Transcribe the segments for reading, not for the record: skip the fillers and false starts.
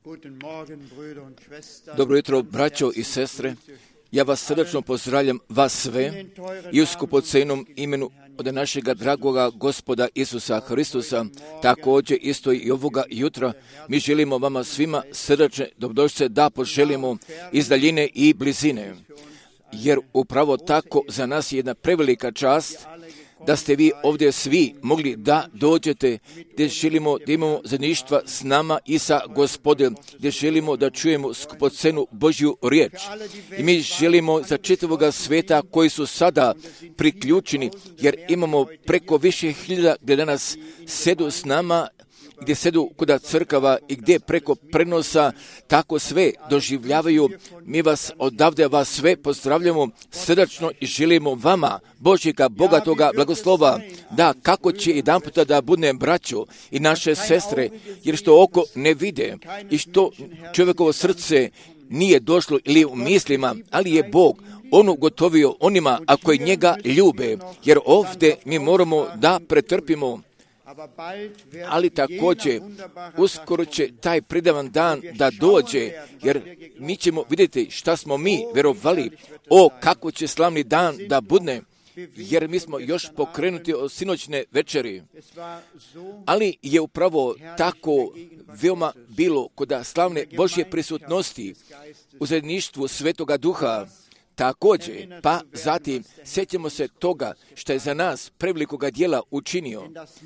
Dobro jutro, braćo i sestre. Ja vas srdačno pozdravljam, vas sve, i u skupocenom imenu od našega dragoga Gospoda Isusa Hristusa, također isto i ovoga jutra. Mi želimo vama svima srdačne dobrodošlice da poželimo iz daljine i blizine, jer upravo tako za nas je jedna prevelika čast da ste vi ovdje svi mogli da dođete, gdje želimo da imamo zajedništva s nama i sa Gospodom, gdje želimo da čujemo skupocenu Božju riječ. I mi želimo za čitavoga sveta koji su sada priključeni, jer imamo preko više hiljada gdje danas sedu s nama, gdje sedu kuda crkava i gdje preko prenosa tako sve doživljavaju. Mi vas odavde, vas sve pozdravljamo srdačno i želimo vama Božjega bogatoga blagoslova, da kako će jedan puta da budem braćo i naše sestre, jer što oko ne vide i što čovjekovo srce nije došlo ili u mislima, ali je Bog on ugotovio onima ako je njega ljube, jer ovdje mi moramo da pretrpimo. Ali također uskoro će taj predavan dan da dođe, jer mi ćemo vidjeti šta smo mi vjerovali, kako će slavni dan da budne, jer mi smo još pokrenuti od sinoćne večeri. Ali je upravo tako veoma bilo kod slavne Božje prisutnosti u zajedništvu Svetoga Duha. Također, pa zatim sjećamo se toga što je za nas prevelikoga djela učinio,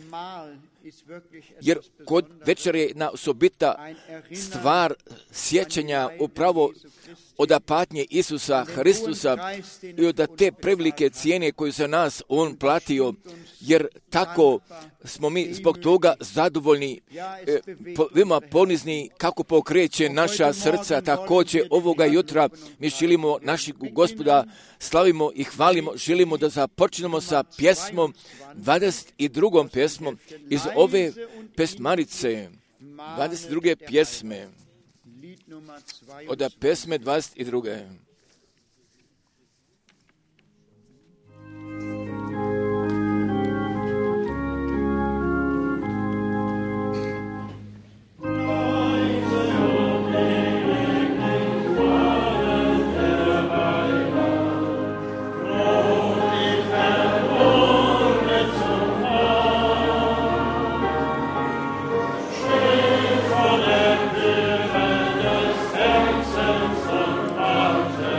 jer kod večere je jedna osobita stvar sjećanja upravo od patnje Isusa Hristusa i od te prevelike cijene koju za nas on platio, jer tako smo mi zbog toga zadovoljni, veoma ponizni kako pokreće naša srca. Također ovoga jutra mi želimo našeg Gospoda slavimo i hvalimo, želimo da započnemo sa pjesmom, 22. pjesmom iz ove pesmarice, 22. pjesme, od pesme 22. Herzens und Warte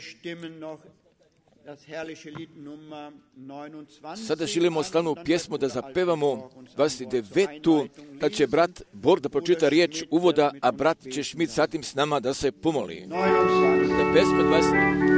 Sada želimo slavnu pjesmu da zapevamo 29. kad će brat Bor da pročita riječ uvoda, a brat će Šmit zatim s nama da se pomoli. Da pjesma 20.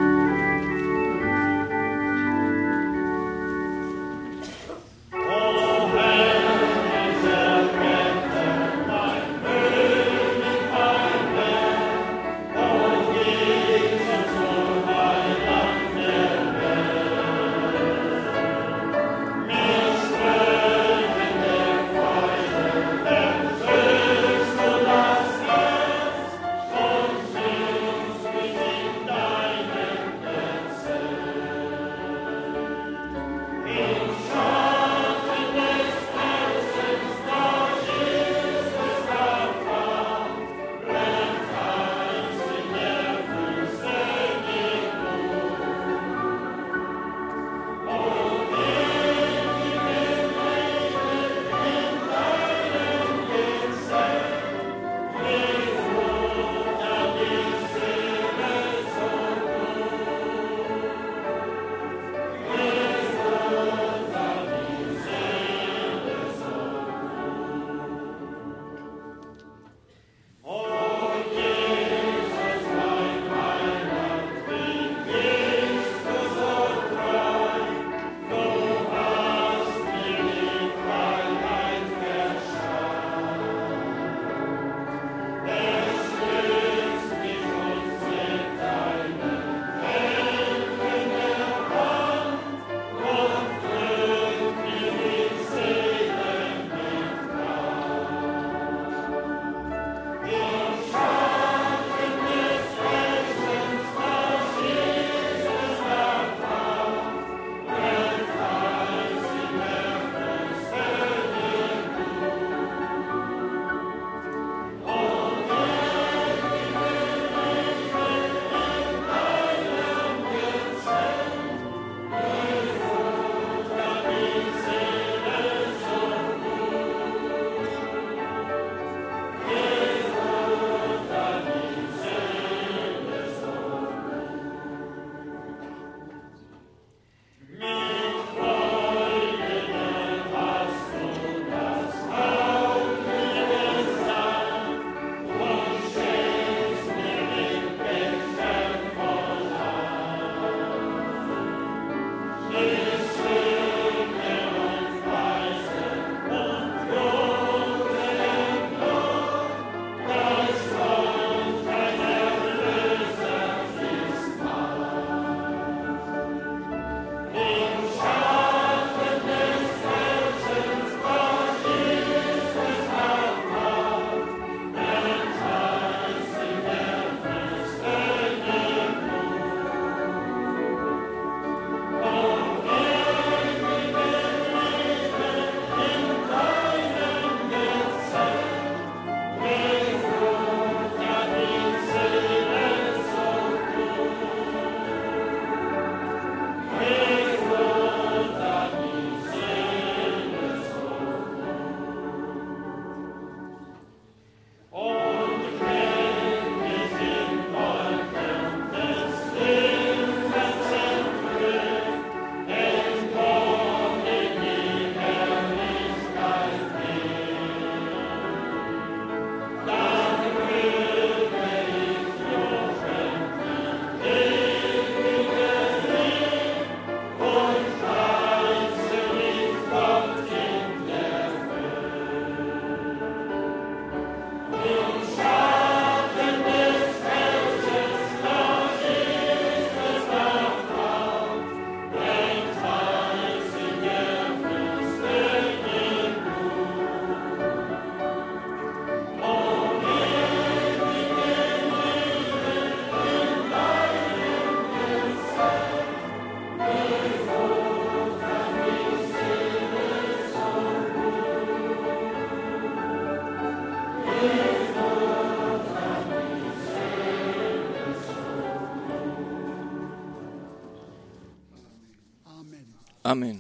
Amen.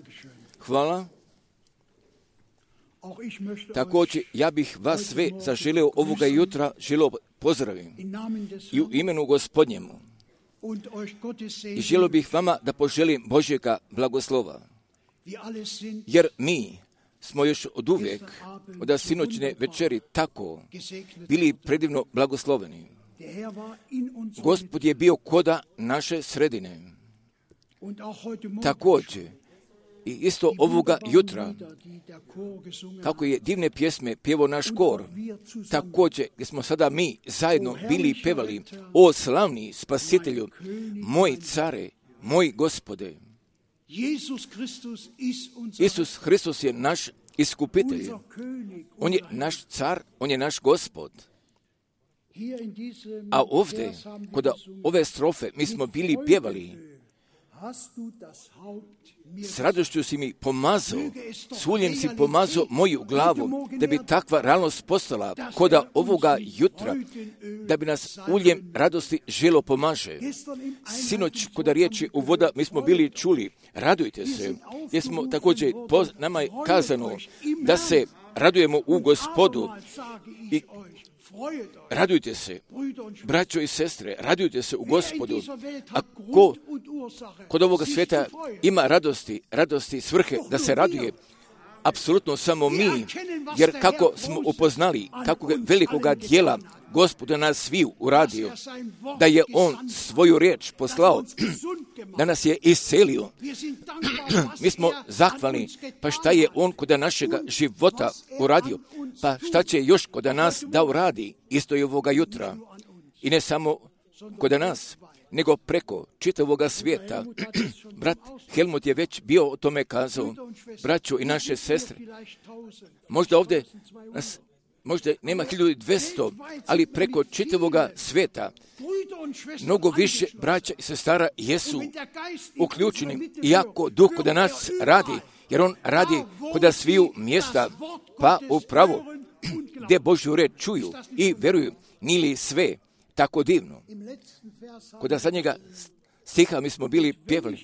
Hvala. Također, ja bih vas sve zaželio ovoga jutra želio pozdravim i u imenu Gospodnjemu. I želio bih vama da poželim Božjega blagoslova. Jer mi smo još od uvijek, od sinoćne večeri tako bili predivno blagosloveni. Gospod je bio koda naše sredine. Također, i isto ovoga jutra, kako je divne pjesme pjevao naš kor, također gdje smo sada mi zajedno bili i pevali: O slavni Spasitelju, moj care, moj Gospode. Isus Hristos je naš iskupitelj. On je naš car, on je naš Gospod. A ovdje, kod ove strofe, mi smo bili pjevali: s radošću si mi pomazao, s uljem si pomazao moju glavu, da bi takva realnost postala koda ovoga jutra, da bi nas uljem radosti želo pomaže. Sinoć, koda riječi u voda, mi smo bili čuli: radujte se, jer smo također, nama je kazano da se radujemo u Gospodu. I radujte se, braćo i sestre, radujte se u Gospodu. A ko kod ovoga svijeta ima radosti svrhe da se raduje, apsolutno samo mi, jer kako smo upoznali kako velikoga dijela Gospod je nas sviju uradio, da je On svoju riječ poslao, da nas je iscelio. Mi smo zahvalni, pa šta je On kod našega života uradio, pa šta će još kod nas da uradi isto i ovoga jutra. I ne samo kod nas, nego preko čitavoga svijeta. Brat Helmut je već bio o tome kazao, braćo i naše sestre. Možda ovdje nas možda nema 1200, ali preko čitavoga svijeta mnogo više braća i sestara jesu uključeni, iako Duh kod nas radi, jer On radi kod sviju mjesta, pa upravo gdje Božju reč čuju i vjeruju. Nije li sve tako divno? Kod zadnjega stiha mi smo bili pjevali: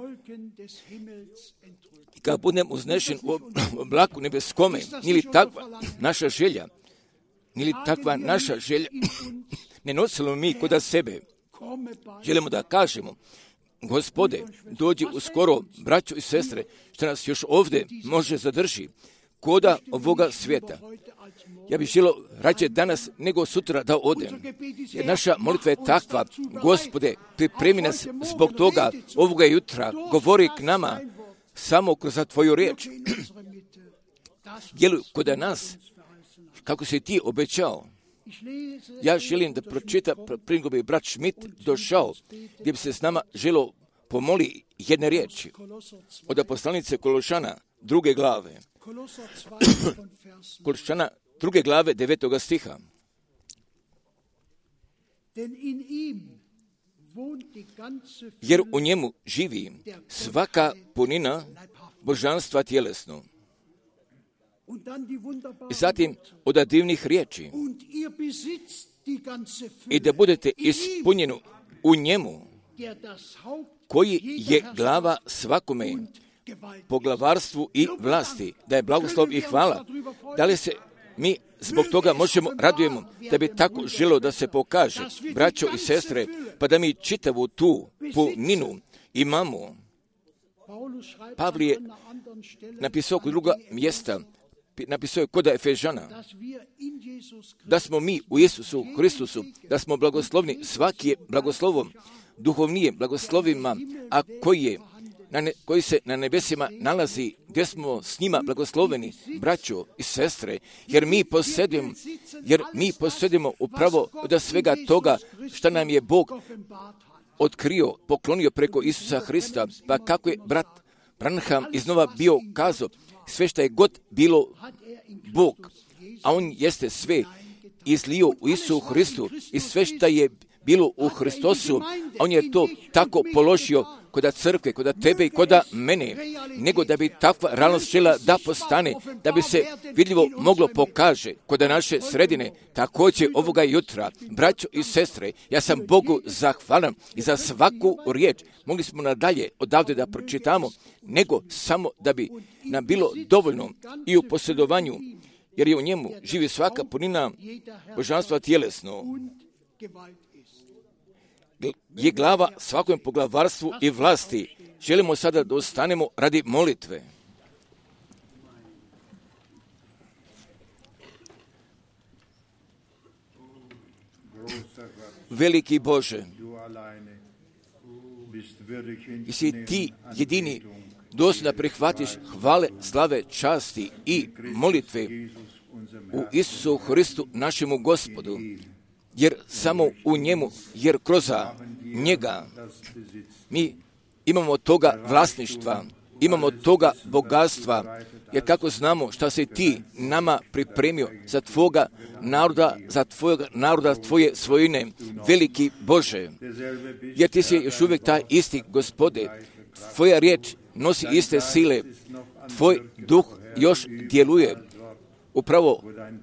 i kad budem uznešen u oblaku nebeskome, nije li takva naša želja? Nije li takva naša želja? Ne nosimo mi kod sebe. Želimo da kažemo: Gospode, dođi uskoro, braćo i sestre, što nas još ovdje može zadrži koda ovoga svijeta. Ja bih želio rađe danas nego sutra da odem. Jer naša molitva je takva: Gospode, pripremi nas zbog toga ovoga jutra, govori k nama samo kroz Tvoju riječ. Djeluj kod nas kako si Ti obećao. Ja želim da pročitam prije nego bi brat Schmidt došao, gdje bi se s nama želo pomoli jedne riječi od poslanice Kološana 2. glave. Kološana 2. glave 9. stiha. Jer u njemu živi svaka punina božanstva tjelesno. I zatim od divnih riječi: i da budete ispunjeni u njemu, koji je glava svakome, poglavarstvu i vlasti. Da je blagoslov i hvala. Da li se mi zbog toga možemo radujemo, da bi tako želo da se pokaže, braćo i sestre, pa da mi čitavu tu puninu imamo. Pavle je napisao kod druga mjesta, napisao je kod Efežana, da smo mi u Isusu Hristusu, da smo blagoslovni, svaki je blagoslovom, duhovnije blagoslovima, a koji se na nebesima nalazi, gdje smo s njima blagosloveni, braćo i sestre, jer mi posjedimo upravo od svega toga što nam je Bog otkrio, poklonio preko Isusa Hrista. Pa kako je brat Branham iznova bio kazao, sve što je god bilo Bog, a On jeste sve izlio u Isusu Hristu, i sve što je bilo u Hristosu, On je to tako položio kod crkve, kod tebe i kod mene, nego da bi takva realnost žela da postane, da bi se vidljivo moglo pokaže kod naše sredine, također ovoga jutra. Braćo i sestre, ja sam Bogu zahvalan i za svaku riječ. Mogli smo nadalje odavde da pročitamo, nego samo da bi nam bilo dovoljno i u posjedovanju, jer je u njemu živi svaka punina božanstva tjelesno. je glava svakom poglavarstvu i vlasti. Želimo sada da ostanemo radi molitve. Veliki Bože, jesi ti jedini dostojno da prihvatiš hvale, slave, časti i molitve u Isusu Hristu našemu Gospodu, jer samo u njemu, jer kroz njega mi imamo toga vlasništva, imamo toga bogatstva, jer kako znamo šta si ti nama pripremio za tvoga naroda, tvoje svojine, veliki Bože, jer ti si još uvijek taj isti Gospode, tvoja riječ nosi iste sile, tvoj duh još djeluje upravo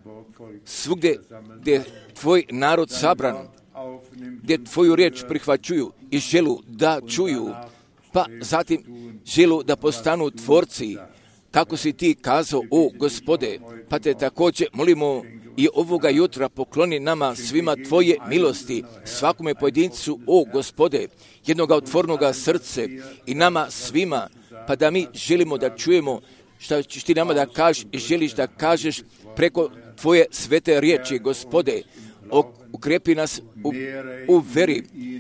svugdje gdje je tvoj narod sabran, gdje tvoju riječ prihvaćuju i želu da čuju, pa zatim želu da postanu tvorci, kako si ti kazao, o Gospode, pa te također molimo i ovoga jutra pokloni nama svima tvoje milosti, svakome pojedincu, o Gospode, jednoga otvornoga srce i nama svima, pa da mi želimo da čujemo šta ćeš ti nama da kažeš i želiš da kažeš preko tvoje svete riječi, Gospode. Ukrepi nas u veri,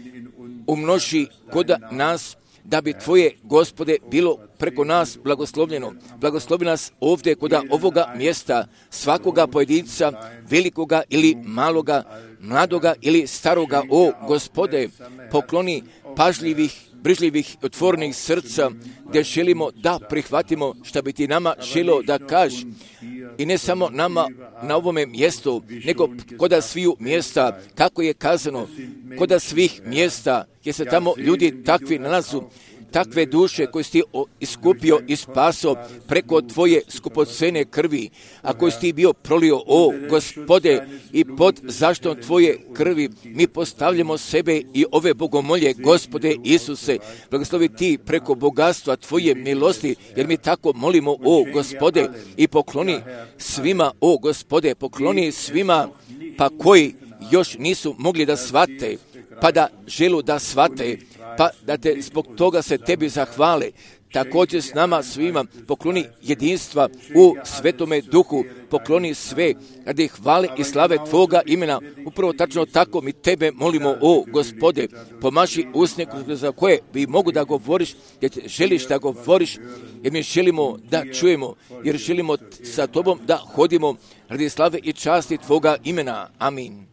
umnoži kod nas, da bi tvoje, Gospode, bilo preko nas blagoslovljeno. Blagoslovi nas ovdje kod ovoga mjesta, svakoga pojedinca, velikoga ili maloga, mladoga ili staroga, o Gospode, pokloni pažljivih, brižljivih, otvorenih srca, gdje želimo da prihvatimo što bi ti nama želio da kaži. I ne samo nama na ovome mjestu, nego koda sviju mjesta, kako je kazano, koda svih mjesta, jer se tamo ljudi takvi nalazu, takve duše koje si ti iskupio i spaso preko tvoje skupocene krvi, a koje si ti bio prolio, o Gospode, i pod zaštom tvoje krvi mi postavljamo sebe i ove bogomolje, Gospode Isuse, blagoslovi ti preko bogatstva tvoje milosti, jer mi tako molimo, o Gospode, i pokloni svima, o Gospode, pokloni svima, pa koji još nisu mogli da shvate, pa da želu da shvate, pa da te zbog toga se tebi zahvale. Također s nama svima pokloni jedinstva u Svetome Duhu, pokloni sve radi hvale i slave tvoga imena. Upravo tačno tako mi tebe molimo, o Gospode, pomaži usne za koje bi mogu da govoriš, jer želiš da govoriš, jer mi želimo da čujemo, jer želimo sa tobom da hodimo radi slave i časti tvoga imena. Amin.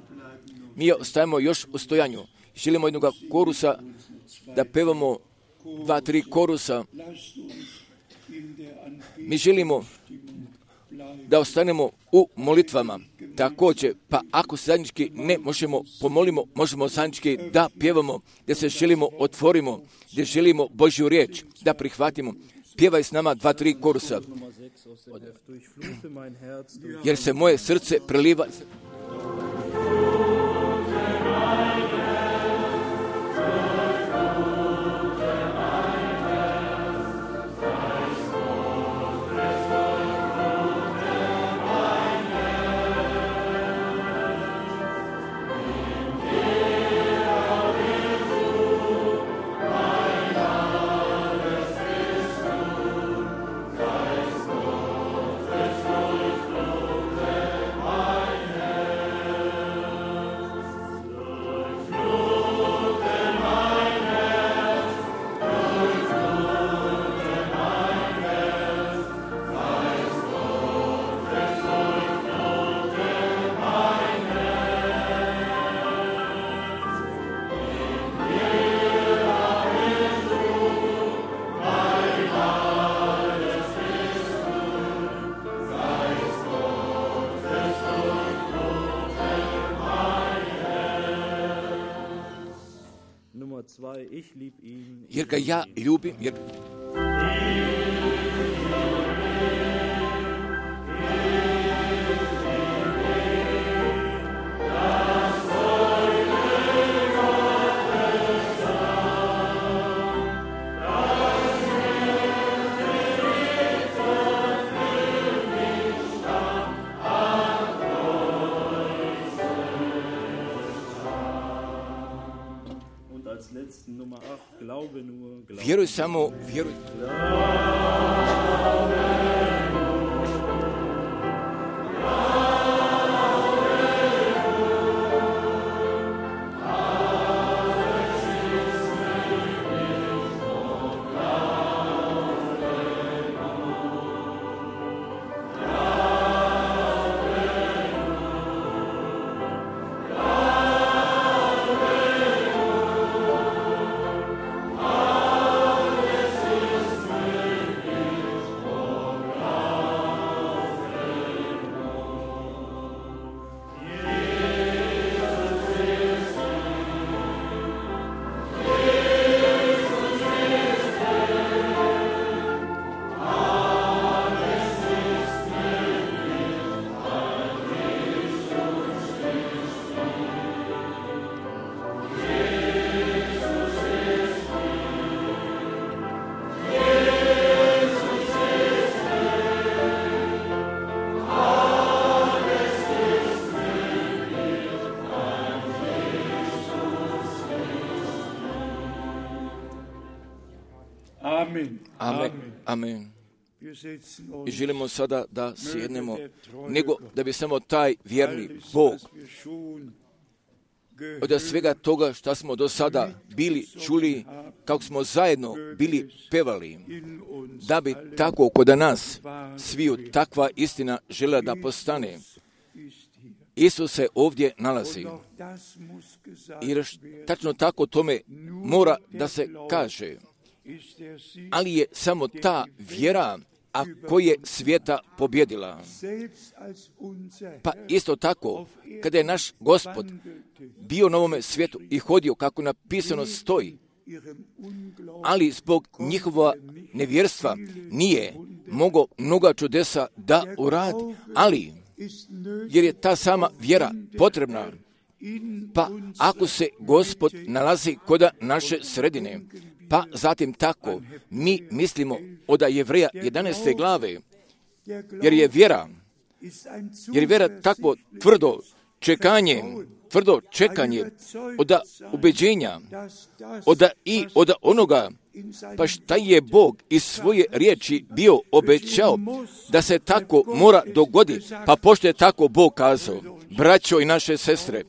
Mi ostajemo još u stojanju. Želimo jednog korusa da pevamo 2-3 korusa. Mi želimo da ostanemo u molitvama. Također, pa ako se zajednički ne možemo pomolimo, možemo zajednički da pjevamo, da se želimo otvorimo, da želimo Božju riječ, da prihvatimo. Pjevaj s nama 2-3 korusa. Jer se moje srce preliva. Jer ga ja ljubim, jer... Vjeruj samo, vjeruj. Amen. I želimo sada da sjednemo, nego da bi samo taj vjerni Bog od svega toga što smo do sada bili čuli, kako smo zajedno bili pevali, da bi tako kod nas sviju takva istina željela da postane. Isus se ovdje nalazi. I tačno tako tome mora da se kaže. Ali je samo ta vjera, a koja je svijeta pobjedila. Pa isto tako, kada je naš Gospod bio na ovome svijetu i hodio, kako napisano stoji, ali zbog njihova nevjerstva nije mogao mnoga čudesa da uradi, ali jer je ta sama vjera potrebna. Pa ako se Gospod nalazi kod naše sredine, pa zatim tako mi mislimo od Jevreja 11. glave, jer je vjera takvo tvrdo čekanje od ubeđenja, od onoga, pa šta je Bog iz svoje riječi bio obećao da se tako mora dogoditi, pa pošto je tako Bog kazao, braćo i naše sestre,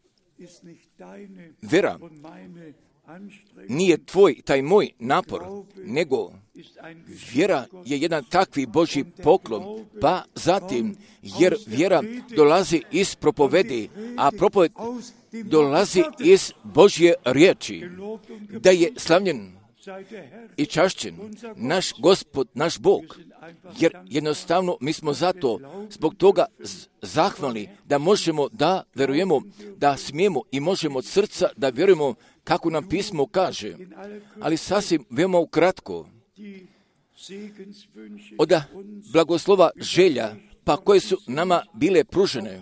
vjera nije tvoj, taj moj napor, nego vjera je jedan takvi Božji poklon, pa zatim, jer vjera dolazi iz propovedi, a propoved dolazi iz Božje riječi, da je slavljen i čašćen naš Gospod, naš Bog, jer jednostavno mi smo zato zbog toga zahvalni da možemo da verujemo, da smijemo i možemo od srca da vjerujemo kako nam pismo kaže, ali sasvim veoma ukratko, od blagoslova želja, pa koje su nama bile pružene,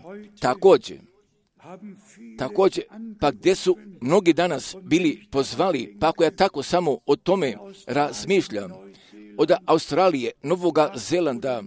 također, pa gdje su mnogi danas bili pozvali, pa ako ja tako samo o tome razmišljam, od Australije, Novoga Zelanda,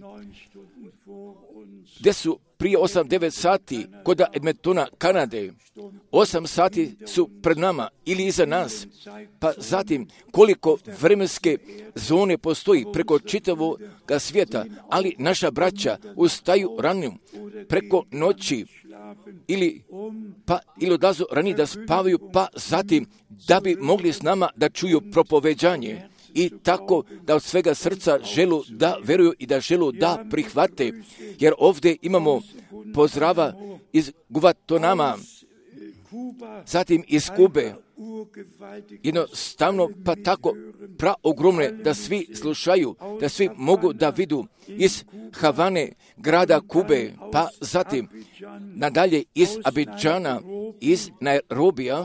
gdje su prije 8-9 sati kod Edmontona, Kanade, 8 sati su pred nama ili iza nas, pa zatim koliko vremenske zone postoji preko čitavog svijeta, ali naša braća ustaju ranije preko noći ili odlazu ranije da spavaju, pa zatim da bi mogli s nama da čuju propoveđanje. I tako da od svega srca želu da veruju i da želu da prihvate, jer ovdje imamo pozdrava iz Guatemala, zatim iz Kube, jednostavno pa tako praogromne da svi slušaju, da svi mogu da vidu iz Havane, grada Kube, pa zatim nadalje iz Abidžana, iz Nairobija,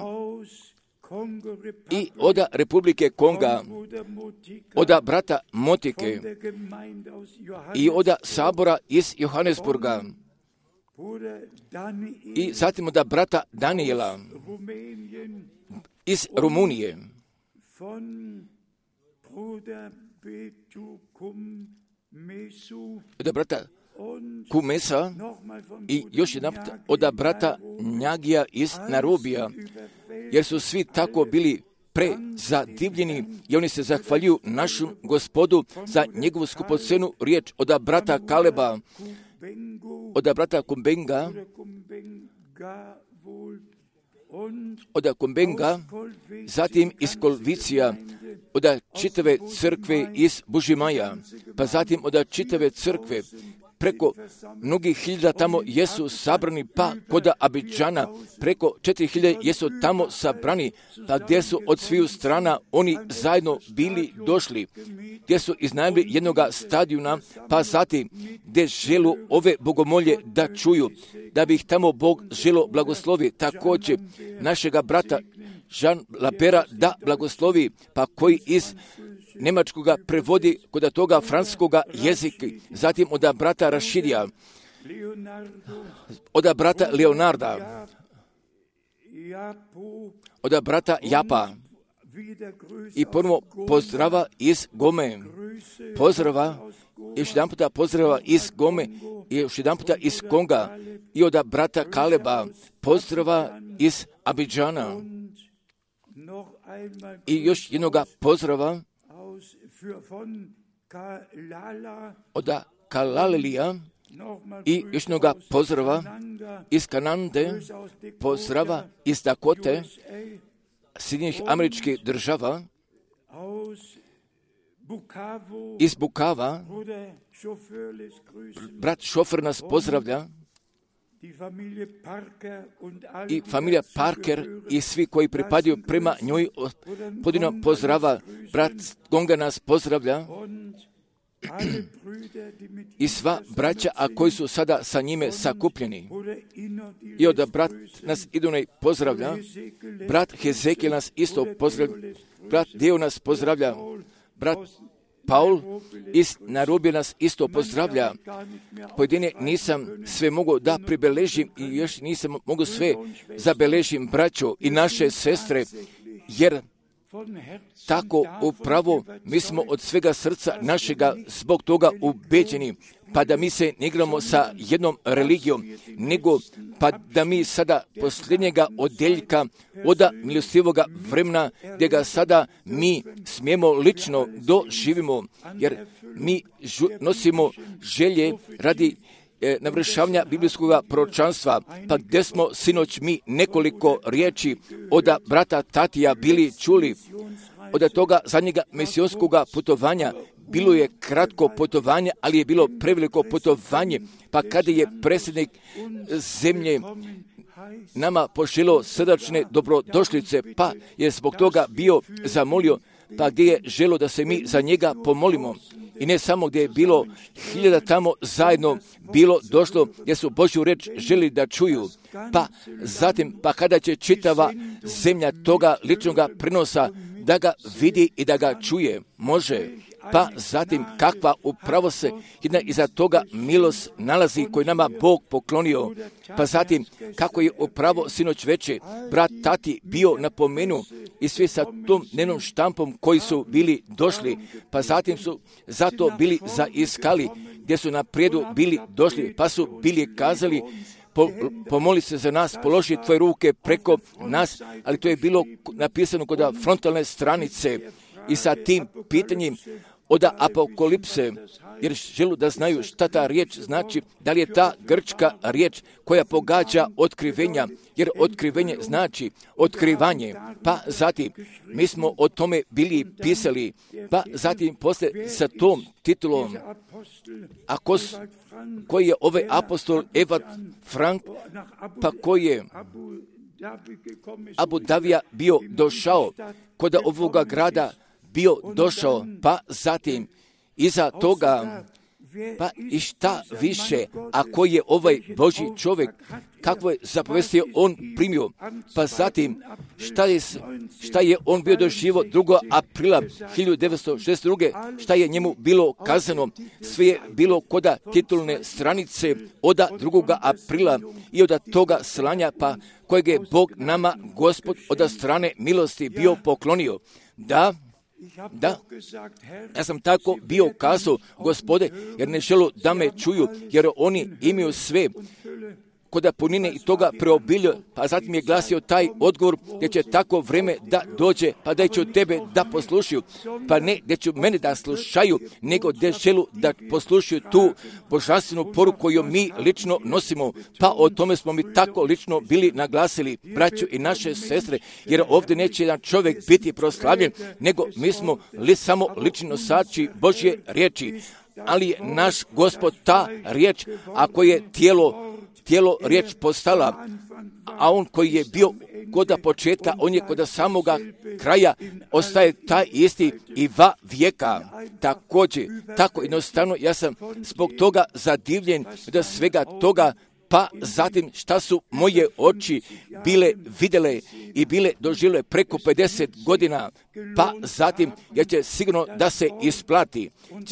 i od Republike Konga, od brata Motike i od sabora iz Johannesburga i zatim od brata Daniela iz Rumunije, od brata Kumesa i još jedan od brata Njagija iz Nairobija, jer su svi tako bili prezadivljeni i oni se zahvaljuju našem Gospodu za njegovu skupocenu riječ od brata Kaleba, od brata Kumbenga, od Kumbenga, zatim iz Kolvicija, od čitave crkve iz Bužimaja, pa zatim od čitave crkve, preko mnogih hiljada tamo jesu sabrani, pa kod Abidžana preko 4000 jesu tamo sabrani, pa gdje su od sviju strana oni zajedno bili došli, gdje su iznajmili jednoga stadiona, pa zatim gdje želu ove bogomolje da čuju, da bi ih tamo Bog želo blagoslovi, također našega brata Jean Lapera da blagoslovi, pa koji iz njemačkoga prevodi kod toga francuskoga jezika, zatim od brata Rašidija, od brata Leonarda, od brata Japa i ponovo pozdrava iz Gome, pozdrava, još jedan puta pozdrava iz Gome i još jedan puta iz Konga i od brata Kaleba, pozdrava iz Abidžana i još jednoga pozdrava od Kalalija i još jednoga pozdrava iz Kanade, pozdrava iz Dakote, Sjedinjenih Američkih Država, iz Bukava, brat Šofer nas pozdravlja, i familija Parker i svi koji pripadaju prema njoj podino pozdrava, brat Gonga nas pozdravlja i sva braća, a koji su sada sa njime sakupljeni. I od brat nas Idunaj pozdravlja, brat Hezekijel nas isto pozdravlja, brat Deo nas pozdravlja, brat Paul iz Narubije nas isto pozdravlja. Pojedine nisam sve mogao da pribeležim i još nisam mogao sve zabeležim, braćo i naše sestre, jer tako upravo mi smo od svega srca našega zbog toga ubeđeni, pa da mi se ne igramo sa jednom religijom, nego pa da mi sada posljednjega odjeljka od milostivoga vremena, gdje ga sada mi smijemo lično doživimo, jer mi nosimo želje radi navršavanja biblijskog proročanstva, pa gdje smo sinoć mi nekoliko riječi od brata Tatija bili čuli, od toga zadnjega mesijonskog putovanja. Bilo je kratko putovanje, ali je bilo preveliko putovanje, pa kada je predsjednik zemlje nama poželio srdačne dobrodošlice, pa je zbog toga bio zamolio, pa gdje je želio da se mi za njega pomolimo. I ne samo gdje je bilo 1000 tamo zajedno bilo došlo, gdje su Božju reč želi da čuju. Pa zatim, pa kada će čitava zemlja toga ličnog prenosa da ga vidi i da ga čuje, može. Pa zatim, kakva upravo se jedna iza toga milost nalazi koju nama Bog poklonio. Pa zatim, kako je upravo sinoć veče brat Tati bio napomenu i svi sa tom dnevnom štampom koji su bili došli, pa zatim su zato bili zaiskali, gdje su naprijedu bili došli, pa su bili kazali, pomoli se za nas, položi tvoje ruke preko nas, ali to je bilo napisano kod frontalne stranice i sa tim pitanjem od apokalipse, jer želu da znaju šta ta riječ znači, da li je ta grčka riječ koja pogađa otkrivenja, jer otkrivenje znači otkrivanje, pa zatim mi smo o tome bili pisali, pa zatim poslije sa tom titulom, a koji je ovaj apostol Evad Frank, pa koji je Abu Davija bio došao kod ovoga grada, bio došao, pa zatim iza toga, pa i šta više, ako je ovaj Božji čovjek, kakvo je zapovestio on primio, pa zatim šta je on bio doživio 2. aprila 1962. Šta je njemu bilo kazano, sve je bilo koda titulne stranice od 2. aprila i od toga slanja, pa kojeg je Bog nama, Gospod, od strane milosti bio poklonio. Da, ja sam tako bio kazao, Gospode, jer ne želu da me čuju, jer oni imaju sve kod punine i toga preobilja, pa zatim je glasio taj odgovor gdje će tako vreme da dođe, pa da ću tebe da poslušaju, pa ne gdje ću mene da slušaju, nego gdje želu da poslušaju tu božanstvenu poruku koju mi lično nosimo, pa o tome smo mi tako lično bili naglasili, braćo i naše sestre, jer ovdje neće jedan čovjek biti proslavljen, nego mi smo samo lični nosači Božje riječi, ali je naš Gospod ta riječ, ako je tijelo riječ postala, a on koji je bio kod početka, on je kod samoga kraja, ostaje taj isti i va vijeka. Također, tako jednostavno, ja sam zbog toga zadivljen da svega toga, pa zatim šta su moje oči bile vidjele i bile doživjele preko 50 godina, pa zatim ja će sigurno da se isplati,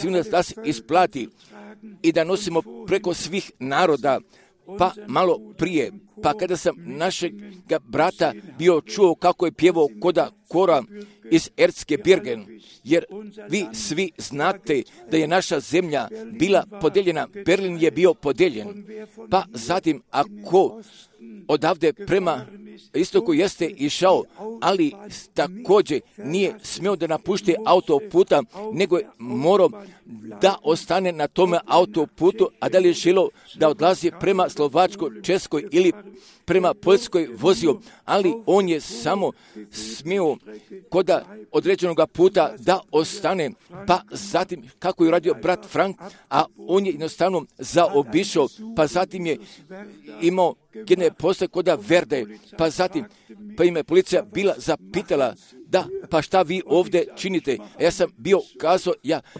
i da nosimo preko svih naroda. Pa malo prije, pa kada sam našeg brata bio čuo kako je pjevao koda kora iz Erzgebirgen, jer vi svi znate da je naša zemlja bila podijeljena, Berlin je bio podijeljen, pa zatim ako odavde prema istoku jeste išao, ali također nije smio da napušte autoputa, nego je morao da ostane na tome autoputu, a da li je želio da odlazi prema Slovačkoj, Českoj ili prema Poljskoj vozio, ali on je samo smio kod određenog puta da ostane, pa zatim kako je radio brat Frank, a on je jednostavno zaobišao, pa zatim je imao jedne postoje kod Verde, pa zatim pa im je policija bila zapitala da, pa šta vi ovdje činite? A ja sam bio kazao,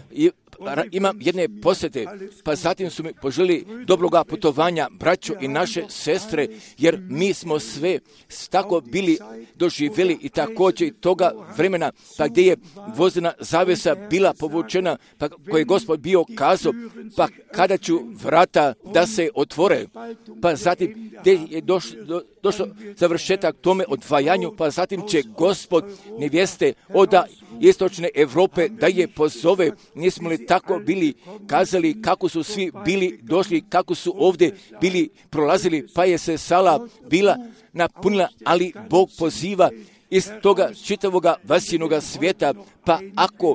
imam jedne posjete, pa zatim su mi poželjeli dobroga putovanja, braćo i naše sestre, jer mi smo sve tako bili doživjeli i također toga vremena, pa gdje je vozdena zavjesa bila povučena, pa koje je Gospod bio kazao, pa kada ću vrata da se otvore, pa zatim gdje je došlo završetak tome odvajanju, pa zatim će Gospod nevjeste od istočne Europe da je pozove. Nismo li tako bili kazali kako su svi bili došli, kako su ovdje bili prolazili, pa je se sala bila napunila, ali Bog poziva iz toga čitavoga vasijnoga svijeta, pa ako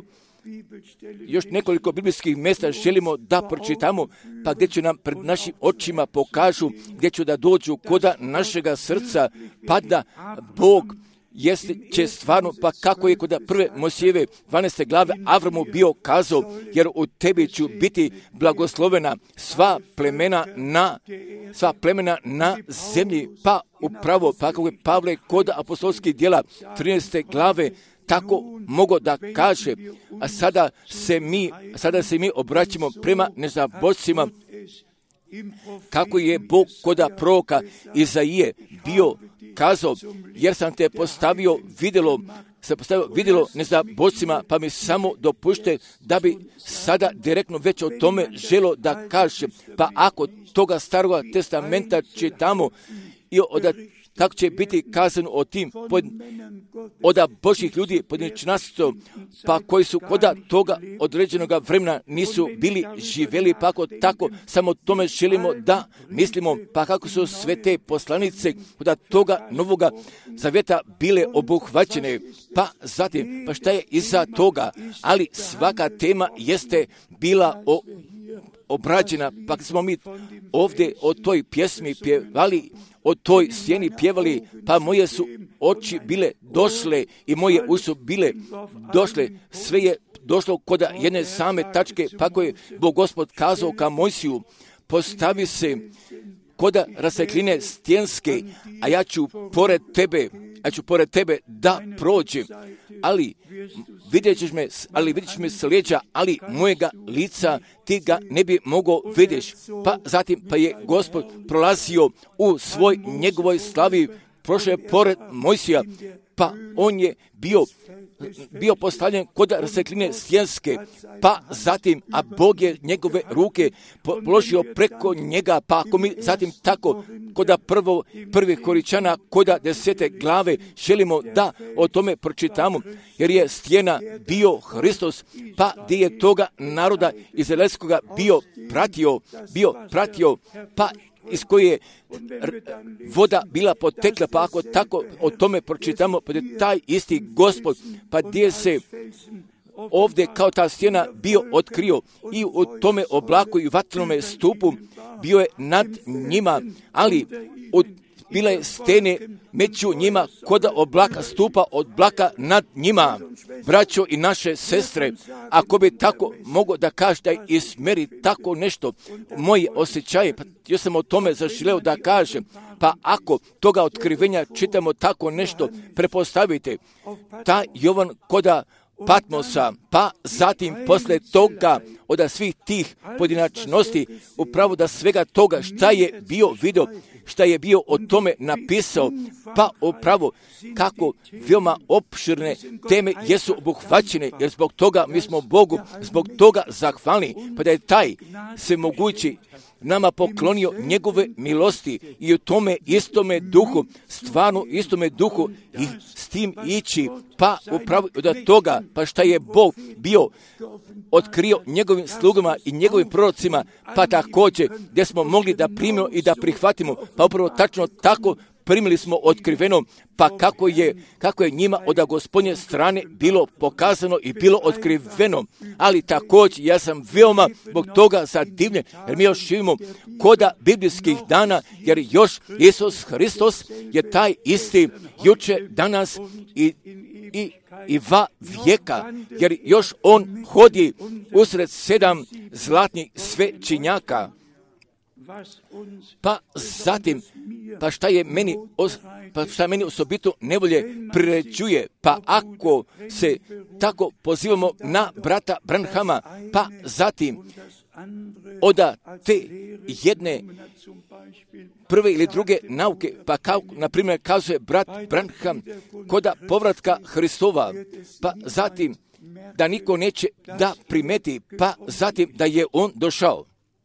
još nekoliko biblijskih mjesta želimo da pročitamo, pa gdje će nam pred našim očima pokažu, gdje će da dođu koda našega srca, pa da Bog će stvarno, pa kako je kod prve Mojsijeve 12. glave Avramu bio kazao, jer u tebi ću biti blagoslovena sva plemena na zemlji, pa upravo, pa kako je Pavle kod apostolskih djela 13. glave tako mogo da kaže, a sada se mi obraćamo prema nezabožcima, kako je Bog koda proroka Izaije bio kazao, jer sam te postavio vidjelo nezabožcima, pa mi samo dopušte da bi sada direktno već o tome želo da kaže, pa ako toga staroga testamenta čitamo i kako će biti kazano o tim od Božih ljudi pojedinačno, pa koji su kod toga određenog vremena nisu bili živjeli, pa ako tako samo tome želimo da mislimo, pa kako su sve te poslanice kod toga novoga zavjeta bile obuhvaćene, pa zatim, pa šta je iza toga, ali svaka tema jeste bila obrađena, pa smo mi ovdje o toj pjesmi pjevali, o toj sjeni pjevali, pa moje su oči bile došle i moje uši su bile došle, sve je došlo kod jedne same tačke, pa koje je Bog Gospod kazao ka Mojsiju, postavi se kod rasvjetline stjenske, a ja ću pored tebe da prođem, ali vidjet ćeš me s lijeđa, ali mojega lica ti ga ne bi mogao vidiš. Pa zatim pa je Gospod prolazio u njegovoj slavi, prošao je pored Mojsija, pa on je bio postavljen kod rasvjetline stjenske, pa zatim, a Bog je njegove ruke položio preko njega, pa ako mi zatim tako kod prvih Koričana, kod 10. glave želimo da o tome pročitamo, jer je stjena bio Hristos, pa gdje je toga naroda izraelskoga bio pratio, pa iz koje je voda bila potekla, pa ako tako o tome pročitamo, pa je taj isti Gospod, pa gdje se ovdje kao ta stjena bio otkrio i u tome oblaku i vatrenome stupu bio je nad njima, ali bila je stene među njima koda oblaka stupa od blaka nad njima. Braćo i naše sestre, ako bi tako mogo da kaže da izmeri tako nešto, moji osjećaje, pa ja sam o tome zaželeo da kažem, pa ako toga otkrivenja čitamo tako nešto, prepostavite, ta Jovan koda Patmosa, pa zatim posle toga od svih tih pojedinačnosti, upravo da svega toga šta je bio video, šta je bio o tome napisao, pa upravo kako veoma opširne teme jesu obuhvaćene, jer zbog toga mi smo Bogu, zbog toga zahvalni, pa da je taj svemogući nama poklonio njegove milosti i u tome istome duhu, stvarno istome duhu i s tim ići, pa upravo od toga, pa šta je Bog bio otkrio njegovim slugama i njegovim prorocima, pa također gdje smo mogli da primimo i da prihvatimo, pa upravo tačno tako primili smo otkriveno, pa kako je njima od Gospodnje strane bilo pokazano i bilo otkriveno. Ali također ja sam veoma zbog toga zadivljen, jer mi još živimo koda biblijskih dana, jer još Isus Hristos je taj isti juče, danas i va vijeka, jer još on hodi usred 7 zlatnih svećenjaka. Pa zatim, pa šta meni osobito nevolje priređuje, pa ako se tako pozivamo na brata Branhama, pa zatim od te jedne prve ili druge nauke, pa kao, na primjer, kazuje brat Branham koda povratka Hristova, pa zatim da niko neće da primeti, pa zatim da je on došao.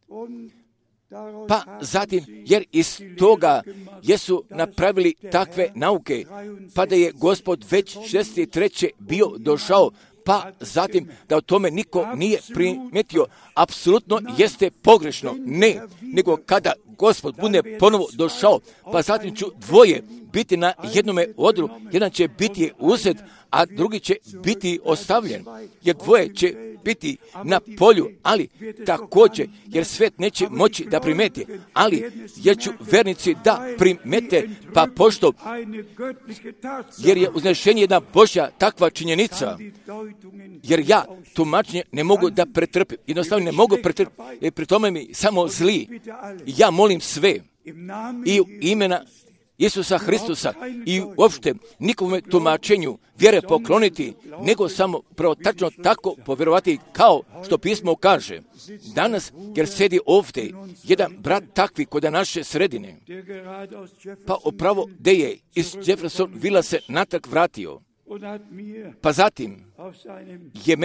Pa zatim, jer iz toga jesu napravili takve nauke, pa da je Gospod već 63. bio došao, pa zatim da o tome niko nije primetio, apsolutno jeste pogrešno. Ne, nego kada Gospod bude ponovo došao, pa zatim ću dvoje biti na jednome odru, jedan će biti uzet, a drugi će biti ostavljen, jer dvoje će biti na polju, ali također, jer svet neće moći da primeti, ali jer ću vernici da primete, pa pošto, jer je uznešenje jedna Božja takva činjenica, jer ja tumačenje ne mogu da pretrpim, jednostavno ne mogu pretrpiti, jer pri tome mi samo zli. Ja molim sve i u imena Isusa Hristusa i uopšte nikome tumačenju vjere pokloniti, nego samo pravo tačno tako povjerovati kao što pismo kaže. Danas, jer sedi ovdje jedan brat takvi kod naše sredine, pa upravo gdje je iz Jefferson Villa se natrag vratio, pa zatim je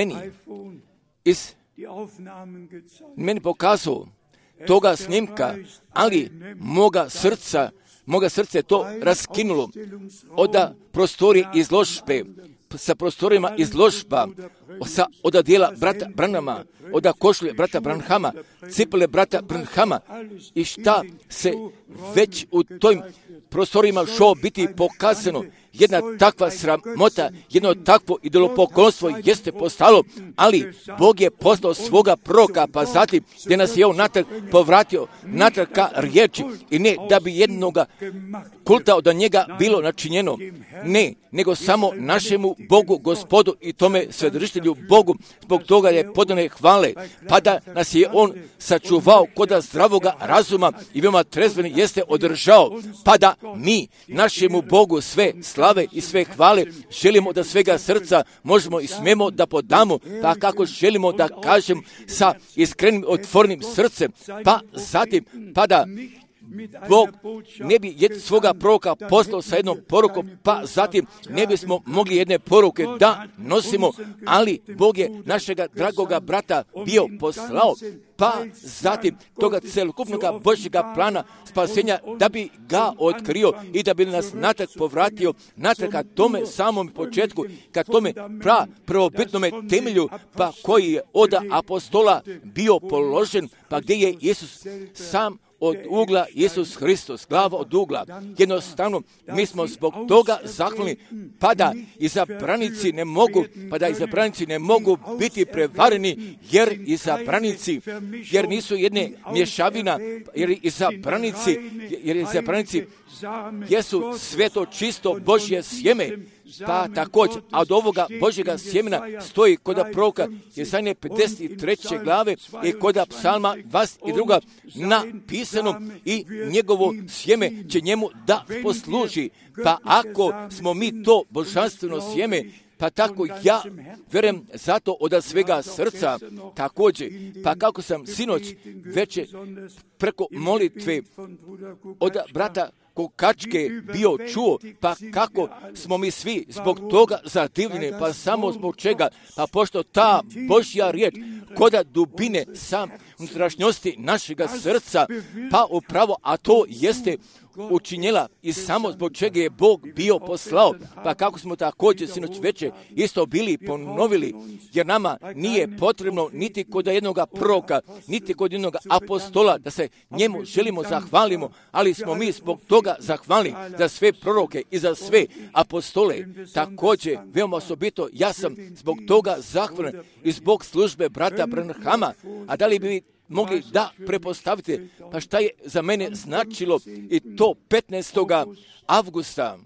meni pokazao toga snimka, ali moga srce to raskinulo od prostorije izložbe, sa prostorima izložba, od dijela brata Branhama, od košulje brata Branhama, cipele brata Branhama i šta se već u tojim prostorima šlo biti pokazano. Jedna takva sramota, jedno takvo idolopoklonstvo jeste postalo, ali Bog je poslao svoga proroka, pa zatim gdje nas je on natrag povratio, natrag ka riječi, i ne da bi jednoga kulta od njega bilo načinjeno, ne, nego samo našemu Bogu, Gospodu i tome svedržitelju Bogu, zbog toga je podane hvale, pa da nas je on sačuvao koda zdravoga razuma i veoma trezveni jeste održao, pa da mi našemu Bogu sve slave i sve hvale želimo da svega srca možemo i smemo da podamo, pa kako želimo da kažem sa iskrenim otvornim srcem, pa zatim pa da Bog ne bi svoga proroka poslao sa jednom porukom, pa zatim ne bismo mogli jedne poruke da nosimo, ali Bog je našega dragoga brata bio poslao, pa zatim toga celokupnog Božjega plana spasenja da bi ga otkrio i da bi nas natrag povratio, natrag ka tome samom početku, ka tome prvobitnome temelju, pa koji je od apostola bio položen, pa gdje je Isus sam od ugla Isus Hristos, glava od ugla. Jednostavno, mi smo zbog toga zahvalni, pa da izabranici ne mogu biti prevareni, jer nisu jedne mješavina, jer izabranici jesu sveto čisto Božje sjeme, pa također, a od ovoga Božjega sjemena stoji kod proroka Jesaje 53. glave i kod psalma 22. napisano i njegovo sjeme će njemu da posluži. Pa ako smo mi to božanstveno sjeme, pa tako ja vjerujem zato od svega srca također. Pa kako sam sinoć veče preko molitve od brata Kokačke bio čuo, pa kako smo mi svi zbog toga zadivljeni, pa samo zbog čega, pa pošto ta Božja riječ koda dubine sam unutrašnjosti našega srca, pa upravo, a to jeste učinjela i samo zbog čega je Bog bio poslao, pa kako smo također sinoć večer isto bili ponovili, jer nama nije potrebno niti kod jednog proroka, niti kod jednog apostola da se njemu želimo zahvalimo, ali smo mi zbog toga zahvalni za sve proroke i za sve apostole. Također, veoma osobito, ja sam zbog toga zahvalan i zbog službe brata Branhama, a da li bi mogli da prepostavite, pa šta je za mene značilo i to 15. avgusta.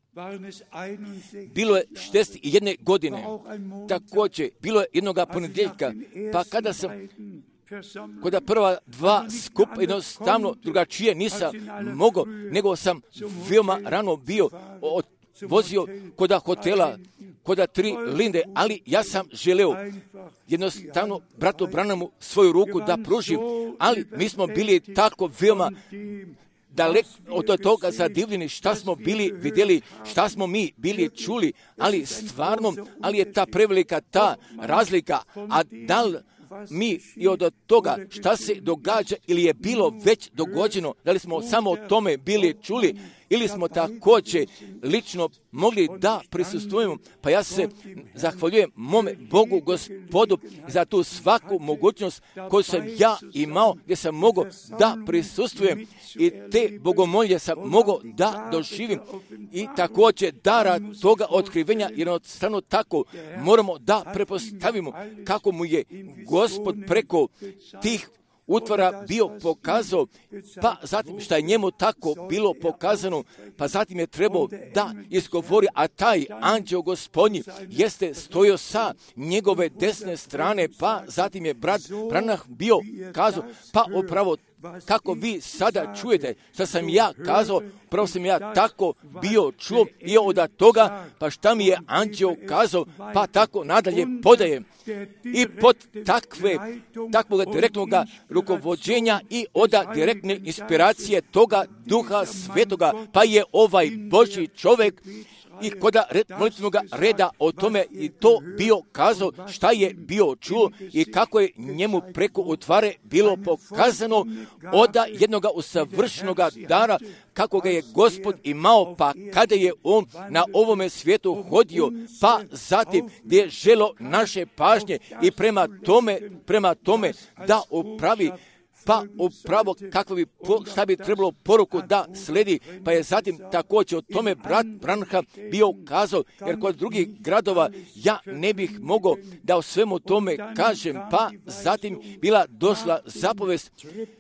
Bilo je 61 godine, također bilo je jednoga ponedjeljka, pa kada sam kod prva dva skupa jednostavno drugačije nisam mogao, nego sam veoma rano bio vozio kod hotela, kod 3 linde, ali ja sam želeo jednostavno bratu Branhamu svoju ruku da pružim, ali mi smo bili tako veoma daleko od toga zadivljeni šta smo bili vidjeli, šta smo mi bili čuli, ali stvarno, ali je ta prevelika ta razlika, a da li mi i od toga šta se događa ili je bilo već dogođeno, da li smo samo o tome bili čuli ili smo također lično mogli da prisustvujemo, pa ja se zahvaljujem mome Bogu Gospodu za tu svaku mogućnost koju sam ja imao, gdje sam mogao da prisustvujem i te bogomolje sam mogao da doživim i također dara toga otkrivenja, jer jednostavno tako moramo da prepostavimo kako mu je Gospod preko tih utvara bio pokazao, pa zatim što je njemu tako bilo pokazano, pa zatim je trebao da izgovori, a taj anđeo Gospodnji jeste stojio sa njegove desne strane, pa zatim je brat Branham bio kazao, pa upravo kako vi sada čujete što sam ja kazao, pravo sam ja tako bio čuo i od toga, pa šta mi je anđeo kazao, pa tako nadalje podajem. I pod takvog direktnog rukovođenja i od direktne inspiracije toga Duha Svetoga, pa je ovaj Božji čovjek i kod molitvenog reda o tome i to bio kazao šta je bio čuo i kako je njemu preko utvare bilo pokazano od jednog usavršenog dara kako ga je Gospod imao, pa kada je on na ovome svijetu hodio, pa zatim gdje je želo naše pažnje i prema tome da upravi, pa upravo šta bi trebalo poruku da sledi, pa je zatim također o tome brat Branham bio kazao, jer kod drugih gradova ja ne bih mogao da o svemu tome kažem, pa zatim bila došla zapovest,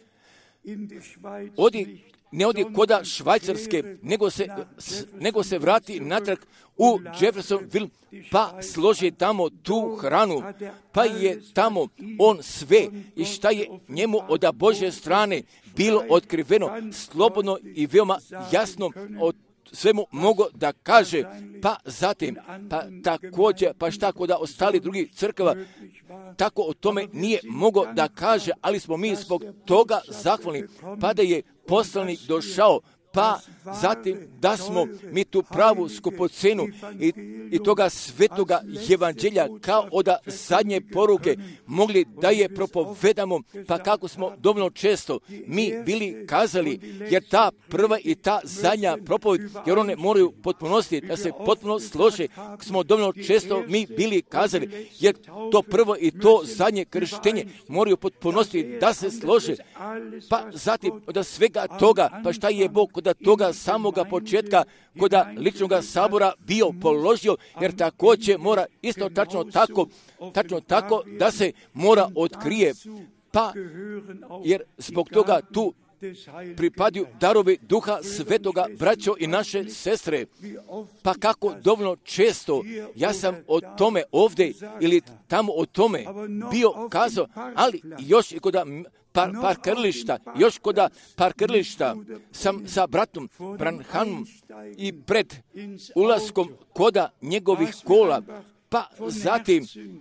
ne odi koda Švajcarske, nego se vrati natrag u Jeffersonville, pa složi tamo tu hranu, pa je tamo on sve i šta je njemu od Božje strane bilo otkriveno, slobodno i veoma jasno od svemu mogo da kaže, pa zatim, pa također, pa šta kod ostali drugih crkava, tako o tome nije mogo da kaže, ali smo mi zbog toga zahvalni, pa da je poslanik došao, pa zatim da smo mi tu pravu skupocenu i toga svetoga evanđelja kao od zadnje poruke mogli da je propovedamo, pa kako smo dovoljno često mi bili kazali, jer ta prva i ta zadnja propoved, jer one moraju potpunosti da se potpuno slože, smo dovoljno često mi bili kazali, jer to prvo i to zadnje krštenje moraju potpunosti da se slože. Pa zatim od svega toga, pa šta je Bog kod toga samoga početka, kod ličnog sabora bio položio, jer također mora isto tačno tako da se mora otkrije. Pa jer zbog toga tu pripadaju darovi Duha Svetoga, braćo i naše sestre. Pa kako dovoljno često ja sam o tome ovdje ili tamo o tome bio kazao, ali još i kod parkirališta sam sa bratom Branhamom i pred ulaskom koda njegovih kola, pa zatim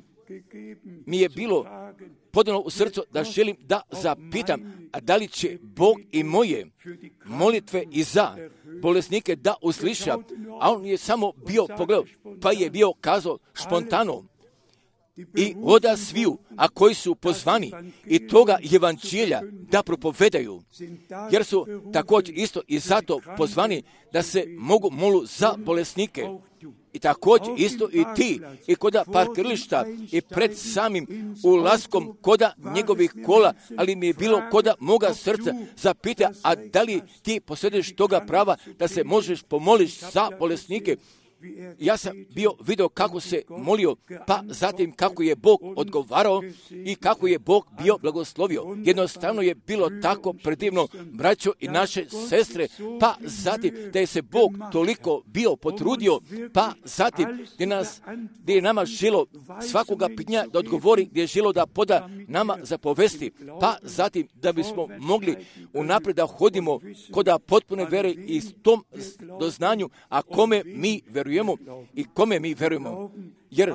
mi je bilo podano u srcu da želim da zapitam, a da li će Bog i moje molitve i za bolesnike da usliša, a on je samo bio pogledao, pa je bio kazao spontano i oda sviju, a koji su pozvani i toga evanđelja da propovedaju, jer su također isto i zato pozvani da se mogu molu za bolesnike. I također isto i ti, i koda parkirališta i pred samim ulaskom koda njegovih kola, ali mi je bilo koda moga srca zapita, a da li ti posjeduješ toga prava da se možeš pomoliš za bolesnike. Ja sam bio vidio kako se molio, pa zatim kako je Bog odgovarao i kako je Bog bio blagoslovio. Jednostavno je bilo tako predivno, braćo i naše sestre, pa zatim da je se Bog toliko bio potrudio, pa zatim gdje je nama želo svakoga pitanja da odgovori, gdje je želo da poda nama zapovesti, pa zatim da bismo mogli unaprijed da hodimo koda potpune vere i s tom doznanju, a kome mi verujemo i kome mi verujemo, jer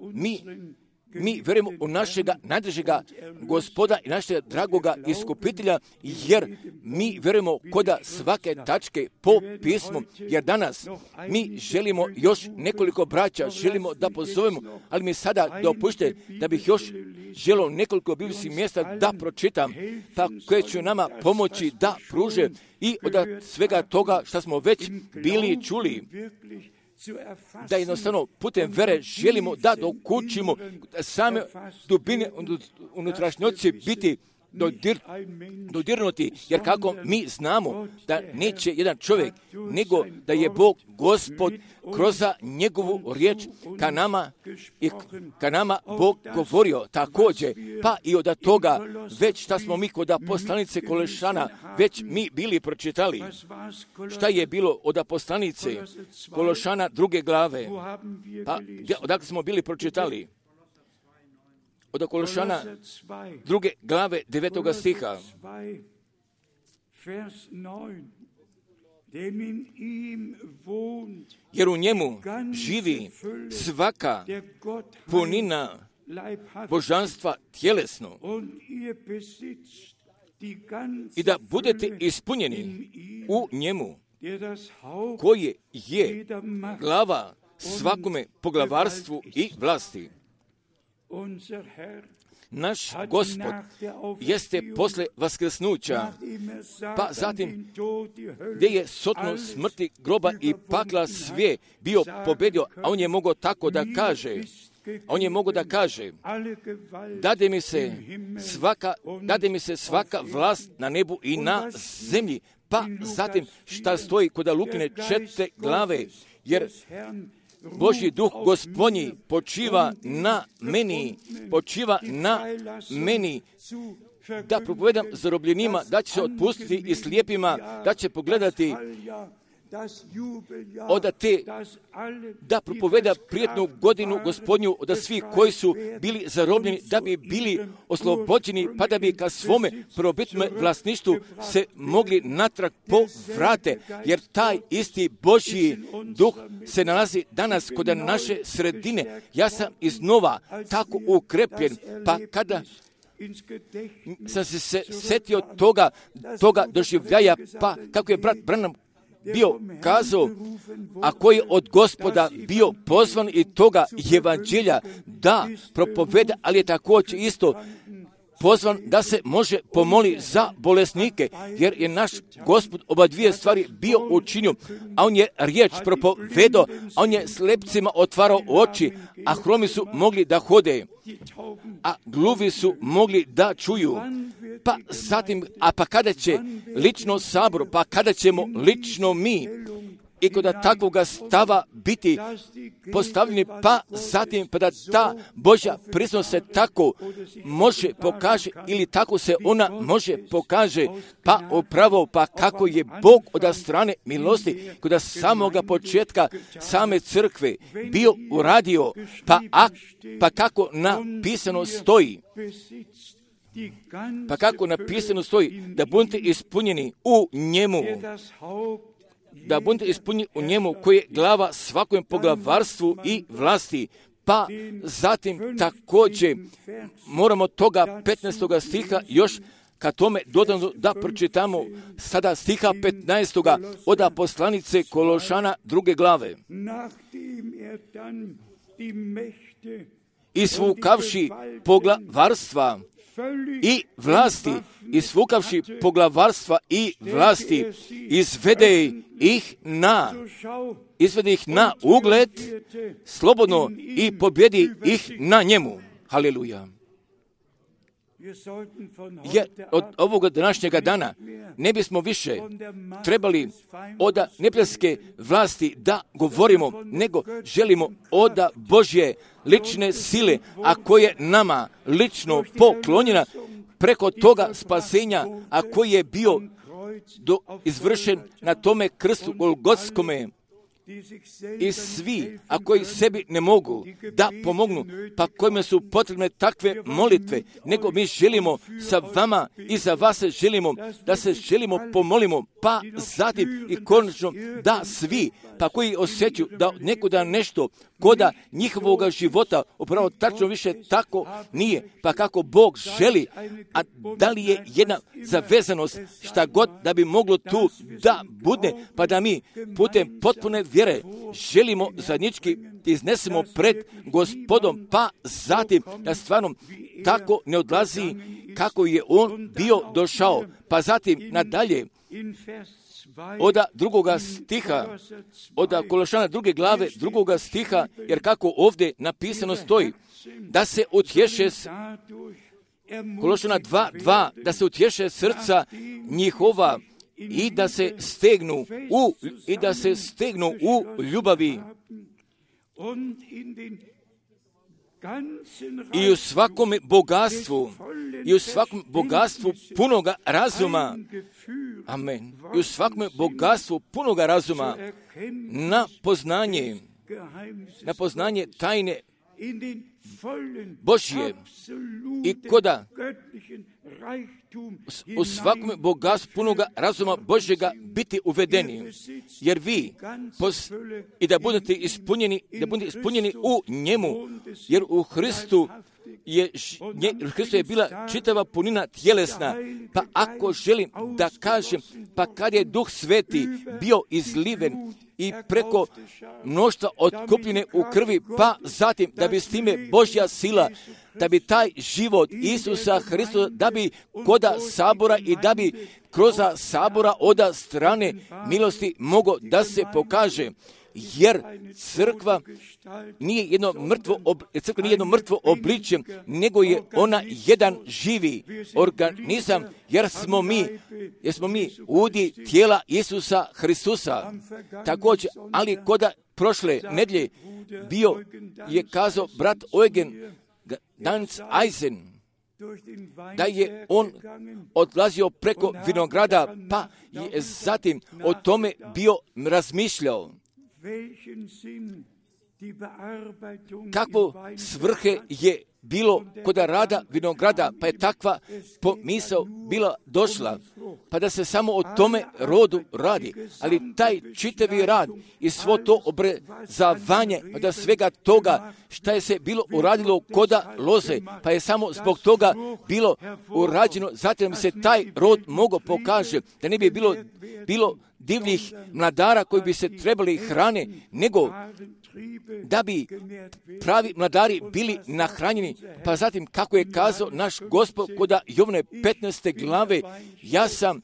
mi verujemo u našega najdražega Gospoda i našega dragoga iskupitelja, jer mi verujemo koda svake tačke po pismu, jer danas mi želimo još nekoliko braća, želimo da pozovemo, ali mi sada dopušte da bih još želio nekoliko biblijskih mjesta da pročitam, pa koje će nama pomoći da pruže i od svega toga što smo već bili čuli, da jednostavno putem vere želimo da dokučimo same dubine unutrašnjosti biti dodirnuti, jer kako mi znamo da neće jedan čovjek, nego da je Bog Gospod kroz njegovu riječ ka nama Bog govorio također, pa i od toga već šta smo mi kod poslanice Kološana već mi bili pročitali. Šta je bilo od poslanice Kološana 2. glave, pa odakle smo bili pročitali? Od Kološana 2. glave 9. stiha. Jer u njemu živi svaka punina božanstva tjelesno i da budete ispunjeni u njemu, koji je glava svakome poglavarstvu i vlasti. Naš Gospod jeste posle vaskrsnuća, pa zatim gdje je sotnu smrti, groba i pakla sve bio pobedio, a on je mogao tako da kaže, dade mi se svaka vlast na nebu i na zemlji, pa zatim šta stoji kod Lukine 4. glave, jer Božji duh Gospodnji počiva na meni, da propovedam zarobljenima, da će se otpustiti i slijepima, da će pogledati da propoveda prijetnu godinu Gospodnju od svih koji su bili zarobljeni, da bi bili oslobođeni, pa da bi ka svome prvobitnome vlasništvu se mogli natrag povrate, jer taj isti Božji duh se nalazi danas kod naše sredine. Ja sam iznova tako ukrepljen, pa kada sam se setio toga doživljaja, pa kako je brat Branham bio kazao, a koji je od Gospoda bio pozvan i toga evanđelja da propoveda, ali je također isto pozvan da se može pomoli za bolesnike, jer je naš Gospod oba dvije stvari bio učinio, a on je riječ propovedao, a on je slepcima otvarao oči, a hromi su mogli da hode, a gluvi su mogli da čuju. Pa zatim, pa kada će lično sabor, pa kada ćemo lično mi i kod takvoga stava biti postavljeni, pa zatim pa da ta Božja prisutnost se tako može pokaže ili tako se ona može pokaže, pa upravo pa kako je Bog od strane milosti kod samoga početka same crkve bio uradio, pa kako napisano stoji. Pa kako napisano stoji, da budete ispunjeni u njemu, da budete ispunjeni u njemu koji je glava svakom poglavarstvu i vlasti. Pa zatim također moramo toga 15. stiha još ka tome dodano da pročitamo sada stiha 15. od poslanice Kološana 2. glave. I svukavši poglavarstva i vlasti, isvukavši poglavarstva i vlasti, izvede ih na ugled slobodno i pobjedi ih na njemu. Haleluja. Jer od ovoga današnjega dana ne bismo više trebali od neprijateljske vlasti da govorimo, nego želimo od Božje lične sile, a koje nama lično poklonjena preko toga spasenja, a koji je bio izvršen na tome krstu Golgotskome. I svi, a koji sebi ne mogu da pomognu, pa kojima su potrebne takve molitve, nego mi želimo sa vama i za vas želimo da se pomolimo, pa zatim i konačno da svi, pa koji osjećaju da nekuda nešto koda njihovog života upravo tačno više tako nije, pa kako Bog želi, a da li je jedna zavezanost šta god da bi moglo tu da bude, pa da mi putem potpune vjere želimo zajednički iznesemo pred Gospodom, pa zatim da stvarno tako ne odlazi kako je on bio došao, pa zatim nadalje od drugoga stiha, od Kološana 2. glave 2. stiha, jer kako ovdje napisano stoji, da se utješe Kološana 2.2, da se utješe srca njihova i da se stegnu u ljubavi i u svakom bogatstvu punoga razuma. Amen. I u svakom bogatstvu punoga razuma na poznanje tajne Božje i koda u svakom bogatstvu punoga razuma Božjega biti uvedeni, jer vi i da budete ispunjeni u njemu, jer u Hristu je bila čitava punina tjelesna, pa ako želim da kažem, pa kad je Duh Sveti bio izliven i preko mnoštva otkupljene u krvi, pa zatim da bi s time Božja sila, da bi taj život Isusa Hristusa, da bi koda sabora i da bi kroz sabora od strane milosti mogo da se pokaže, jer crkva nije jedno mrtvo obličje, nego je ona jedan živi organizam, jer smo mi udi tijela Isusa Hristusa. Također, ali koda prošle nedjelje bio je kazao brat Eugen Danz Eisen, da je on odlazio preko vinograda, pa je zatim o tome bio razmišljao. Kakvo svrhe je bilo kod rada vinograda, pa je takva pomisao bila došla. pa da se samo o tome rodu radi. Ali taj čitavi rad i svo to obrazovanje od svega toga šta je se bilo uradilo koda loze, pa je samo zbog toga bilo urađeno, zatim se taj rod mogao pokaže, da ne bi bilo divljih mladara koji bi se trebali hrane, nego da bi pravi mladari bili nahranjeni. Pa zatim, kako je kazao naš Gospod koda Jovane 15. glave, ja sam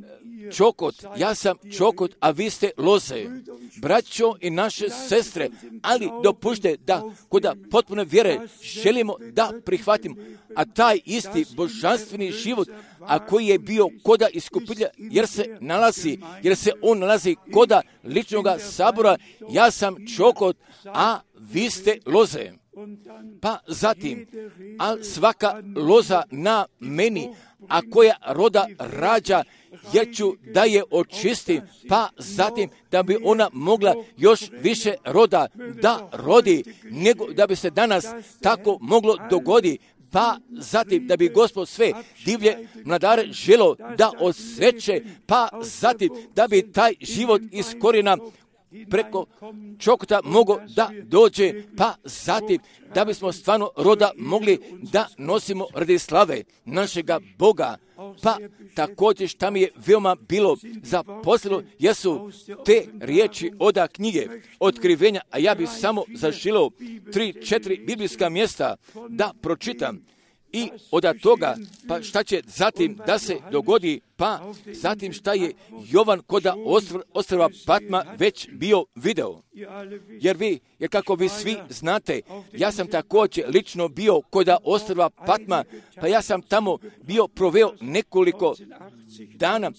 čokot, a vi ste loze. Braćo i naše sestre, ali dopušte da koda potpune vjere želimo da prihvatimo, a taj isti božanstveni život, a koji je bio koda iskupitelja, jer se on nalazi koda ličnoga sabora, ja sam čokot, a vi ste loze. Pa zatim, a svaka loza na meni, a koja roda rađa, jer ću da je očistim, pa zatim da bi ona mogla još više roda da rodi, nego da bi se danas tako moglo dogoditi. Pa zatim da bi Gospod sve divlje mladare želo da osreće, pa zatim da bi taj život iz korijena preko čokota mogao da dođe, pa zatim da bismo stvarno roda mogli da nosimo radi slave našega Boga. Pa također šta mi je veoma bilo zaposlilo jesu te riječi od knjige Otkrivenja, a ja bih samo zaželio 3-4 biblijska mjesta da pročitam. I od toga, pa šta će zatim da se dogodi, pa zatim šta je Jovan koda ostrva Patma već bio video. Jer kako vi svi znate, ja sam također lično bio koda ostrva Patma, pa ja sam tamo bio proveo nekoliko dana,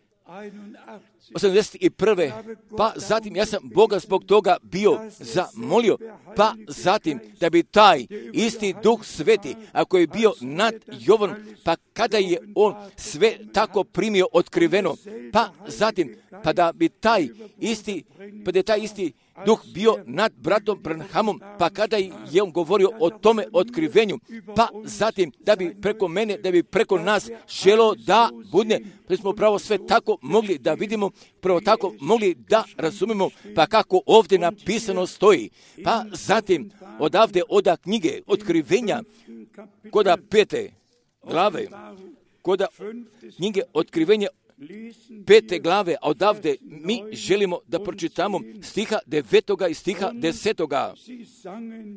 81. Pa zatim ja sam Boga zbog toga bio zamolio, pa zatim da bi taj isti Duh Sveti, ako je bio nad Jovanom, pa kada je on sve tako primio otkriveno, pa zatim, pa da bi taj isti Duh bio nad bratom Branhamom, pa kada je on govorio o tome otkrivenju, pa zatim da bi preko mene, da bi preko nas želo da budne, pa smo pravo sve tako mogli da vidimo, prvo tako mogli da razumemo, pa kako ovdje napisano stoji. Pa zatim odavde od knjige Otkrivenja, koda 5. glave, koda knjige Otkrivenja 5. glave, a odavde mi želimo da pročitamo stiha 9. i stiha 10.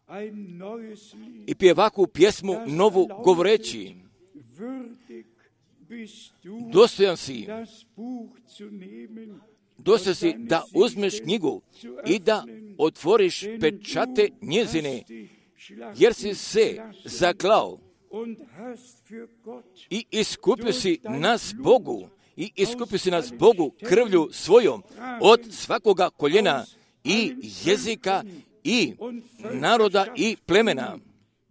I pjevaku pjesmu novu govoreći, dostojan si da uzmeš knjigu i da otvoriš pečate njezine, jer si se zaklao i iskupio si nas Bogu krvlju svojom od svakoga koljena i jezika i naroda i plemena.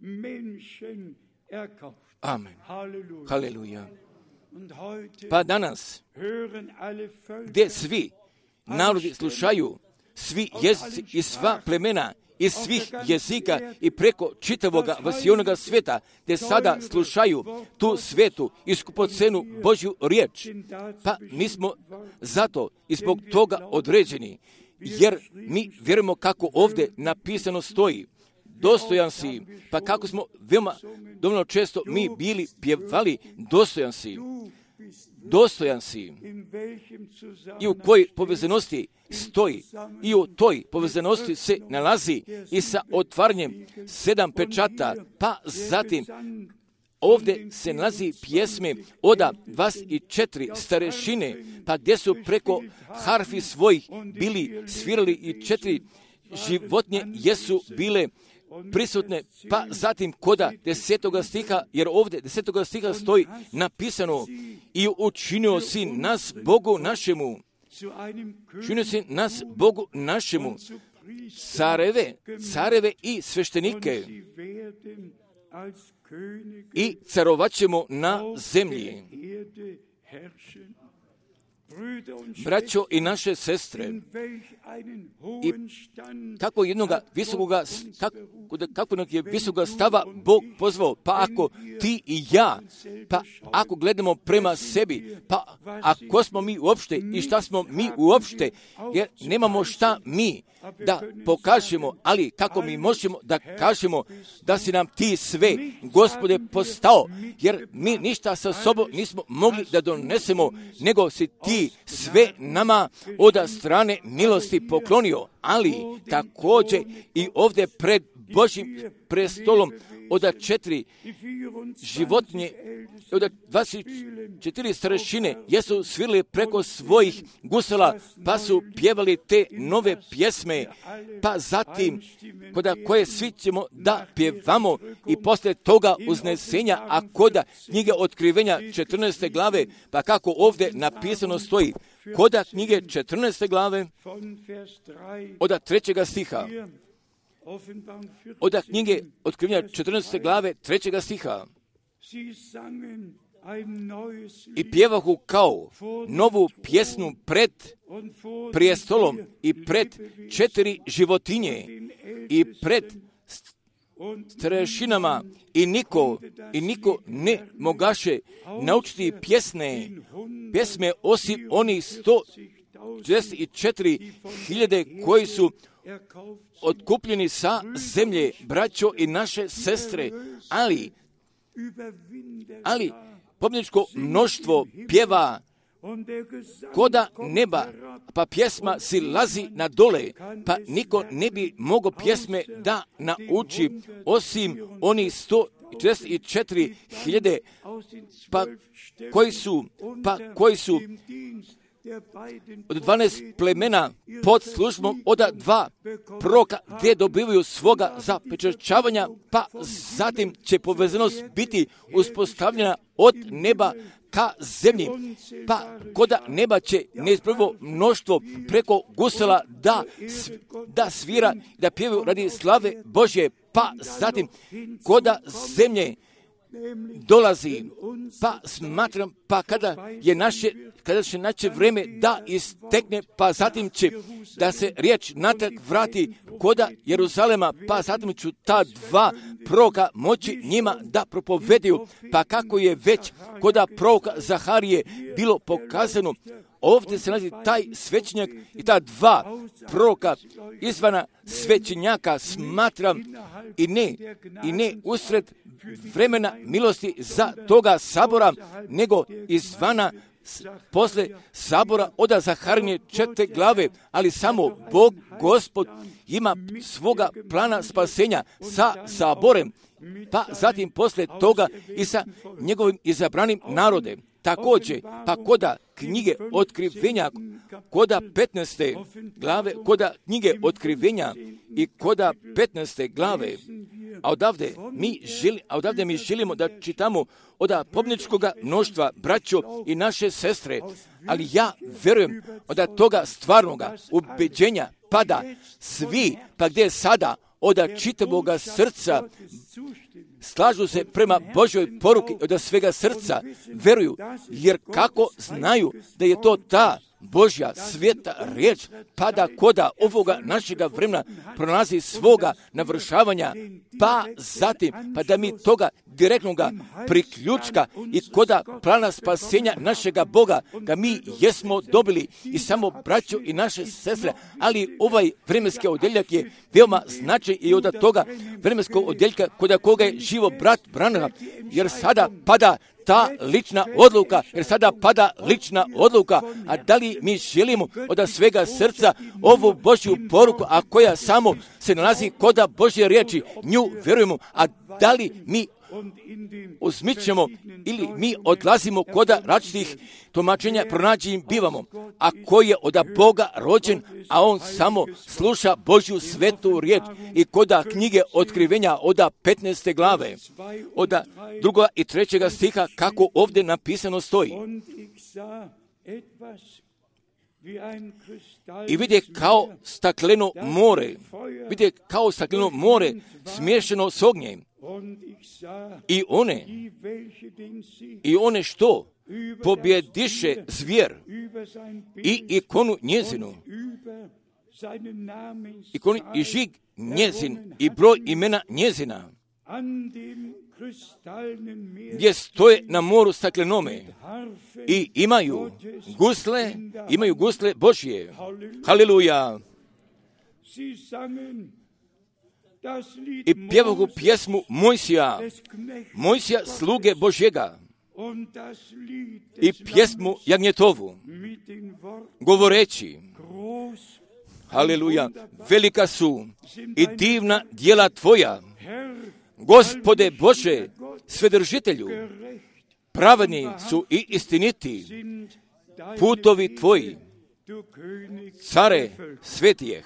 Amen. Haleluja. Pa danas, gdje svi narodi slušaju, svi jezici i sva plemena iz svih jezika i preko čitavoga vasionoga sveta, gdje sada slušaju tu svetu i skupocenu Božju riječ, pa mi smo zato i zbog toga određeni, jer mi vjerujemo kako ovdje napisano stoji. Dostojan si, pa kako smo veoma dovoljno često mi bili pjevali, dostojan si. I u kojoj povezanosti stoji, i u toj povezanosti se nalazi i sa otvaranjem 7 pečata, pa zatim ovdje se nalazi pjesme od 24 starešine, pa gdje su preko harfi svojih bili svirali i 4 životinje jesu bile prisutne, pa zatim koda 10. stiha, jer ovdje 10. stiha stoji napisano, i učinio si nas Bogu našemu, careve i sveštenike, i carovat ćemo na zemlji. braćo i naše sestre, i kako jednoga visokoga, kako je visokoga stava Bog pozvao, pa ako ti i ja, pa ako gledamo prema sebi, pa ako smo mi uopšte i šta smo mi uopšte, jer nemamo šta mi da pokažemo, ali kako mi možemo da kažemo da si nam ti sve, Gospode, postao, jer mi ništa sa sobom nismo mogli da donesemo, nego si ti sve nama od strane milosti poklonio, ali također i ovdje pred Božjim prestolom od 4 životinje, od 24 starešine jesu svirali preko svojih gusala, pa su pjevali te nove pjesme, pa zatim koda koje svi ćemo da pjevamo i posle toga uznesenja, a koda knjige Otkrivenja 14. glave, pa kako ovdje napisano stoji, koda knjige 14. glave od 3. stiha, od knjige Otkrivenja 14. glave 3. stiha, i pjevahu kao novu pjesnu pred prijestolom i pred 4 životinje i pred starešinama, i niko ne mogaše naučiti pjesme osim onih 144.000 koji su otkupljeni sa zemlje, braćo i naše sestre, ali pobjedničko mnoštvo pjeva koda neba, pa pjesma silazi na dole, pa niko ne bi mogao pjesme da nauči osim onih 144.000 koji su od 12 plemena pod službom od 2 proroka gdje dobivaju svoga zapečaćavanja, pa zatim će povezanost biti uspostavljena od neba ka zemlji, pa koda neba će neizbrojno mnoštvo preko gusala da svira, da pjevaju radi slave Božje, pa zatim koda zemlje dolazi, pa smatram, pa kada će naše vrijeme da istekne, pa zatim će da se riječ natrag vrati koda Jeruzalema, pa zatim ću ta 2 proroka moći njima da propovediju, pa kako je već koda proroka Zaharije bilo pokazano, ovdje se nalazi taj svećenjak i ta 2 proroka izvana svećenjaka, smatram, i ne usred vremena milosti za toga sabora, nego izvana posle sabora od Zaharije 4. glave, ali samo Bog, Gospod, ima svoga plana spasenja sa saborem, pa zatim posle toga i sa njegovim izabranim narodem. Također, pa koda knjige Otkrivenja, koda 15. glave, koda knjige Otkrivenja i koda 15. glave, a odavde mi želimo da čitamo od pobjedničkog mnoštva, braćo i naše sestre, ali ja verujem od toga stvarnoga ubeđenja pada svi, pa gdje sada od čitavoga srca slažu se prema Božoj poruki, od svega srca veruju, jer kako znaju da je to ta Božja sveta riječ, pa da koda ovoga našega vremena pronalazi svoga navršavanja, pa zatim, pa da mi toga direktnoga priključka i koda plana spasenja našega Boga, ga mi jesmo dobili, i samo braćo i naše sestre, ali ovaj vremenski odjeljak je veoma značajan i od toga vremenskog odjeljka koda koga je živo brat Branham, jer sada pada ta lična odluka, a da li mi želimo od svega srca ovu Božju poruku, a koja samo se nalazi koda Božje riječi, nju vjerujemo, a da li mi uzmićemo ili mi odlazimo koda različitih tumačenja pronađenim bivamo, a koji je od Boga rođen, a on samo sluša Božju svetu riječ, i koda knjige Otkrivenja od 15. glave, od 2. i 3. stiha, kako ovdje napisano stoji. I vidje kao stakleno more smiješano s ognjem, i one što pobjediše zvijer i ikonu njezinu, ikonu i žig njezin i broj imena njezina, gdje stoje na moru staklenome i imaju gusle Božje. Haleluja! I pjevahu pjesmu Mojsija sluge Božjega i pjesmu Jagnjetovu, govoreći: haleluja, velika su i divna djela Tvoja, Gospode Bože, Svedržitelju, pravedni su i istiniti putovi Tvoji, care svetijeh.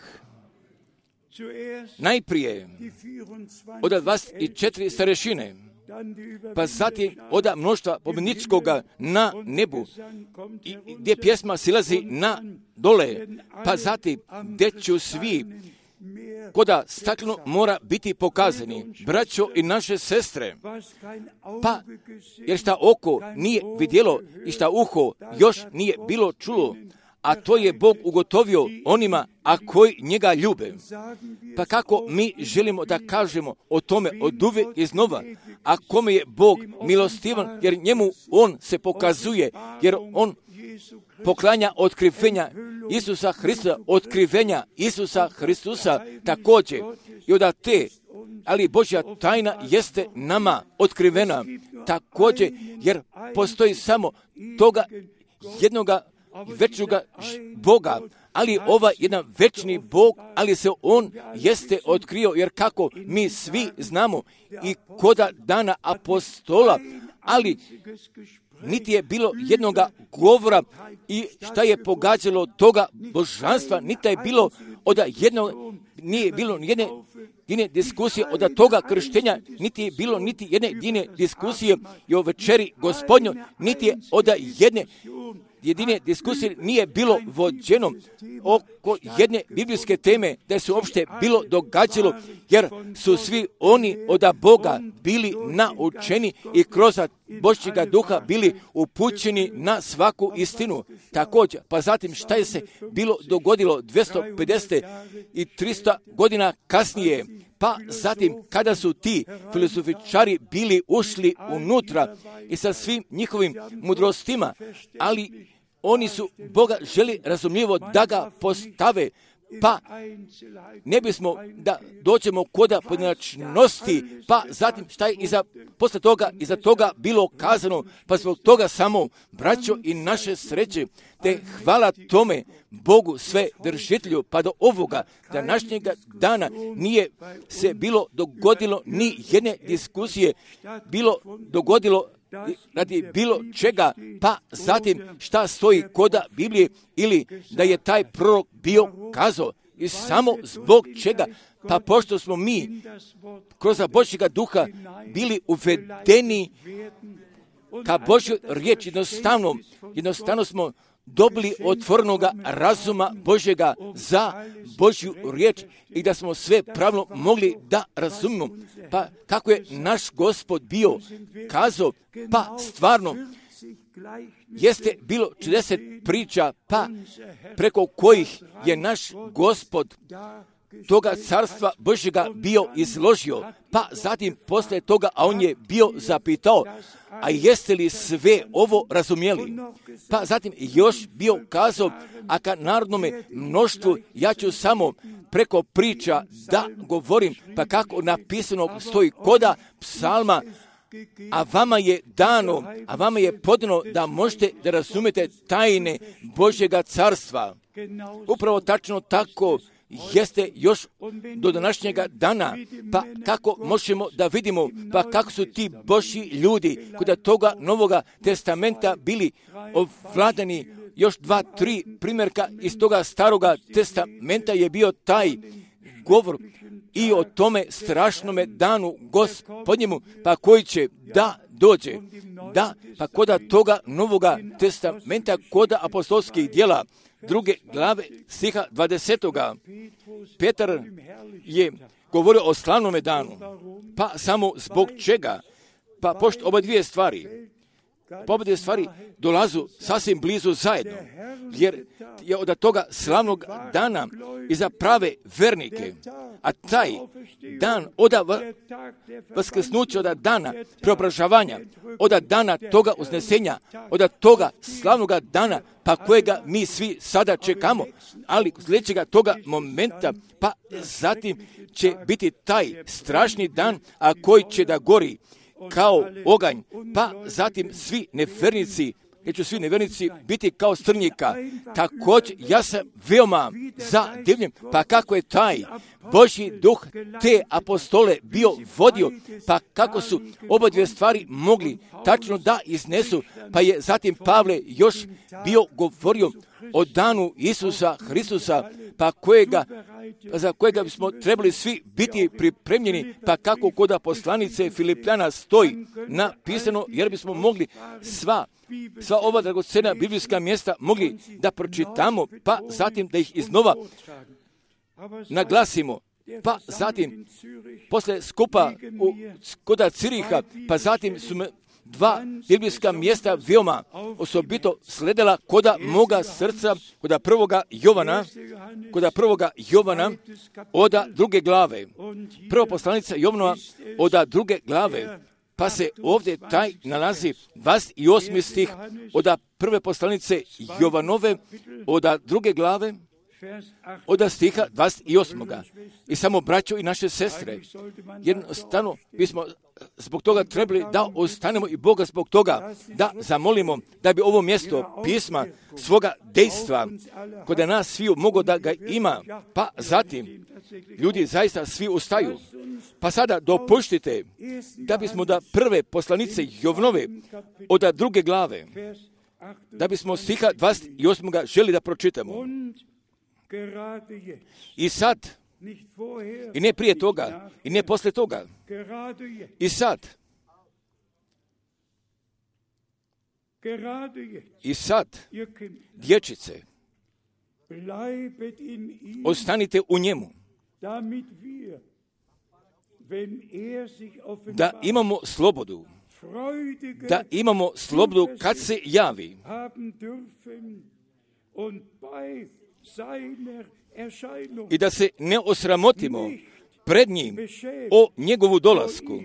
Najprije od 24 starešine, pa zatim od mnoštva pobjedničkoga na nebu, gdje pjesma silazi na dole, pa zatim gdje će svi koda stakleno mora biti pokazani, braćo i naše sestre, pa jer šta oko nije vidjelo i šta uho još nije bilo čulo, a to je Bog ugotovio onima, a koji njega ljube. Pa kako mi želimo da kažemo o tome oduvijek iznova, a kome je Bog milostivan, jer njemu on se pokazuje, jer on poklanja otkrivenja Isusa Hristusa, otkrivenja Isusa Hristusa također. I onda ali Božja tajna jeste nama otkrivena također, jer postoji samo toga jednoga večnoga Boga, ali ovaj jedan večni Bog, ali se on jeste otkrio, jer kako mi svi znamo i koda dana apostola, ali niti je bilo jednoga govora i šta je pogađalo toga božanstva, niti je bilo nije bilo jedne diskusije od toga krštenja, niti je bilo niti jedne diskusije i o večeri Gospodnjoj, niti je od jedine diskusije nije bilo vođeno oko jedne biblijske teme da se uopšte bilo događalo, jer su svi oni od Boga bili naučeni i kroz Božjega duha bili upućeni na svaku istinu. Također, pa zatim šta je se bilo dogodilo 250 i 300 godina kasnije, pa zatim kada su ti filozofičari bili ušli unutra i sa svim njihovim mudrostima, ali oni su Boga želi razumljivo da ga postave, pa ne bismo da dođemo koda pojedinačnosti, pa zatim šta je iza toga bilo kazano, pa zbog toga samo, braćo i naše sreće, te hvala tome Bogu sve držitelju, pa do ovoga današnjega dana nije se bilo dogodilo ni jedne diskusije, bilo dogodilo radi bilo čega, pa zatim šta stoji koda Biblije ili da je taj prorok bio kazao i samo zbog čega, pa pošto smo mi kroz Božjega duha bili uvedeni ka Božjoj riječi, jednostavno smo dobili otvorenoga razuma Božjega za Božju riječ i da smo sve pravilno mogli da razumimo. Pa kako je naš Gospod bio kazao, pa stvarno jeste bilo 40 priča, pa preko kojih je naš Gospod toga carstva Božjega bio izložio, pa zatim poslije toga, a on je bio zapitao, a jeste li sve ovo razumjeli? Pa zatim još bio kazao, a ka narodnome mnoštvu ja ću samo preko priča da govorim, pa kako napisano stoji koda psalma, a vama je podano da možete da razumete tajne Božjega carstva. Upravo tačno tako jeste još do današnjega dana, pa kako možemo da vidimo, pa kako su ti Božji ljudi kod toga Novoga testamenta bili ovladani, još 2-3 primjerka iz toga Staroga testamenta je bio taj govor i o tome strašnome danu Gospodnjemu, pa koji će da dođe, da, pa koda toga Novoga testamenta, koda apostolskih djela, 2. glave stiha 20. Petar je govorio o slavnome danu. Pa samo zbog čega? Pa pošto oba dvije stvari dolazu sasvim blizu zajedno, jer je od toga slavnog dana i za prave vernike, a taj dan od vaskrsnuća, od dana preobražavanja, od dana toga uznesenja, od toga slavnog dana, pa kojega mi svi sada čekamo, ali sljedećega toga momenta, pa zatim će biti taj strašni dan, a koji će da gori kao oganj, pa zatim svi nevernici biti kao strnjika. Također, ja sam veoma zadivljen, pa kako je taj Božji duh te apostole bio vodio, pa kako su oba dvije stvari mogli tačno da iznesu, pa je zatim Pavle još bio govorio o danu Isusa Hristusa, pa za kojega bismo trebali svi biti pripremljeni, pa kako kod poslanice Filipljana stoji napisano, jer bismo mogli sva ova dragocena biblijska mjesta mogli da pročitamo, pa zatim da ih iznova naglasimo, pa zatim posle skupa kod Ciriha, pa zatim su me dva biblijska mjesta veoma osobito sledila koda moga srca, koda prvoga Jovana od 2. glave. Prva poslanica Jovanova od 2. glave, pa se ovdje taj nalazi 28. stih od prve poslanice Jovanove od 2. glave, od stiha 28. I samo braćo i naše sestre, jednostavno bismo zbog toga trebali da ostanemo i Boga zbog toga da zamolimo da bi ovo mjesto pisma svoga dejstva kod nas sviju mogo da ga ima, pa zatim ljudi zaista svi ustaju. Pa sada dopuštite da bismo da prve poslanice Jovanove od 2. glave, da bismo stiha 28. želi da pročitamo. I sad, i ne prije toga, i ne posle toga, i sad, dječice, ostanite u njemu, da imamo slobodu, kad se javi, i da se ne osramotimo pred njim o njegovu dolasku.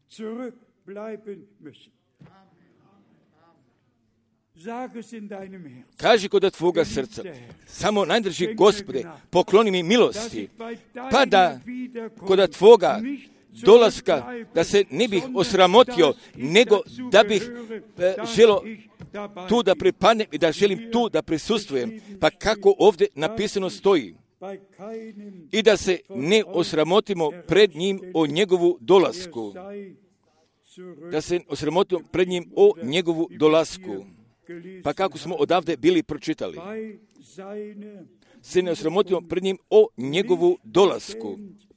Kaži kod tvoga srca, samo najdrži Gospode, pokloni mi milosti, pa da kod tvoga dolaska, da se ne bih osramotio, nego da bih želo tu da pripadnem i da želim tu da prisustvujem, pa kako ovdje napisano stoji, i da se ne osramotimo pred njim o njegovu dolasku. Pa kako smo odavde bili pročitali, se ne osramotimo pred njim o njegovu dolasku.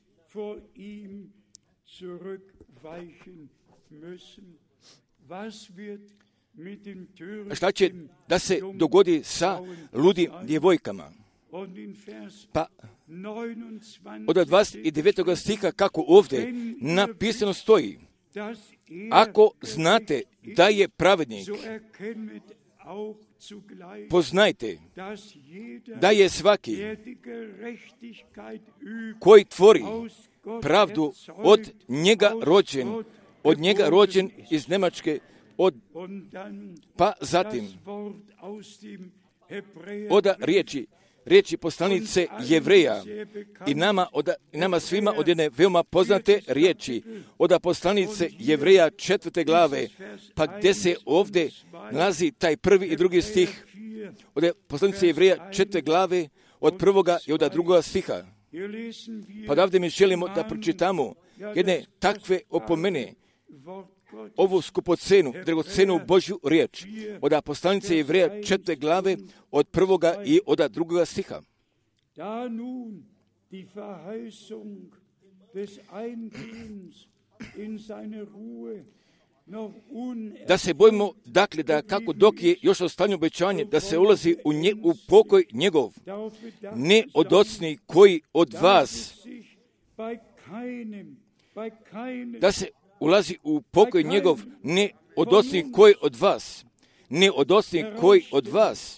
Šta će da se dogodi sa ludim djevojkama? Pa od 29. stiha kako ovdje napisano stoji, ako znate da je pravednik, poznajte da je svaki koji tvori pravdu od njega rođen iz Njemačke, pa zatim od riječi poslanice Jevreja i nama svima od jedne veoma poznate riječi od poslanice Jevreja 4. glave, pa gdje se ovdje nalazi taj 1. i 2. stih od poslanice Jevreja 4. glave od 1. i od 2. stiha. Pa odavde mi želimo da pročitamo jedne takve opomene, ovu skupocenu, dragocenu Božju riječ od poslanice Jevreja 4. glave od 1. i od 2. stiha. Da se bojimo, dakle, da kako dok je još ostanje obećanje, da se ulazi u pokoj njegov, ne od ocni koji od vas da se ulazi u pokoj njegov, ne od osnih koji od vas, ne od osnih koji od vas,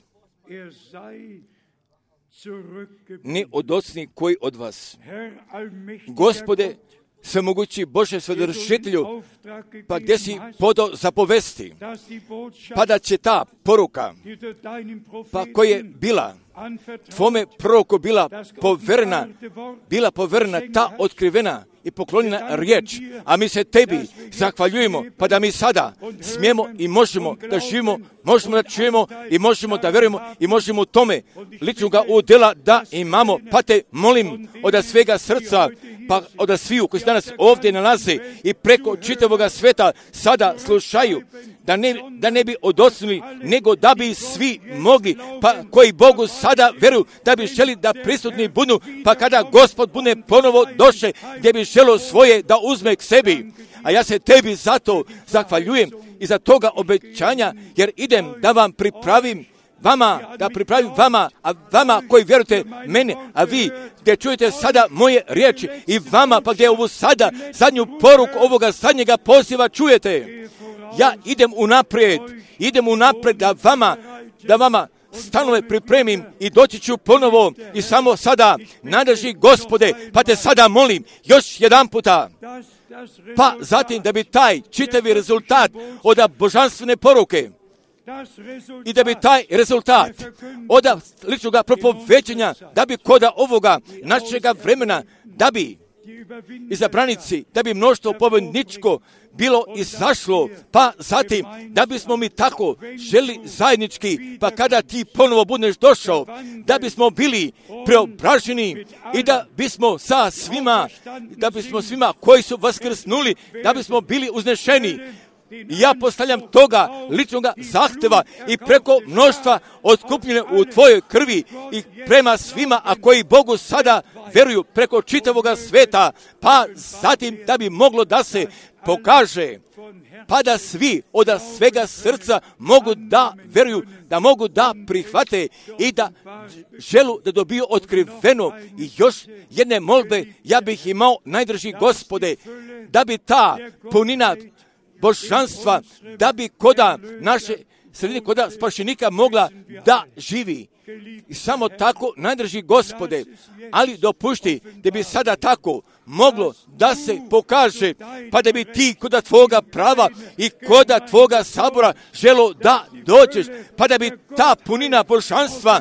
ne od osnih koji od vas. Gospode, svemogući Bože svedržitelju, pa gdje si podao zapovesti, pa da će ta poruka, pa koja je bila tvome proroku bila poverena ta otkrivena i poklonjena riječ, a mi se tebi zahvaljujemo, pa da mi sada smijemo i možemo da živimo, možemo da čujemo i možemo da verujemo i možemo u tome ličnoga udjela da imamo, pa te molim od svega srca, pa od sviju koji se danas ovdje nalaze i preko čitavoga sveta sada slušaju, da ne bi odosnuli, nego da bi svi mogli, pa koji Bogu sada veruju, da bi želi da prisutni budu, pa kada Gospod bude ponovo došle, gdje bi želo svoje da uzme k sebi. A ja se tebi zato zahvaljujem i za toga obećanja, jer idem da vam pripravim vama, a vama koji vjerujete mene, a vi gdje čujete sada moje riječi i vama pa gdje ovu sada zadnju poruku ovoga zadnjega poziva čujete. Ja idem unaprijed da vama stanove pripremim i doći ću ponovo i samo sada nadrži Gospode, pa te sada molim još jedan puta, pa zatim da bi taj čitavi rezultat od božanstvene poruke i da bi taj rezultat od ličnog propoveđenja, da bi kod ovoga našega vremena, da bi izabranici, da bi mnoštvo pobjedničko bilo izašlo, pa zatim da bismo mi tako želi zajednički, pa kada ti ponovo budeš došao, da bismo bili preobraženi i da bismo svima koji su vaskrsnuli, da bismo bili uznešeni. Ja postavljam toga ličnoga zahtjeva i preko mnoštva otkupljene u tvojoj krvi i prema svima, a koji Bogu sada veruju preko čitavoga sveta, pa zatim da bi moglo da se pokaže, pa da svi od svega srca mogu da veruju, da mogu da prihvate i da želu da dobiju otkriveno. I još jedne molbe ja bih imao, najdrži Gospode, da bi ta punina božanstva, da bi koda naše sredine, koda spašenika mogla da živi. I samo tako, najdrži Gospode, ali dopušti da bi sada tako moglo da se pokaže, pa da bi ti koda tvoga prava i koda tvoga sabora želo da dođeš, pa da bi ta punina božanstva,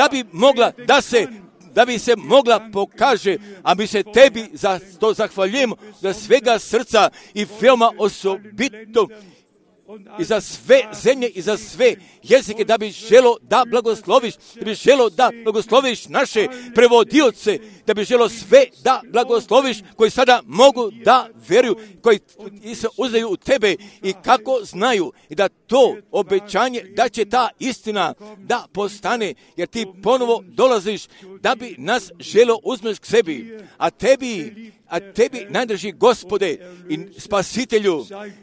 da bi se mogla pokaže, a mi se tebi za to zahvaljujemo za svega srca i veoma osobito i za sve zemlje i za sve jezike, da bi želo da blagosloviš naše prevodioce, da bi želo sve da blagosloviš koji sada mogu da veruju, koji se uzdaju u tebe i kako znaju i da to obećanje, da će ta istina da postane, jer ti ponovo dolaziš da bi nas želo uzmeš k sebi, a tebi najdrži Gospode i Spasitelju,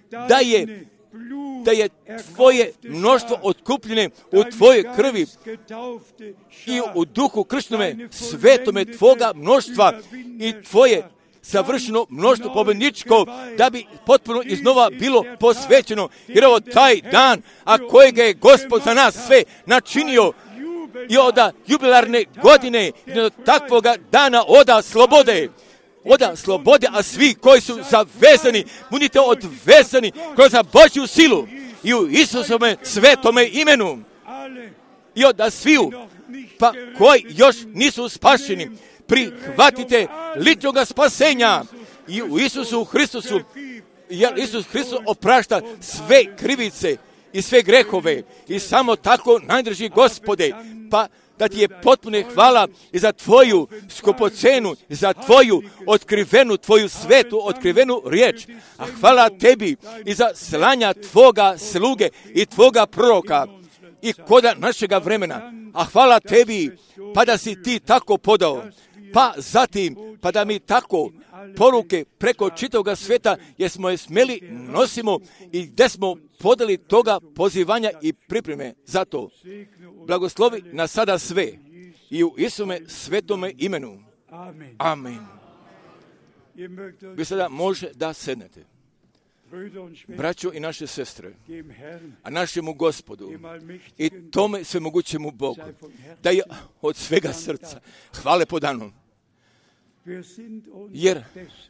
da je tvoje mnoštvo otkupljene u tvojoj krvi i u duhu krštnome svetome tvoga mnoštva i tvoje savršeno mnoštvo pobjedničko, da bi potpuno iznova bilo posvećeno, jer ovo taj dan, a kojega je Gospod za nas sve načinio i od jubilarne godine i od takvoga dana oda slobode, a svi koji su zavezani, budite odvezani kroz Božju silu i u Isusove svetome imenu. I od sviju, pa koji još nisu spašeni, prihvatite ličnoga spasenja i u Isusu Hristusu, jer Isus Hristos oprašta sve krivice i sve grehove i samo tako najdrži Gospode, pa da ti je potpune hvala i za tvoju skupocenu, i za tvoju otkrivenu, tvoju svetu otkrivenu riječ. A hvala tebi i za slanja tvoga sluge i tvoga proroka i koda našega vremena. A hvala tebi, pa da si ti tako podao, pa zatim, pa da mi tako poruke preko čitavoga sveta, jer smo je smjeli nosimo i gdje smo podali toga pozivanja i pripreme. Zato blagoslovi na sada sve i u Isume svetome imenu. Amen. vi sada može da sednete. Braćo i naše sestre, a našemu Gospodu i tome svemogućemu Bogu, da je od svega srca hvale podano. Jer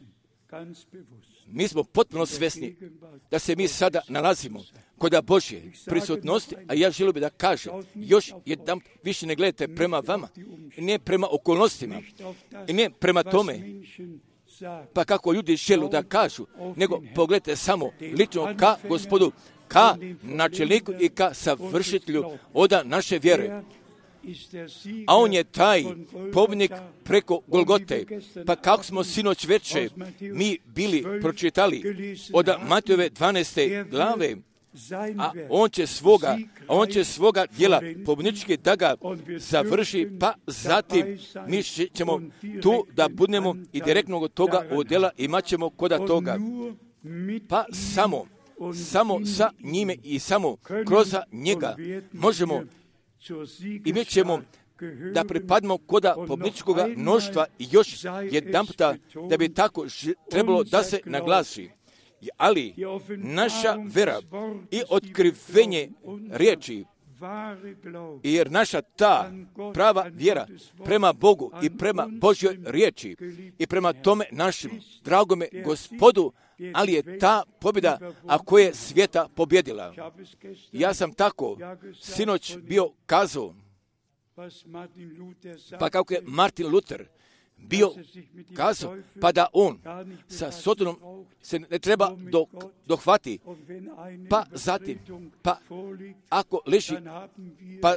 mi smo potpuno svjesni da se mi sada nalazimo kod Božje prisutnosti, a ja želio bih da kažem, još jedan više ne gledajte prema vama, i ne prema okolnostima, i ne prema tome, pa kako ljudi žele da kažu, nego pogledajte samo lično ka Gospodu, ka načelniku i ka savršitelju oda naše vjere. A on je taj pobjednik preko Golgote. Pa kako smo sinoć veče mi bili pročitali od Matejove 12. glave, a on će svoga djela pobjednički da ga završi, pa zatim mi ćemo tu da budemo i direktno od toga odjela imat ćemo koda toga. Pa samo sa njime i samo kroz njega možemo i mi ćemo da pripadimo koda pobjedničkog mnoštva i još jedanputa da bi tako trebalo da se naglasi. Ali naša vera i otkrivenje riječi, jer naša ta prava vjera prema Bogu i prema Božjoj riječi i prema tome našem dragome Gospodu, ali je ta pobjeda, a koja je svijeta pobjedila. Ja sam tako sinoć bio kazao, pa kako je Martin Luther bio kazao, pa da on sa Sotonom se ne treba dohvati, pa zatim, pa ako leži, pa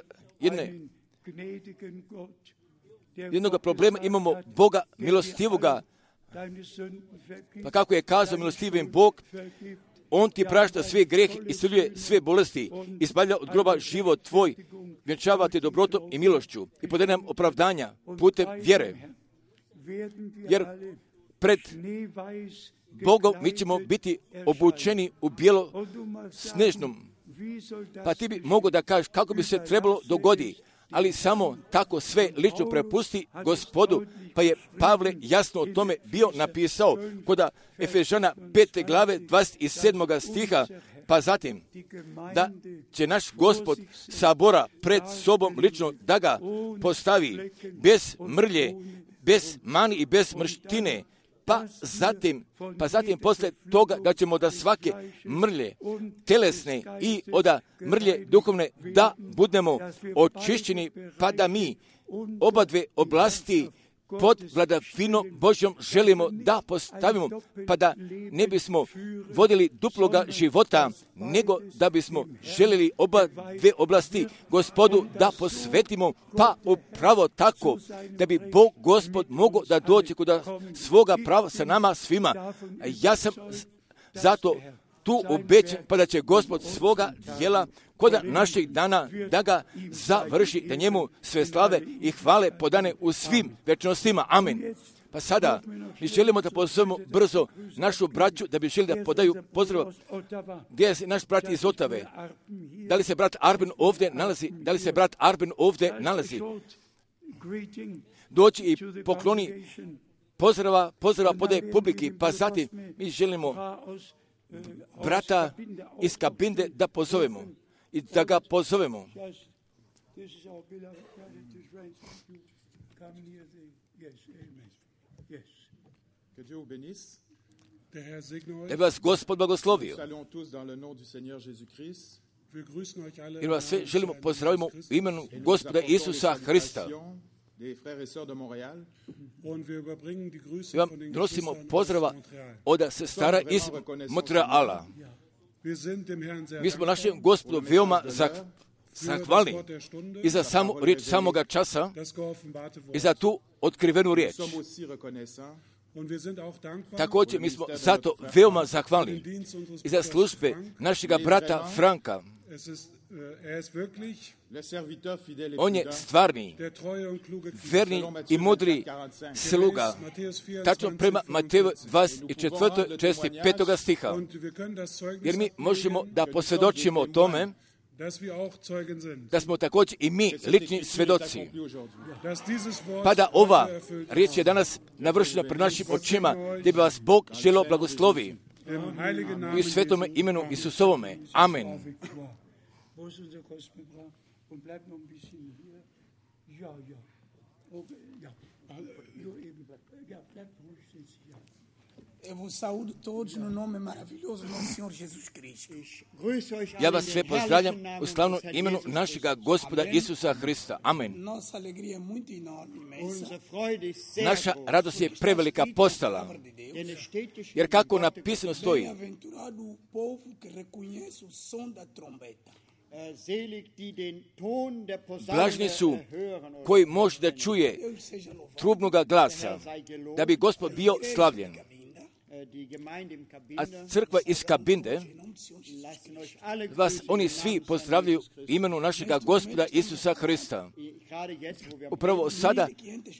jednog problema imamo Boga milostivoga, pa kako je kazao milostivim Bog, on ti prašta sve grijehe, isceljuje sve bolesti, izbavlja od groba život tvoj, vjenčava te dobrotom i milošću i podaje nam opravdanja putem vjere. Jer pred Bogom mi ćemo biti obučeni u bijelo snežnom. Pa ti bi mogao da kažeš kako bi se trebalo dogoditi, ali samo tako sve lično prepusti Gospodu, pa je Pavle jasno o tome bio napisao kod Efežana 5. glave 27. stiha, pa zatim da će naš Gospod sabora pred sobom lično da ga postavi bez mrlje, bez mani i bez mrštine, pa zatim posle toga da ćemo da svake mrlje telesne i od mrlje duhovne da budemo očišćeni, pa da mi oba dve oblasti pod vladavinom Božjom želimo da postavimo, pa da ne bismo vodili duploga života, nego da bismo željeli oba dve oblasti Gospodu da posvetimo, pa upravo tako da bi Bog Gospod mogao da dođe kod svoga prava sa nama svima. Ja sam zato tu obećan, pa da će Gospod svoga djela kod naših dana da ga završi, da njemu sve slave i hvale podane u svim večnostima. Amen. Pa sada mi želimo da pozovemo brzo našu braću da bi želi da podaju pozdrav. Gdje je naš brat iz Otave? Da li se brat Arben ovdje nalazi? Da li se brat Arben ovdje nalazi? Doći i pokloni pozdrava podaje publiki, pa zatim mi želimo brata iz Kabinde da pozovemo i da ga pozovemo. Da bi vas Gospod blagoslovio. I vas sve želimo pozdravimo u imenu Gospoda Isusa Hrista. I vam donosimo pozdrava od sestara iz Montreala. Mi smo našem Gospodu veoma zahvalni i za samu riječ samoga časa i za tu otkrivenu riječ. Također mi smo zato veoma zahvalni i za službe našega brata Franka. On je stvarni, verni i mudri sluga, tačno prema Mateju 24. česti 5. stiha. Jer mi možemo da posvjedočimo o tome da smo također i mi lični svjedoci. Pa da ova riječ je danas navršena pred našim očima, gdje bi vas Bog želio blagoslovi i u svetome imenu Isusovome. Amen. Ja vas sve pozdravljam u slavnom imenu našega Gospoda Isusa Hrista. Amen. Naša radost je prevelika postala, jer kako napisano stoji, blažni su koji može da čuje trubnoga glasa, da bi Gospod bio slavljen. A crkva iz Kabinde vas oni svi pozdravljaju u imenu našega Gospoda Isusa Hrista. Upravo sada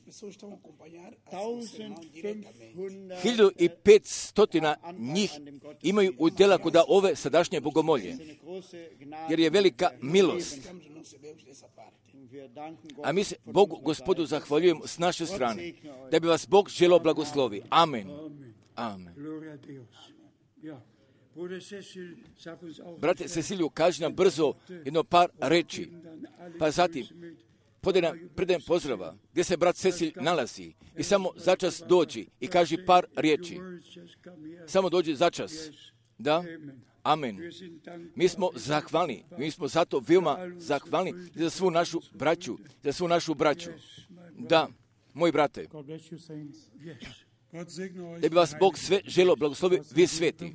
1500 njih imaju udjela kod ove sadašnje bogomolje, jer je velika milost. A mi se Bogu Gospodu zahvaljujemo s naše strane, da bi vas Bog želio blagoslovi. Amen. Amen. Brate Ceciliju, kaži nam brzo jedno par reči, pa zatim predajem pozdrava gdje se brat Cecil nalazi i samo začas dođi i kaži par riječi. Samo dođi začas. Da? Amen. Mi smo zahvalni, mi smo zato veoma zahvalni za svu našu braću. Da, moji brate. Da bi vas Bog sve želio blagoslovi, vi sveti.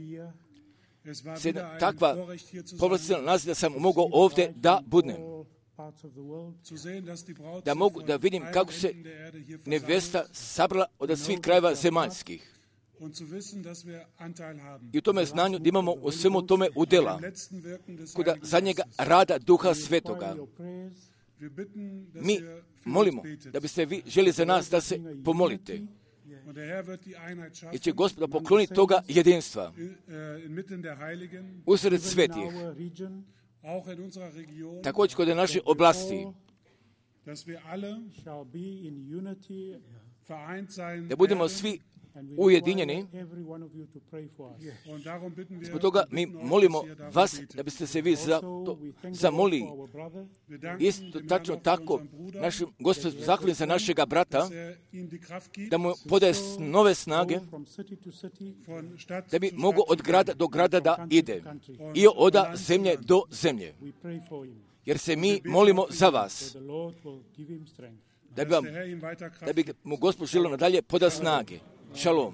Takva povlastica nalazi da sam mogao ovdje da budnem. Da mogu da vidim kako se nevesta sabrala od svih krajeva zemaljskih. I u tome znanju da imamo u svemu tome udjela, kod zadnjega rada Duha Svetoga. Mi molimo da biste vi želi za nas da se pomolite. I će Gospod pokloniti toga jedinstva usred svetih, također kod naše oblasti, da budemo svi ujedinjeni. Zbog toga mi molimo vas da biste se vi zamolili. Isto tačno tako, našim Gospod zahvalim za našega brata, da mu podaje nove snage, da bi mogao od grada do grada da ide i od zemlje do zemlje. Jer se mi molimo za vas, da bi mu Gospod želio nadalje poda snage. Šalom.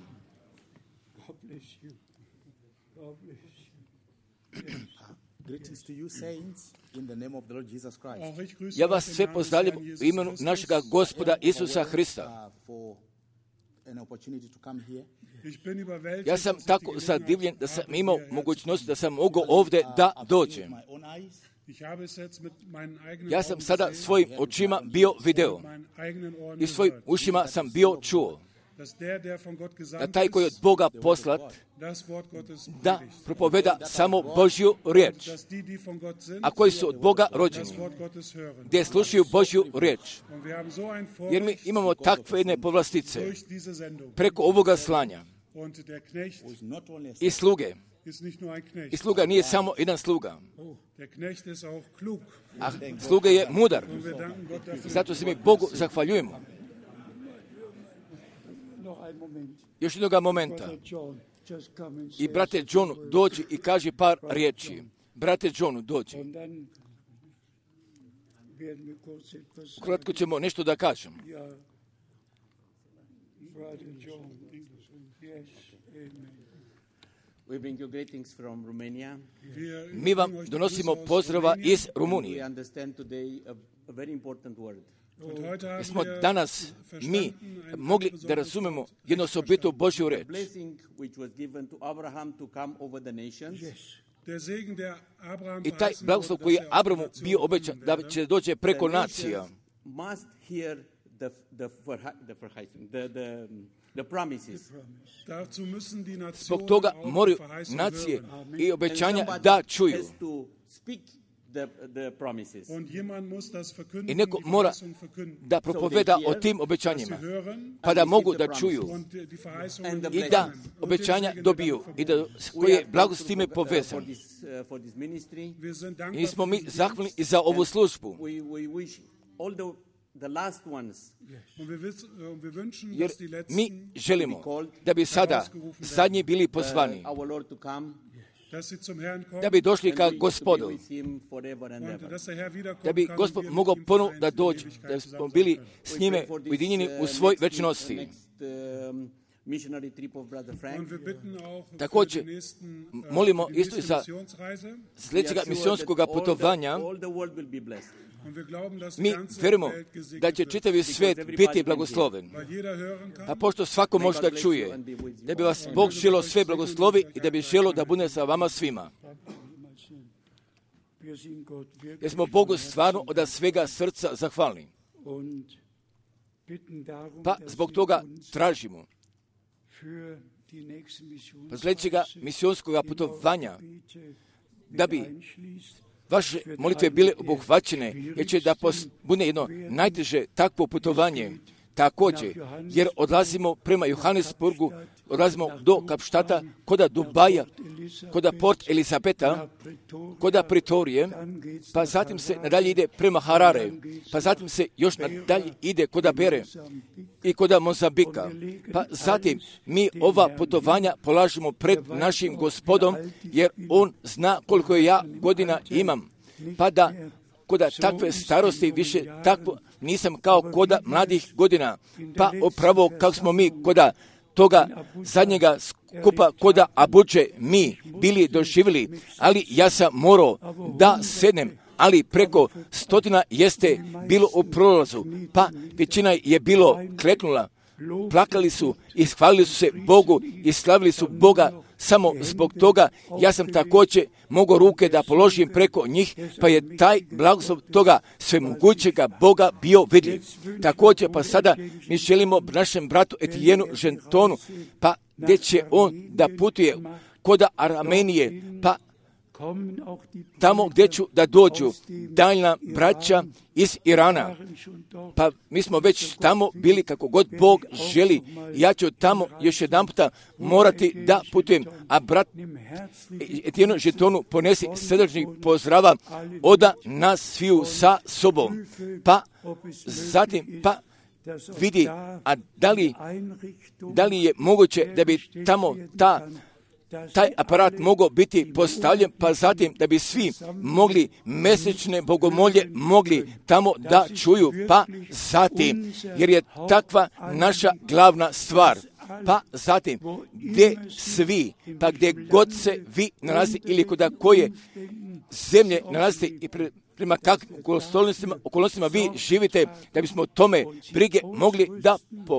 Ja vas sve pozdravljam u imenu našega Gospoda Isusa Hrista. Ja sam tako zadivljen da sam imao mogućnost da sam mogao ovdje da dođem. Ja sam sada svojim očima bio video i svojim ušima sam bio čuo da taj koji je od Boga poslat da propoveda samo Božju riječ, a koji su od Boga rođeni, gdje slušaju Božju riječ. Jer mi imamo takve jedne povlastice preko ovoga slanja i sluge. I sluga nije samo jedan sluga, a sluga je mudar. Zato se mi Bogu zahvaljujemo. Još jednoga momenta. I brate Johnu dođi i kaži par riječi. Brate Johnu dođi. Kratko ćemo nešto da kažem. Mi vam donosimo pozdrava iz Rumunije. Smo danas mi mogli da razumemo jednu osobitu Božju reč. I taj blagoslov koji je Abrahamu bio obećan da će doći preko nacija. Zbog toga moraju nacije i obećanja da čuju. I neko mora da propoveda o tim obećanjima, pa da mogu da čuju i da obećanja dobiju i da koji je blago s time povezan. I smo mi zahvalni i za ovu službu. Jer mi želimo da bi sada zadnji bili pozvani, da bi došli ka Gospodu, da bi Gospod mogao ponovno da dođe, da smo bili s njime ujedinjeni u svoj večnosti. Također, molimo isto i za sljedećega misionskog putovanja. Mi vjerujemo da će čitavi svijet biti blagosloven. A pošto svako može da čuje, da bi vas Bog želio sve blagoslovi i da bi želio da bude sa vama svima. Jer smo Bogu stvarno od svega srca zahvalni. Pa zbog toga tražimo sljedećega misionskog putovanja da bi vaše molitve bile obuhvaćene, jer će da bude jedno najteže takvo putovanje. Također, jer odlazimo prema Johannesburgu, odlazimo do Kapštata, koda Dubaja, koda Port Elizabeta, koda Pretorije, pa zatim se nadalje ide prema Harare, pa zatim se još nadalje ide koda Bere i koda Mozambika. Pa zatim mi ova putovanja polažemo pred našim Gospodom, jer On zna koliko ja godina imam, pa da koda takve starosti više takvo nisam kao koda mladih godina, pa upravo kako smo mi koda toga zadnjega skupa koda Abuđe mi bili doživjeli, ali ja sam morao da sednem, ali preko 100 jeste bilo u prolazu, pa većina je bilo kleknula, plakali su i hvalili su se Bogu i slavili su Boga. Samo zbog toga ja sam također mogao ruke da položim preko njih, pa je taj blagoslov toga svemogućega Boga bio vidljiv. Također pa sada mi želimo našem bratu Etijenu Žentonu, pa gdje će on da putuje koda Armenije, pa tamo gdje ću da dođu daljna braća iz Irana. Pa mi smo već tamo bili kako god Bog želi. Ja ću tamo još jedan puta morati da putujem. A brat Etijenu Žentonu ponesi srdačnih pozdrava oda nas sviju sa sobom. Pa zatim pa vidi, a da li je moguće da bi tamo taj aparat mogao biti postavljen, pa zatim da bi svi mogli mesečne bogomolje mogli tamo da čuju, pa zatim, jer je takva naša glavna stvar. Pa zatim, gdje svi, pa gdje god se vi nalazite ili kod koje zemlje nalazite i prema kakvim okolnostima vi živite, da bismo tome brige mogli da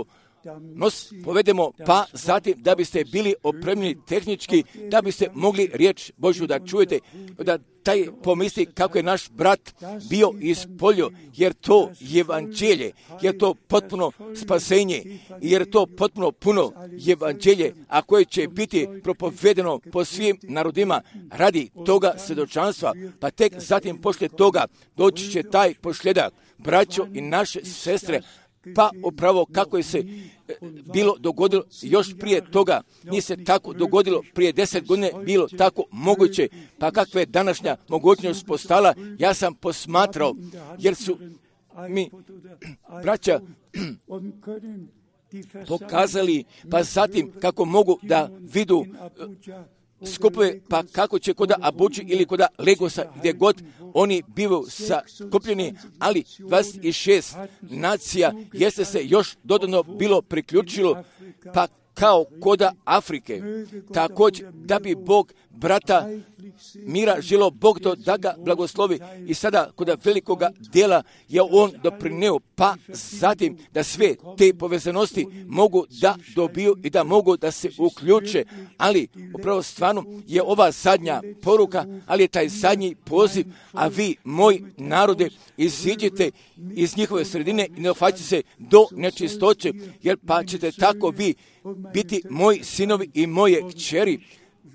povedemo, pa zatim da biste bili opremljeni tehnički, da biste mogli riječ Božju da čujete, da taj pomisli kako je naš brat bio ispolio, jer to je evanđelje, jer to potpuno spasenje, jer to potpuno puno evanđelje, a koje će biti propovedeno po svim narodima radi toga svjedočanstva, pa tek zatim poslije toga doći će taj posljedak, braćo i naše sestre. Pa upravo kako je se bilo dogodilo još prije toga, nije se tako dogodilo prije 10 godina, bilo tako moguće, pa kakva je današnja mogućnost postala, ja sam posmatrao, jer su mi braća pokazali, pa zatim kako mogu da vidu skupove, pa kako će koda Abuđi ili koda Legosa, gdje god oni bivaju sakupljeni, ali 26 nacija jeste se još dodatno bilo priključilo, pa kao koda Afrike. Također, da bi Bog brata mira želo Bog to da ga blagoslovi i sada koda velikoga dijela je on doprineo, pa zatim da sve te povezanosti mogu da dobiju i da mogu da se uključe, ali upravo stvarno je ova zadnja poruka, ali je taj zadnji poziv, a vi, moji narode, iziđite iz njihove sredine i ne ofaćite se do nečistoće, jer pa ćete tako vi biti moji sinovi i moje kćeri.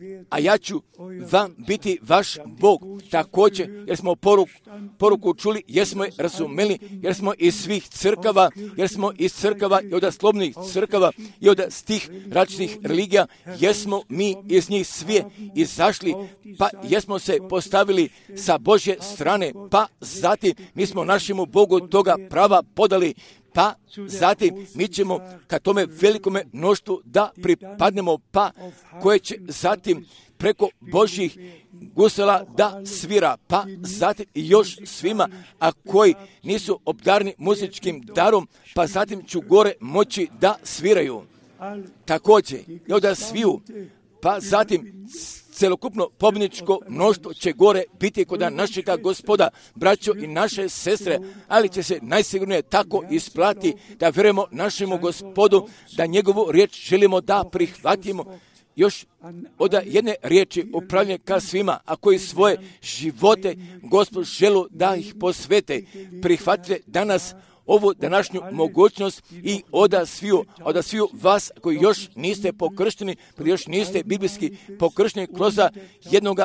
a ja ću vam biti vaš Bog. Također, jer smo poruku čuli, jer smo je razumeli, jer smo iz svih crkava, jer smo iz crkava i od slobodnih crkava i od tih različitih religija, jesmo mi iz njih svi izašli, pa jesmo se postavili sa Božje strane, pa zatim mi smo našemu Bogu toga prava podali, pa zatim mi ćemo ka tome velikome mnoštvu da pripadnemo, pa koje će zatim preko Božjih gusela da svira, pa zatim i još svima, a koji nisu obdarni muzičkim darom, pa zatim ću gore moći da sviraju. Također, i od sviju, pa zatim celokupno pobjedničko mnoštvo će gore biti kod našega Gospoda, braćo i naše sestre, ali će se najsigurnije tako isplati da vjerujemo našemu Gospodu, da njegovu riječ želimo da prihvatimo. Još od jedne riječi upravljanje ka svima, a koji svoje živote Gospod želu da ih posvete. Prihvatite danas ovu današnju mogućnost i od sviju vas koji još niste pokršteni, koji još niste biblijski pokršteni kroz jednoga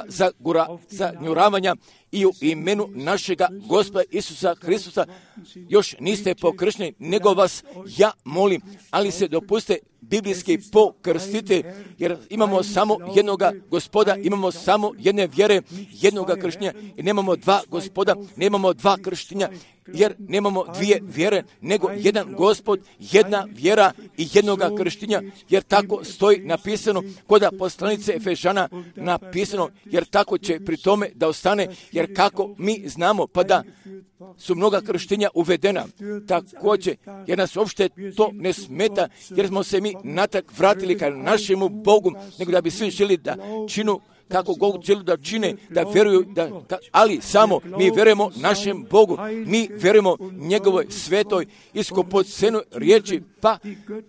zanjuravanja i u imenu našega Gospoda Isusa Hristusa još niste pokršteni, nego vas ja molim, ali se dopustite biblijski pokrstite, jer imamo samo jednoga Gospoda, imamo samo jedne vjere, jednoga krštenja i nemamo dva Gospoda, nemamo dva krštenja, jer nemamo dvije vjere, nego jedan Gospod, jedna vjera i jednoga krštenja, jer tako stoji napisano kod poslanice Efežana napisano, jer tako će pri tome da ostane, jer kako mi znamo, pa da su mnoga krštenja uvedena, također, jer nas uopšte to ne smeta, jer smo se mi natrag vratili ka našemu Bogu, nego da bi svi želi da činu kako God želi da čine, da vjeruju, ali samo mi vjerujemo našem Bogu, mi vjerujemo njegovoj svetoj iskopocenu riječi, pa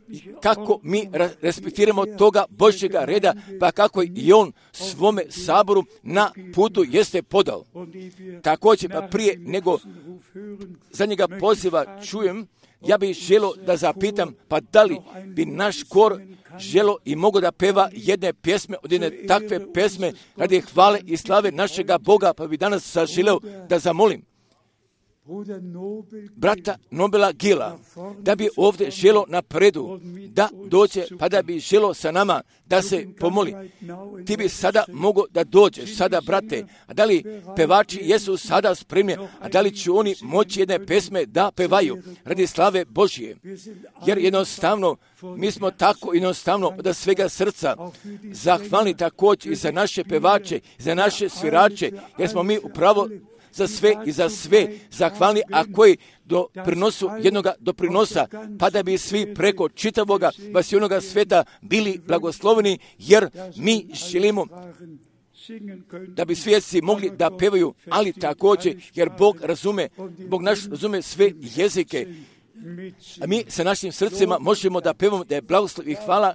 kako mi respektiramo toga Božjega reda, pa kako i on svome saboru na putu jeste podao. Također, pa prije nego za njega poziva čujem, ja bih želio da zapitam, pa da li bi naš kor želo i mogo da peva jedne pjesme, od jedne takve pjesme radi hvale i slave našega Boga, pa bi danas zaželeo da zamolim brata Nobela Gila, da bi ovdje želo napredu, da dođe, pa da bi želo sa nama, da se pomoli. Ti bi sada mogo da dođeš, sada brate, a da li pevači jesu sada spremni, a da li će oni moći jedne pesme da pevaju radi slave Božije, jer jednostavno, mi smo tako jednostavno od svega srca zahvalni također i za naše pevače, za naše svirače, jer smo mi upravo za sve i za sve zahvalni, a koji doprinosu jednoga doprinosa, pa da bi svi preko čitavoga vasionoga sveta bili blagosloveni, jer mi želimo da bi svijesti mogli da pevaju, ali također, jer Bog naš razume sve jezike, a mi sa našim srcima možemo da pevamo da je blagoslov i hvala.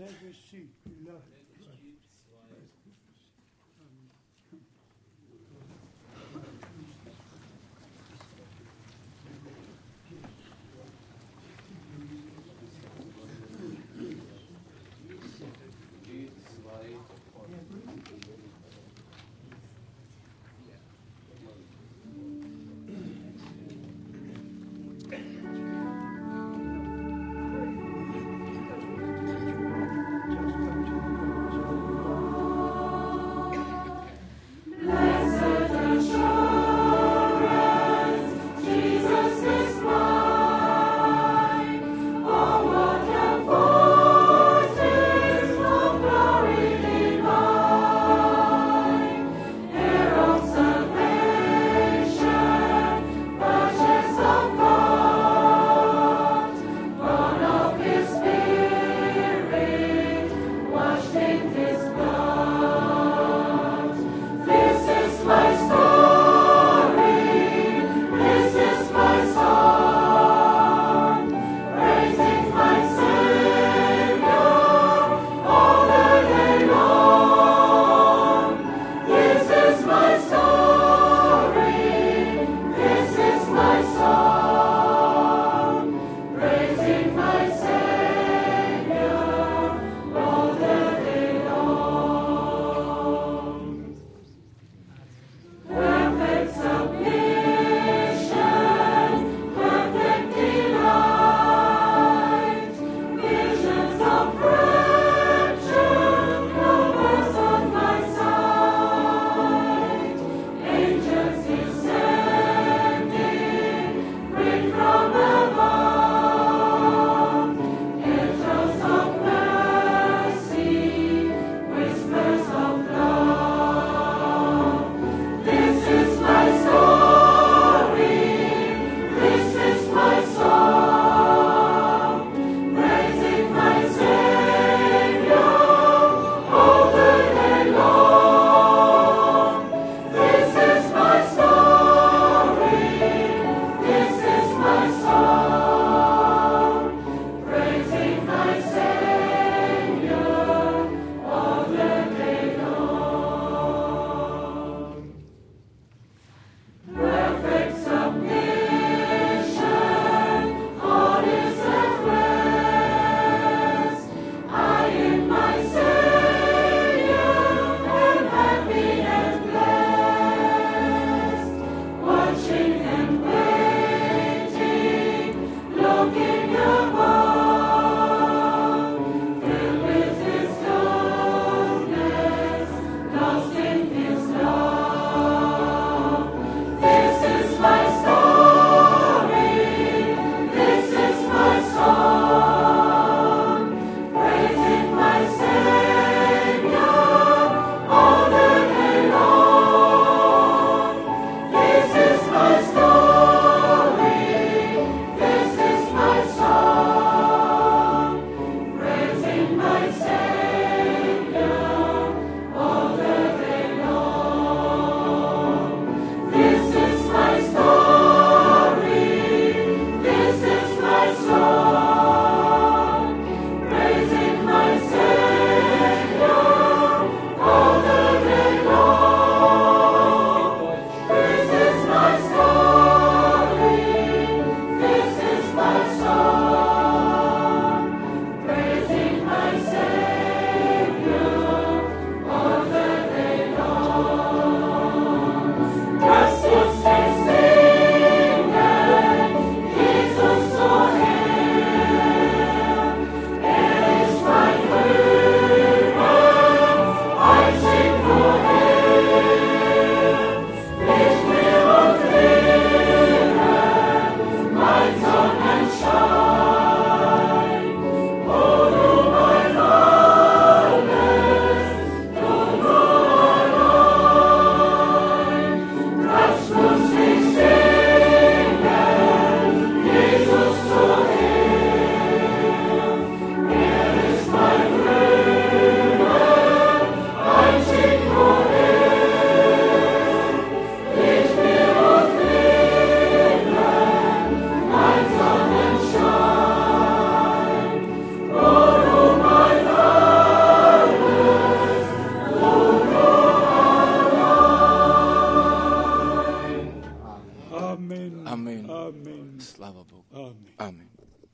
Slava Bogu. Amen.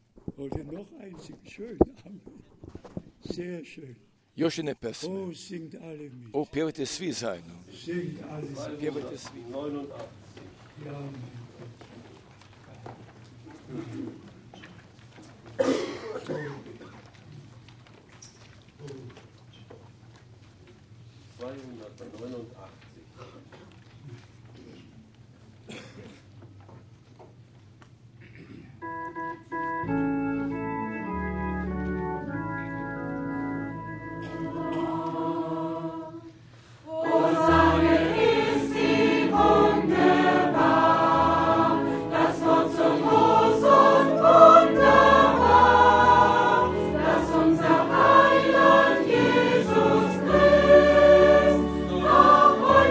Još jedne pesme. O, pjevajte svi zajedno. Pjevajte svi. Unser Heiland Jesus Christ,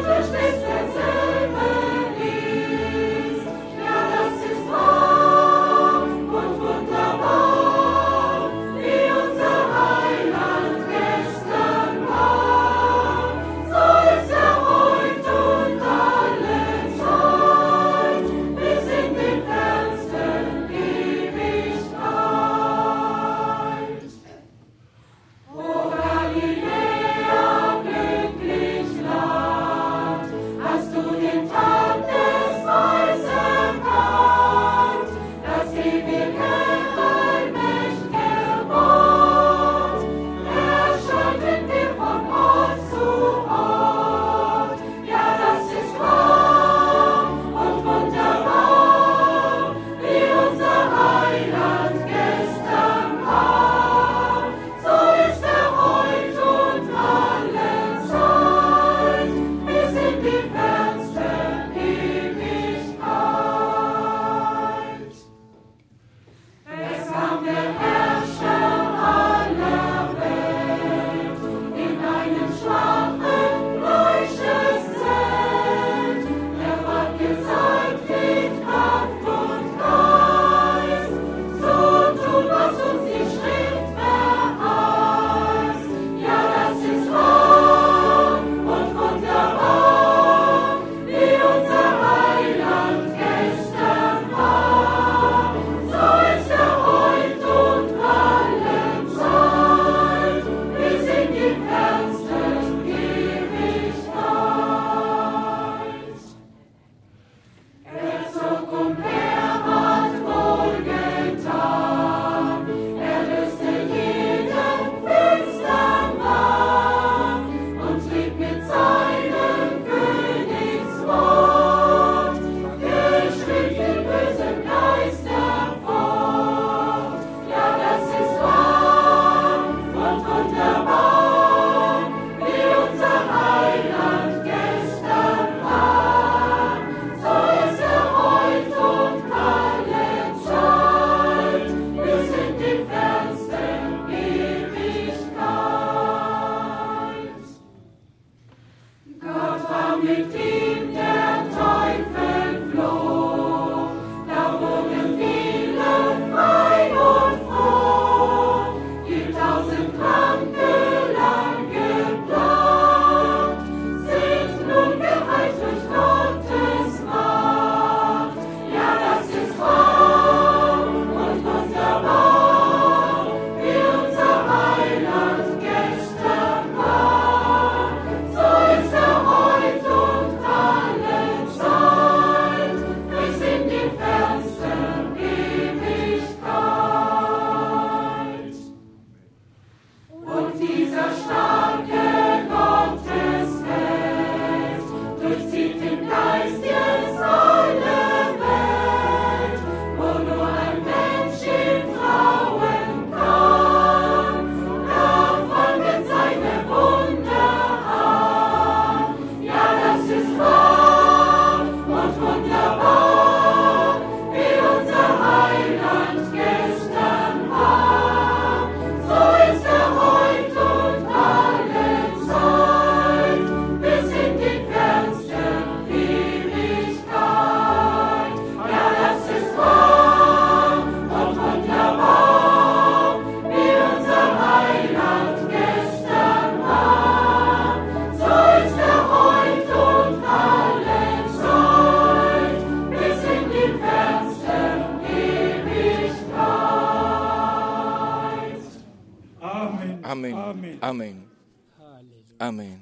Amen.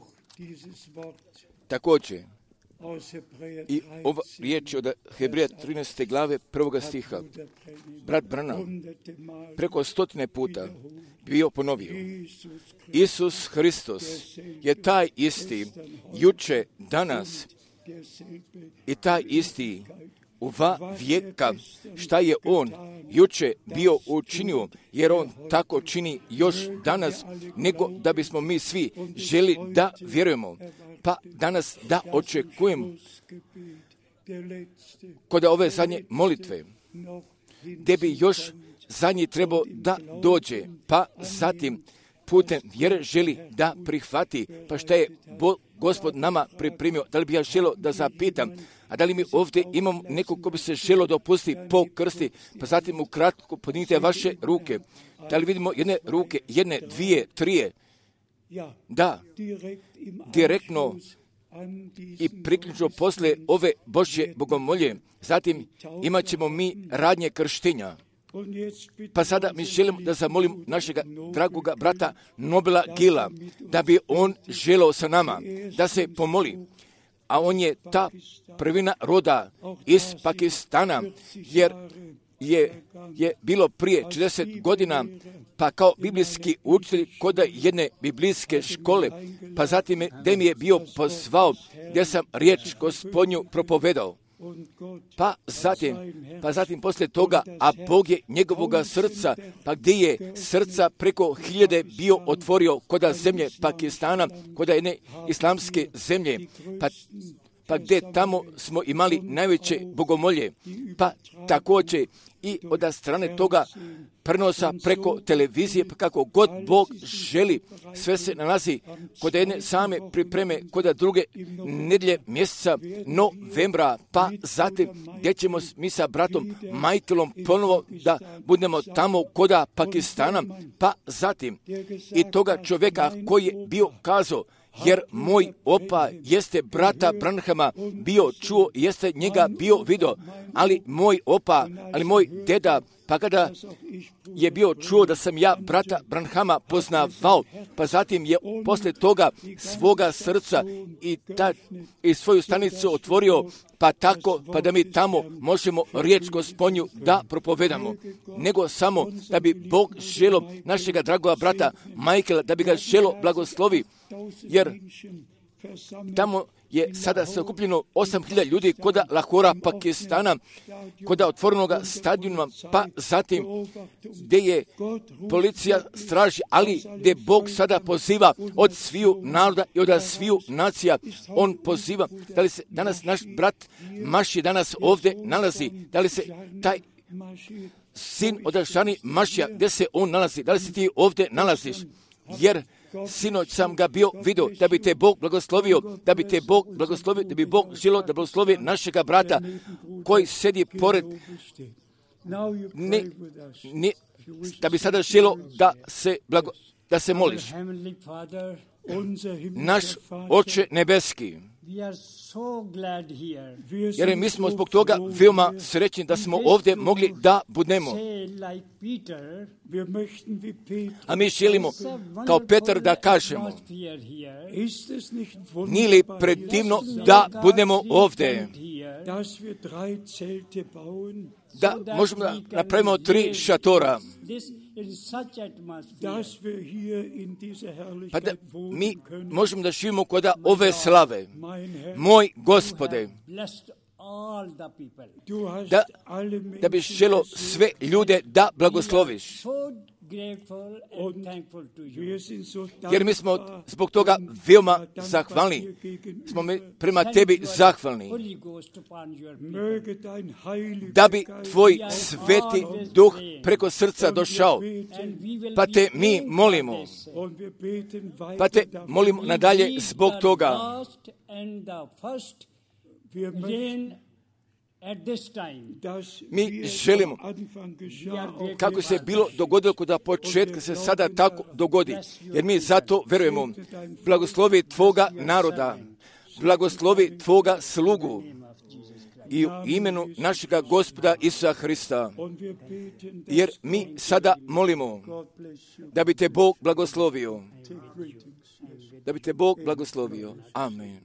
Također, i ova riječ od Hebrija 13. glave 1. stiha. Brat Branham preko 100 puta bio ponovio. Isus Hristos je taj isti juče, danas i taj isti u vijeka. Šta je on juče bio učinio, jer on tako čini još danas, nego da bismo mi svi želi da vjerujemo. Pa danas da očekujemo kod ove zadnje molitve, gdje bi još zadnji trebao da dođe, pa zatim putem vjere želi da prihvati. Pa šta je Gospod nama pripremio? Da li bi ja želio da zapitam, a da li mi ovdje imamo nekog ko bi se želio dopustiti po krsti, pa zatim ukratko podignite vaše ruke. Da li vidimo jedne ruke, jedne, dvije, trije? Da, direktno i priključno posle ove Božje bogomolje. Zatim imat ćemo mi radnje krštenja. Pa sada mi želimo da zamolim našega dragoga brata Nobila Gila, da bi on želeo sa nama, da se pomoli. A on je ta prvina roda iz Pakistana, jer je bilo prije 40 godina, pa kao biblijski učitelj kod jedne biblijske škole, pa zatim gdje mi je bio pozvao, gdje sam riječ Gospodnju propovedao. Pa zatim poslije toga, a Bog je njegovoga srca, pa gdje je srca preko 1000 bio otvorio kod zemlje Pakistana, kod jedne islamske zemlje, pa gdje tamo smo imali najveće bogomolje, pa također i od strane toga prenosa preko televizije, pa kako god Bog želi, sve se nalazi kod jedne same pripreme, kod druge nedjelje mjeseca novembra, pa zatim gdje ćemo mi sa bratom Majtelom ponovo da budemo tamo kod Pakistana, pa zatim i toga čovjeka koji je bio kazao, jer moj opa jeste brata Branhama bio čuo, jeste njega bio vidio, ali moj deda, pa kada je bio čuo da sam ja brata Branhama poznavao, pa zatim je poslije toga svoga srca i svoju stanicu otvorio, pa tako, pa da mi tamo možemo riječ Gospodnju da propovedamo. Nego samo da bi Bog želio našega dragoga brata Michaela, da bi ga želio blagoslovi, jer tamo je sada se okupljeno 8000 ljudi kod Lahora, Pakistana, kod otvorenog stadiona, pa zatim gdje je policija straži, ali gdje Bog sada poziva od sviju naroda i od sviju nacija. On poziva, da li se danas naš brat Maši danas ovdje nalazi, da li se taj sin odrašani Mašija, gdje se on nalazi, da li se ti ovdje nalaziš, jer sinoć sam ga bio vidio, da bi te Bog blagoslovio, da bi Bog želio da blagoslovi našega brata koji sedi pored, da bi sada želio da se moliš. Naš Oče nebeski, jer mi smo zbog toga veoma srećni da smo ovdje mogli da budemo. A mi želimo kao Petar da kažemo, nije li predivno da budemo ovdje, da možemo da napravimo 3 šatora, pa da mi možemo da živimo kod ove slave. Moj Gospode, da bi želio sve ljude da blagosloviš. Jer mi smo zbog toga veoma zahvalni. Smo mi prema tebi zahvalni. Da bi tvoj sveti duh preko srca došao. Pa te mi molimo. Pa te molimo nadalje zbog toga. Mi želimo, kako se bilo dogodilo kod početka, se sada tako dogodi, jer mi zato verujemo. Blagoslovi tvoga naroda, blagoslovi tvoga slugu i u imenu našega Gospoda Isusa Hrista, jer mi sada molimo da bi te Bog blagoslovio. da bi te Bog blagoslovio. Amen.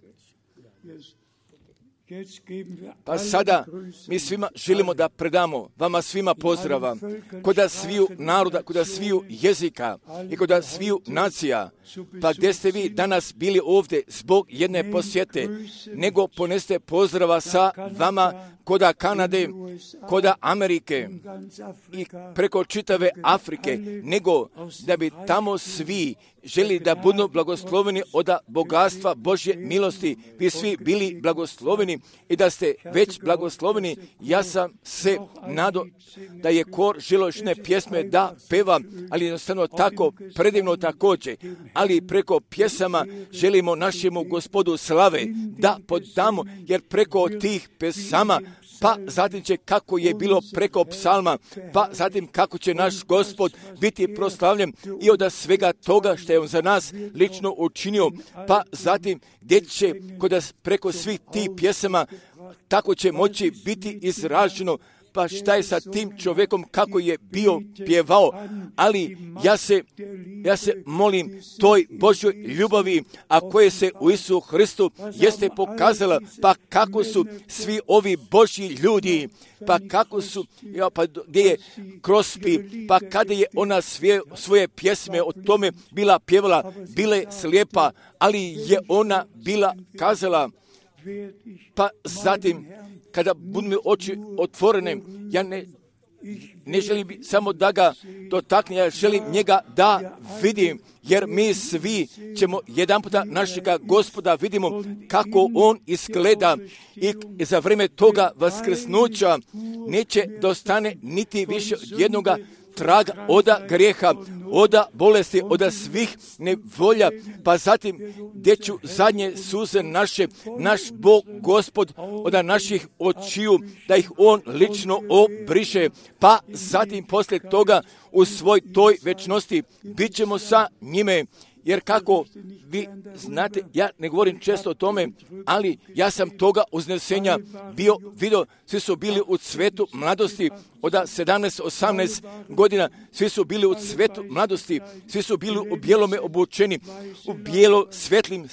Pa sada mi svima želimo da predamo vama svima pozdrava kod sviju naroda, kod sviju jezika i kod sviju nacija. Pa gdje ste vi danas bili ovdje zbog jedne posjete, nego poneste pozdrava sa vama kod Kanade, kod Amerike i preko čitave Afrike, nego da bi tamo svi želi da budu blagosloveni od bogatstva Božje milosti. Vi svi bili blagosloveni i da ste već blagosloveni. Ja sam se nadao da je kor žilošne pjesme da peva, ali jednostavno tako predivno također. Ali preko pjesama želimo našemu Gospodu slave da podamo, jer preko tih pjesama, pa zatim će kako je bilo preko psalma, pa zatim kako će naš Gospod biti proslavljen i od svega toga što je on za nas lično učinio, pa zatim gdje će preko svih tih pjesama tako će moći biti izraženo. Pa šta je sa tim čovjekom kako je bio pjevao, ali ja se molim toj Božjoj ljubavi, a koje se u Isusu Hristu jeste pokazala, pa kako su svi ovi Božji ljudi, pa kako su, pa gdje je Crosby, pa kada je ona svoje pjesme o tome bila pjevala, bile slijepa, ali je ona bila kazala, pa zatim kada budu mi oči otvorene, ja ne želim samo da ga dotakne, ja želim njega da vidim, jer mi svi ćemo jedan puta našega Gospoda vidimo kako on izgleda i za vrijeme toga vaskrsnuća neće dostane niti više jednoga traga oda grijeha, oda bolesti, oda svih nevolja, pa zatim gdje ću zadnje suze naš Bog Gospod oda naših očiju, da ih on lično obriše, pa zatim poslije toga u svoj toj večnosti bit ćemo sa njime. Jer kako vi znate, ja ne govorim često o tome, ali ja sam toga uznesenja bio vidio, svi su bili u cvetu mladosti, od 17-18 godina, svi su bili u cvetu mladosti, svi su bili u bijelome obučeni, u bijelo svetlim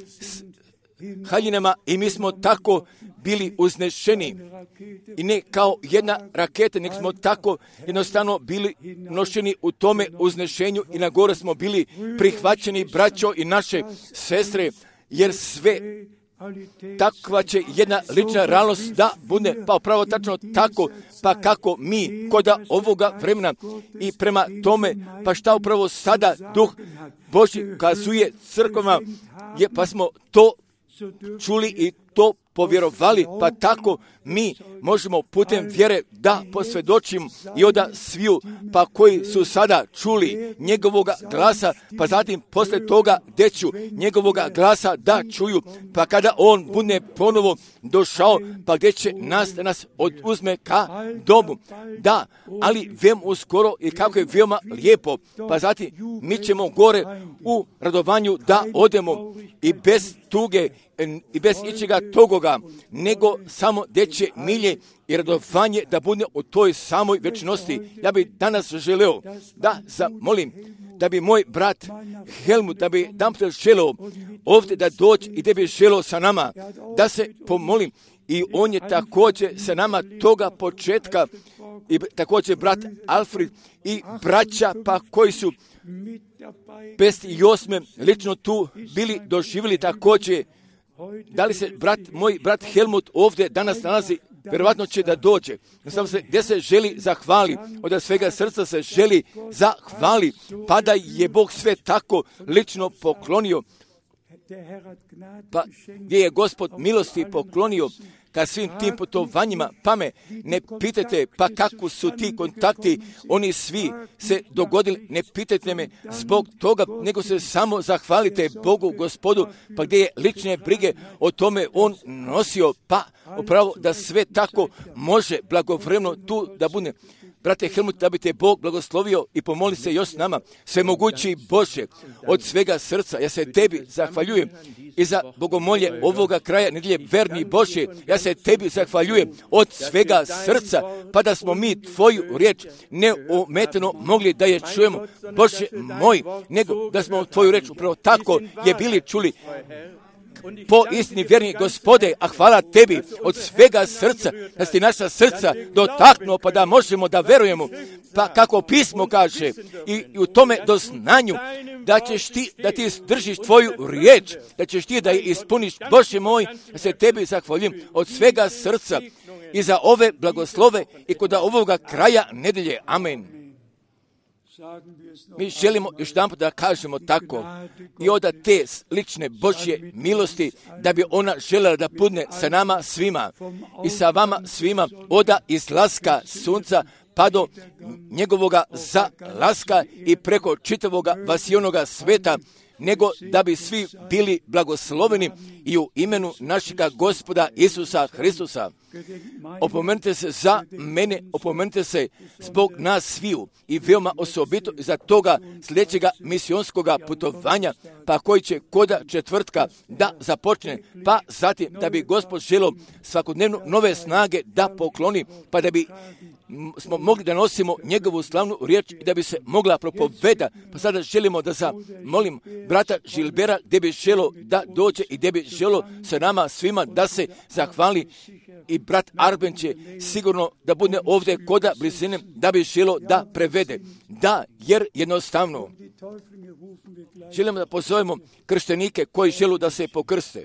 haljinama i mi smo tako bili uznešeni i ne kao jedna raketa, nek smo tako jednostavno bili nošeni u tome uznešenju i na gore smo bili prihvaćeni braćo i naše sestre, jer sve takva će jedna lična realnost da bude, pa upravo tačno tako, pa kako mi kod ovoga vremena i prema tome, pa šta upravo sada Duh Božji kazuje crkvama, pa smo to čuli i to povjerovali, pa tako mi možemo putem vjere da posvjedočimo i od sviju, pa koji su sada čuli njegovoga glasa, pa zatim poslije toga gdje ću njegovoga glasa da čuju, pa kada on bude ponovo došao, pa gdje će nas oduzme ka domu. Da, ali veoma uskoro i kako je veoma lijepo, pa zatim mi ćemo gore u radovanju da odemo i bez tuge i bez ičega togoga, nego samo gdje će milje i radovanje da bude u toj samoj večnosti. Ja bih danas želeo da zamolim da bi moj brat Helmut, da bi Dampel želeo ovdje da dođe i da bi želeo sa nama, da se pomolim. I on je također sa nama toga početka i također brat Alfred i braća pa koji su 58. lično tu bili doživjeli također. Da li se moj brat Helmut ovdje danas nalazi? Vjerovatno će da dođe. Gdje se želi zahvali, od svega srca se želi zahvali, pa da je Bog sve tako lično poklonio. Pa gdje je Gospod milosti poklonio ka svim tim putovanjima, pa me ne pitajte pa kako su ti kontakti, oni svi se dogodili, ne pitajte me zbog toga, nego se samo zahvalite Bogu Gospodu, pa gdje je lične brige o tome on nosio, pa upravo da sve tako može blagovremeno tu da bude. brate Helmut, da bi te Bog blagoslovio i pomoli se još s nama. Svemogući Bože, od svega srca, ja se tebi zahvaljujem i za bogomolje ovoga kraja nedjelje, verni Bože, ja se tebi zahvaljujem od svega srca, pa da smo mi tvoju riječ neometano mogli da je čujemo, Bože moj, nego da smo tvoju riječ upravo tako je bili čuli. Po istini vjerni Gospode, a hvala tebi od svega srca, da si naša srca dotaknuo, pa da možemo da verujemo, pa kako pismo kaže, i u tome doznanju, da ćeš ti, da ti držiš tvoju riječ, da ćeš ti da je ispuniš, Bože moj, da se tebi zahvaljujem od svega srca i za ove blagoslove i kod ovoga kraja nedelje. Amen. Mi želimo još jedanput da kažemo tako i od te lične Božje milosti da bi ona željela da budne sa nama svima i sa vama svima oda izlaska sunca pa do njegovoga zalaska i preko čitavoga vasionoga sveta, nego da bi svi bili blagosloveni i u imenu našega Gospoda Isusa Hristusa. Opomenite se za mene, opomenite se zbog nas sviju i veoma osobito za toga sljedećega misionskoga putovanja, pa koji će koda četvrtka da započne, pa zatim da bi Gospod želio svakodnevno nove snage da pokloni, pa da bi smo mogli da nosimo njegovu slavnu riječ i da bi se mogla propoveda. Pa sada želimo da molim brata Žilbera gdje bi želo da dođe i gdje bi želo sa nama svima da se zahvali, i brat Arben će sigurno da bude ovdje koda blizine da bi želo da prevede. Da, jer jednostavno želimo da pozovemo krštenike koji želu da se pokrste.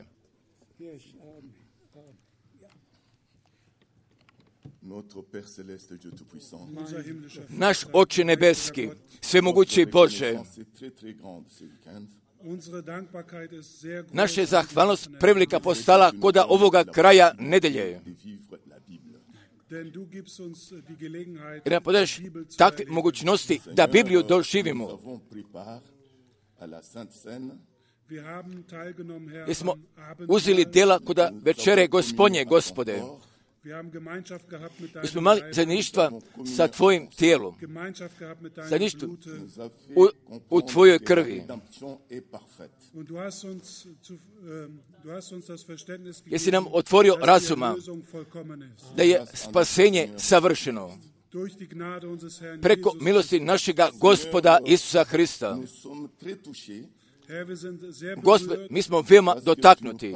Naš Oče nebeski, svemogući Bože, naša zahvalnost prevelika postala koda ovoga kraja nedelje. Jer nam podaješ takve mogućnosti da Bibliju doživimo. Jer smo uzeli djela koda večere Gospodnje, Gospode. Mi smo imali zajedništva sa tvojim tijelom, zajedništvo u tvojoj krvi. Jesi nam otvorio razuma da je spasenje savršeno preko milosti našega Gospoda Isusa Hrista. Gospod, mi smo veoma dotaknuti.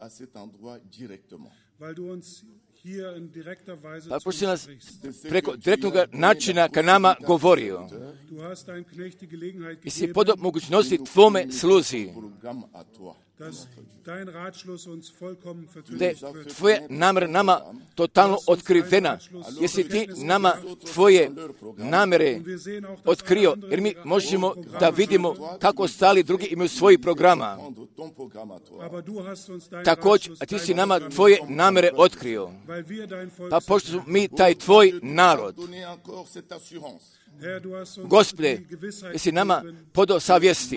Pa pošto si nas preko direktnog načina ka nama govorio i si podao mogućnosti tvome sluzi, da je tvoja namjera nama totalno otkrivena, jesi ti nama tvoje namjere otkrio, jer mi možemo da vidimo kako ostali drugi imaju svojih programa. Također, a ti si nama tvoje namjere otkrio, pa pošto smo mi taj tvoj narod, Gospode, jesi nama podao savjesti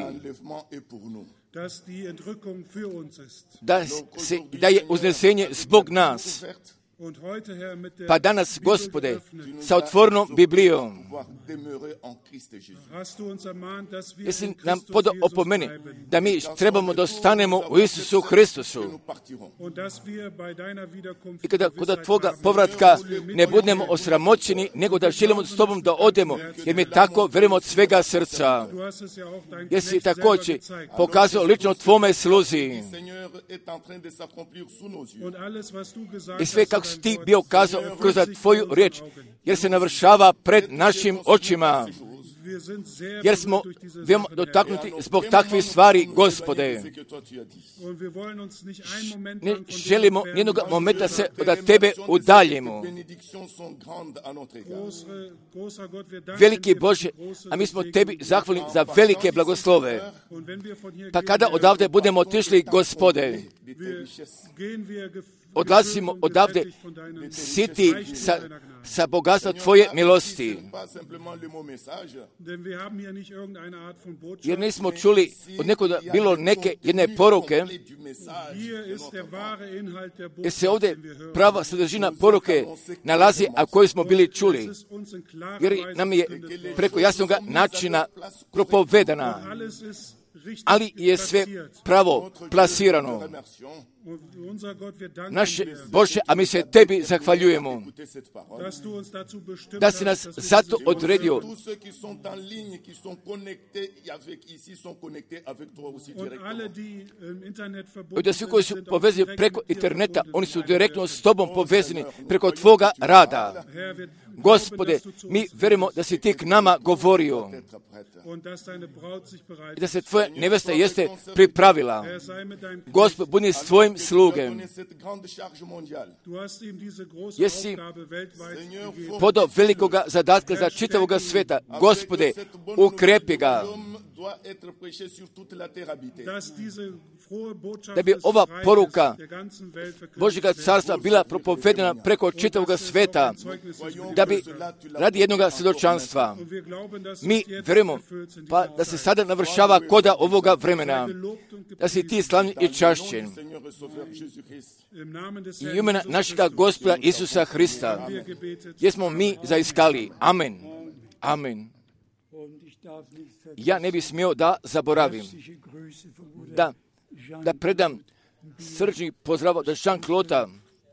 da je uznesenje zbog nas. Pa danas, Gospode, sa otvorenom Biblijom, jesi nam podao opomene da mi trebamo da ostanemo u Isusu Hristusu i kada kod tvoga povratka ne budemo osramoćeni, nego da želimo s tobom da odemo, jer mi tako verujemo od svega srca. Jesi također pokazao lično tvome sluzi i sve kako si ti bio kazao kroz tvoju riječ, jer se navršava pred našim očima, jer smo veoma dotaknuti zbog takvih stvari, Gospode. Ne želimo nijednog momenta se od tebe udaljimo. Veliki Bože, a mi smo tebi zahvalni za velike blagoslove. Pa kada odavde budemo otišli, Gospode, odlazimo odavde siti sa bogatstva Tvoje milosti. Jer nismo čuli od nekoga bilo neke jedne poruke, jer se ovdje prava sadržina poruke nalazi, a koju smo bili čuli. Jer nam je preko jasnog načina propovedana, ali je sve pravo plasirano. Naše Bože, a mi se Tebi zahvaljujemo da si nas zato odredio i da svi koji su povezani preko interneta, oni su direktno s Tobom povezani preko Tvoga rada. Gospode, mi verujemo da si Ti k nama govorio i da se Tvoja nevesta jeste pripravila. Gospod, budi s Tvojim slugem. Jesi podao velikoga zadatka za čitavoga sveta. Gospode, ukrepi ga. Da bi ova poruka Božjega carstva bila propovedena preko čitavoga sveta, da bi radi jednoga svjedočanstva. Mi verujemo pa da se sada navršava koda ovoga vremena, da si Ti slavljen i čašćen. I imena našega Gospoda Isusa Hrista, jesmo mi zaiskali. Amen. Amen. Ja ne bih smio da zaboravim, da predam srčni pozdrav od Jean-Claude.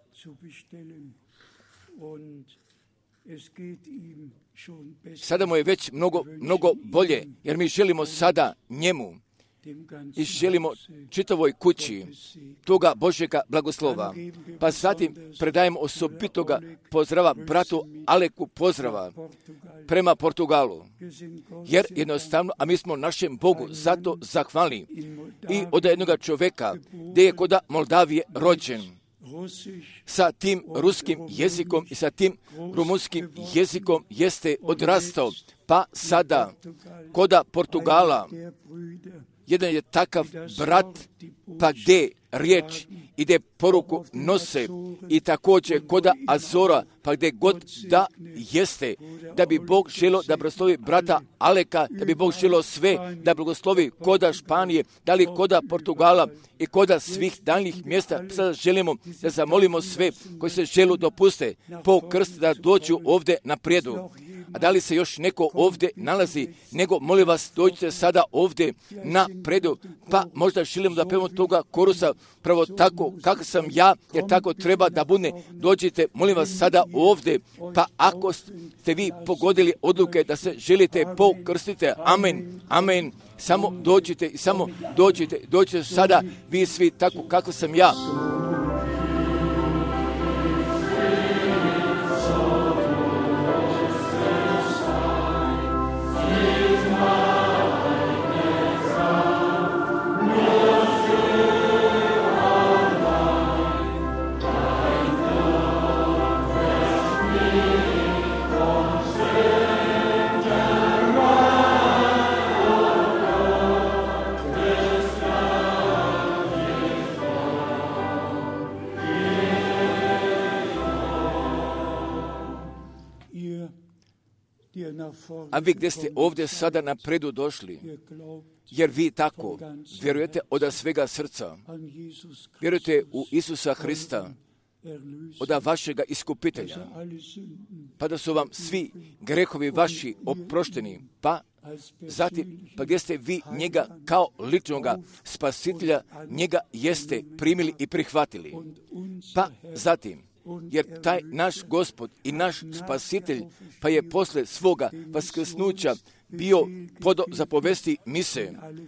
Sada mu je već mnogo bolje, jer mi želimo sada njemu i želimo čitavoj kući toga Božjega blagoslova. Pa zatim predajemo osobitoga pozdrava bratu Aleku pozdrava prema Portugalu. Jer jednostavno, a mi smo našem Bogu zato zahvalni. I od jednoga čovjeka gdje je kod Moldavije rođen, sa tim ruskim jezikom i sa tim rumunskim jezikom jeste odrastao. Pa sada kod Portugala jedan je takav brat, pa gdje riječ ide poruku nose i također kod Azora, pa gdje god da jeste, da bi Bog želio da blagoslovi brata Aleka, da bi Bog želio sve da blagoslovi koda Španije, da li koda Portugala i koda svih daljnjih mjesta. Sada želimo da zamolimo sve koji se žele dopuste po krst da dođu ovdje naprijedu. A da li se još neko ovdje nalazi, nego molim vas dođite sada ovdje na predu, pa možda želimo da pevamo toga korusa pravo tako kako sam ja, jer tako treba da bude. Dođite, molim vas sada ovdje, pa ako ste vi pogodili odluke da se želite pokrstite, amen, amen, samo dođite i samo dođite sada vi svi tako kako sam ja. A vi gdje ste ovdje sada napredu došli, jer vi tako vjerujete od svega srca, vjerujete u Isusa Hrista, od vašega iskupitelja, pa da su vam svi grehovi vaši oprošteni, pa zatim, pa gdje ste vi njega kao ličnoga spasitelja, njega jeste primili i prihvatili, pa zatim, jer taj naš Gospod i naš Spasitelj, pa je posle svoga vaskrsnuća bio podo zapovesti mise,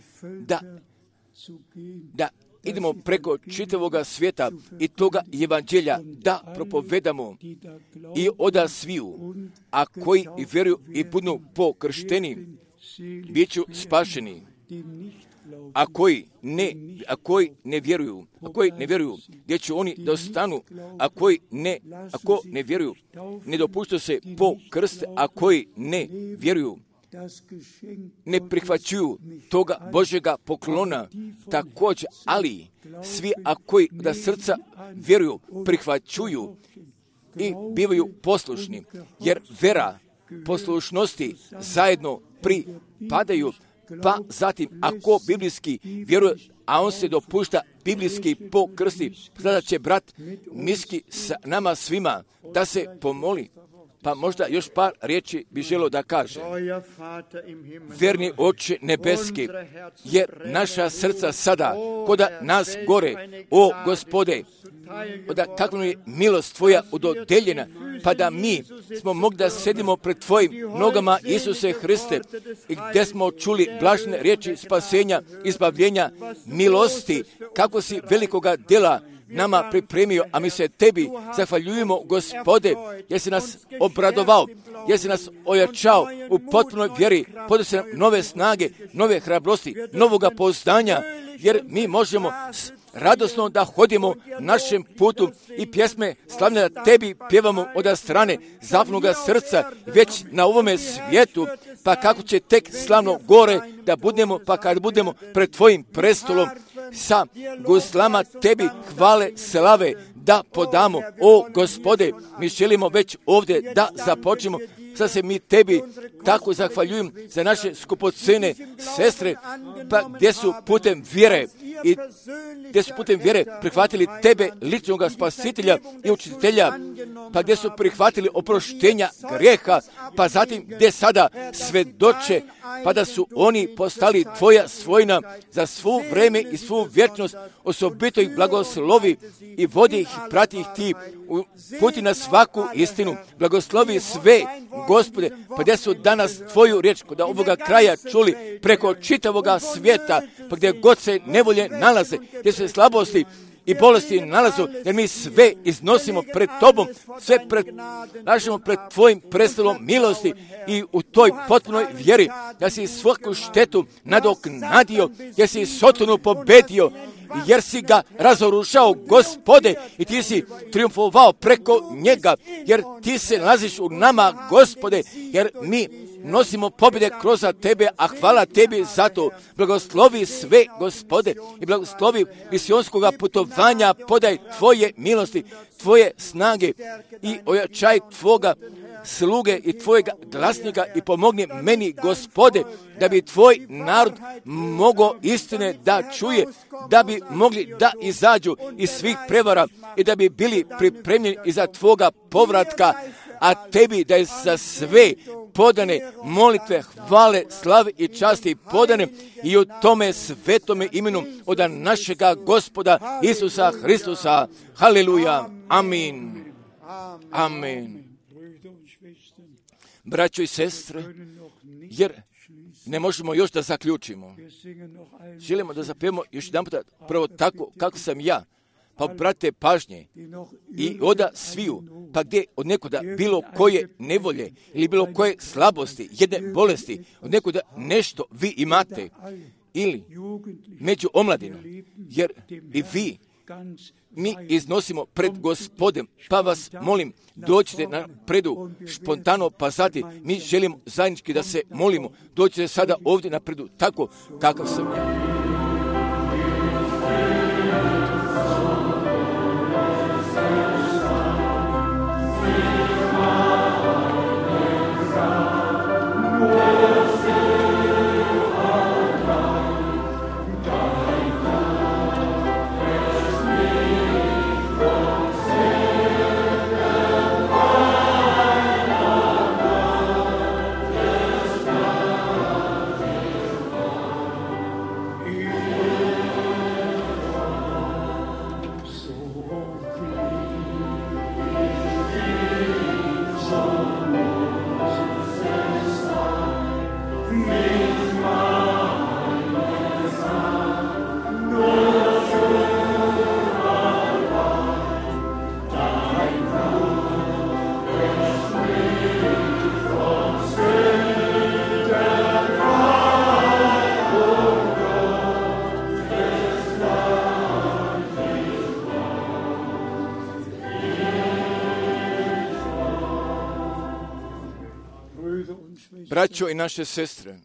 da idemo preko čitavoga svijeta i toga evanđelja da propovedamo i oda sviju, a koji vjeruju i budu pokršteni, bit ću spašeni. A koji ne vjeruju, gdje će oni da ostanu, ako ne vjeruju, ne dopuštaju se po krst, a koji ne vjeruju, ne prihvaćuju toga Božjega poklona također, ali svi koji da srca vjeruju, prihvaćuju i bivaju poslušni, jer vera, poslušnosti zajedno pripadaju. Pa zatim, ako biblijski vjeruje, a on se dopušta biblijski pokrsti, sada će brat Miski sa nama svima da se pomoli. Pa možda još par riječi bi želio da kaže. Verni Oče nebeski, jer naša srca sada koda nas gore, o Gospode, da kakva je milost Tvoja udodeljena, pa da mi smo mogli da sedimo pred Tvojim nogama, Isuse Hriste, i gdje smo čuli blažene riječi spasenja, izbavljenja, milosti, kako si velikoga djela nama pripremio, a mi se Tebi zahvaljujemo, Gospode, jer si nas obradovao, jer si nas ojačao u potpunoj vjeri, podao si nam nove snage, nove hrabrosti, novoga poznanja, jer mi možemo radosno da hodimo našem putu i pjesme slavne da Tebi pjevamo od strane zapnuga srca već na ovome svijetu, pa kako će tek slavno gore da budemo, pa kad budemo pred Tvojim prestolom sa guslama Tebi hvale, slave da podamo. O Gospode, mi želimo već ovdje da započnemo. Sad se mi Tebi tako zahvaljujem za naše skupocene sestre, pa gdje su putem vjere i gdje su putem vjere prihvatili Tebe, ličnog spasitelja i učitelja, pa gdje su prihvatili oproštenja grijeha, pa zatim gdje sada svedoče, pa da su oni postali Tvoja svojina za svu vreme i svu vječnost, osobito ih blagoslovi i vodi ih, prati ih Ti, puti na svaku istinu, blagoslovi sve, Gospode, pa gdje su danas Tvoju riječ kod ovoga kraja čuli preko čitavoga svijeta, pa gdje god se nevolje nalaze, gdje se slabosti i bolesti nalazu, jer mi sve iznosimo pred Tobom, sve našemo pred Tvojim prestolom milosti i u toj potpunoj vjeri, da si svaku štetu nadoknadio, jer si Sotonu pobedio, jer si ga razorušao, Gospode, i Ti si triumfovao preko njega, jer Ti se nalaziš u nama, Gospode, jer mi nosimo pobjede kroz Tebe, a hvala Tebi za to. Blagoslovi sve, Gospode, i blagoslovi misionskoga putovanja, podaj Tvoje milosti, Tvoje snage i ojačaj Tvoga sluge i Tvojega glasnika i pomogni meni, Gospode, da bi Tvoj narod mogao istine da čuje, da bi mogli da izađu iz svih prevara i da bi bili pripremljeni iza Tvoga povratka, a Tebi da je za sve podane molitve, hvale, slave i časti podane i u tome svetome imenu od našega Gospoda Isusa Hristusa. Haleluja. Amin. Amin. Braćo i sestre, jer ne možemo još da zaključimo. Želimo da zapijemo još jedan puta, prvo tako kako sam ja. Pa brate pažnje i oda sviju, pa gdje od nekoda bilo koje nevolje ili bilo koje slabosti, jedne bolesti, od nekoda nešto vi imate ili među omladinom, jer i vi mi iznosimo pred Gospodem, pa vas molim, dođite na predu spontano, pa zatim mi želimo zajednički da se molimo, dođite sada ovdje na predu, tako kakav sam ja. braćo i naše sestre,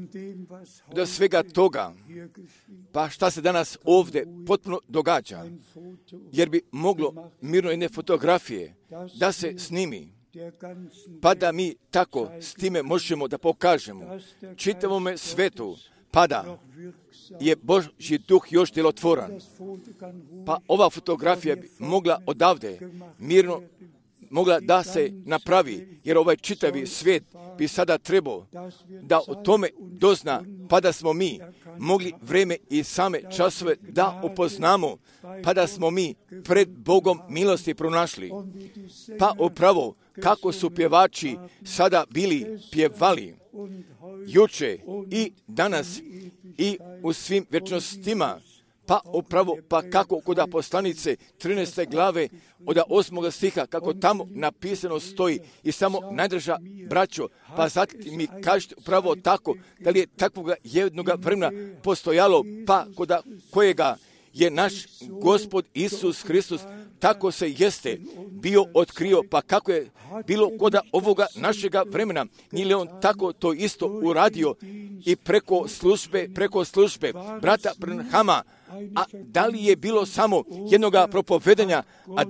da svega toga, pa šta se danas ovdje potpuno događa, jer bi moglo mirno jedne fotografije da se snimi, pa da mi tako s time možemo da pokažemo čitavome svetu, pa da je Božji duh još djelotvoran. Pa ova fotografija bi mogla odavde mirno mogla da se napravi, jer ovaj čitavi svijet bi sada trebao da o tome dozna, pa da smo mi mogli vreme i same časove da upoznamo, pa da smo mi pred Bogom milosti pronašli. Pa upravo kako su pjevači sada bili pjevali juče i danas i u svim vječnostima, pa upravo, pa kako kod poslanice 13. glave od 8. stiha, kako tamo napisano stoji i samo najdrža braćo, pa zatim mi kažete upravo tako, da li je takvoga jednoga vremena postojalo, pa kod kojega je naš Gospod Isus Hristos, tako se jeste bio otkrio, pa kako je bilo kod ovoga našega vremena, nije li on tako to isto uradio i preko službe brata Branhama, a da li je bilo samo jednoga propovedanja,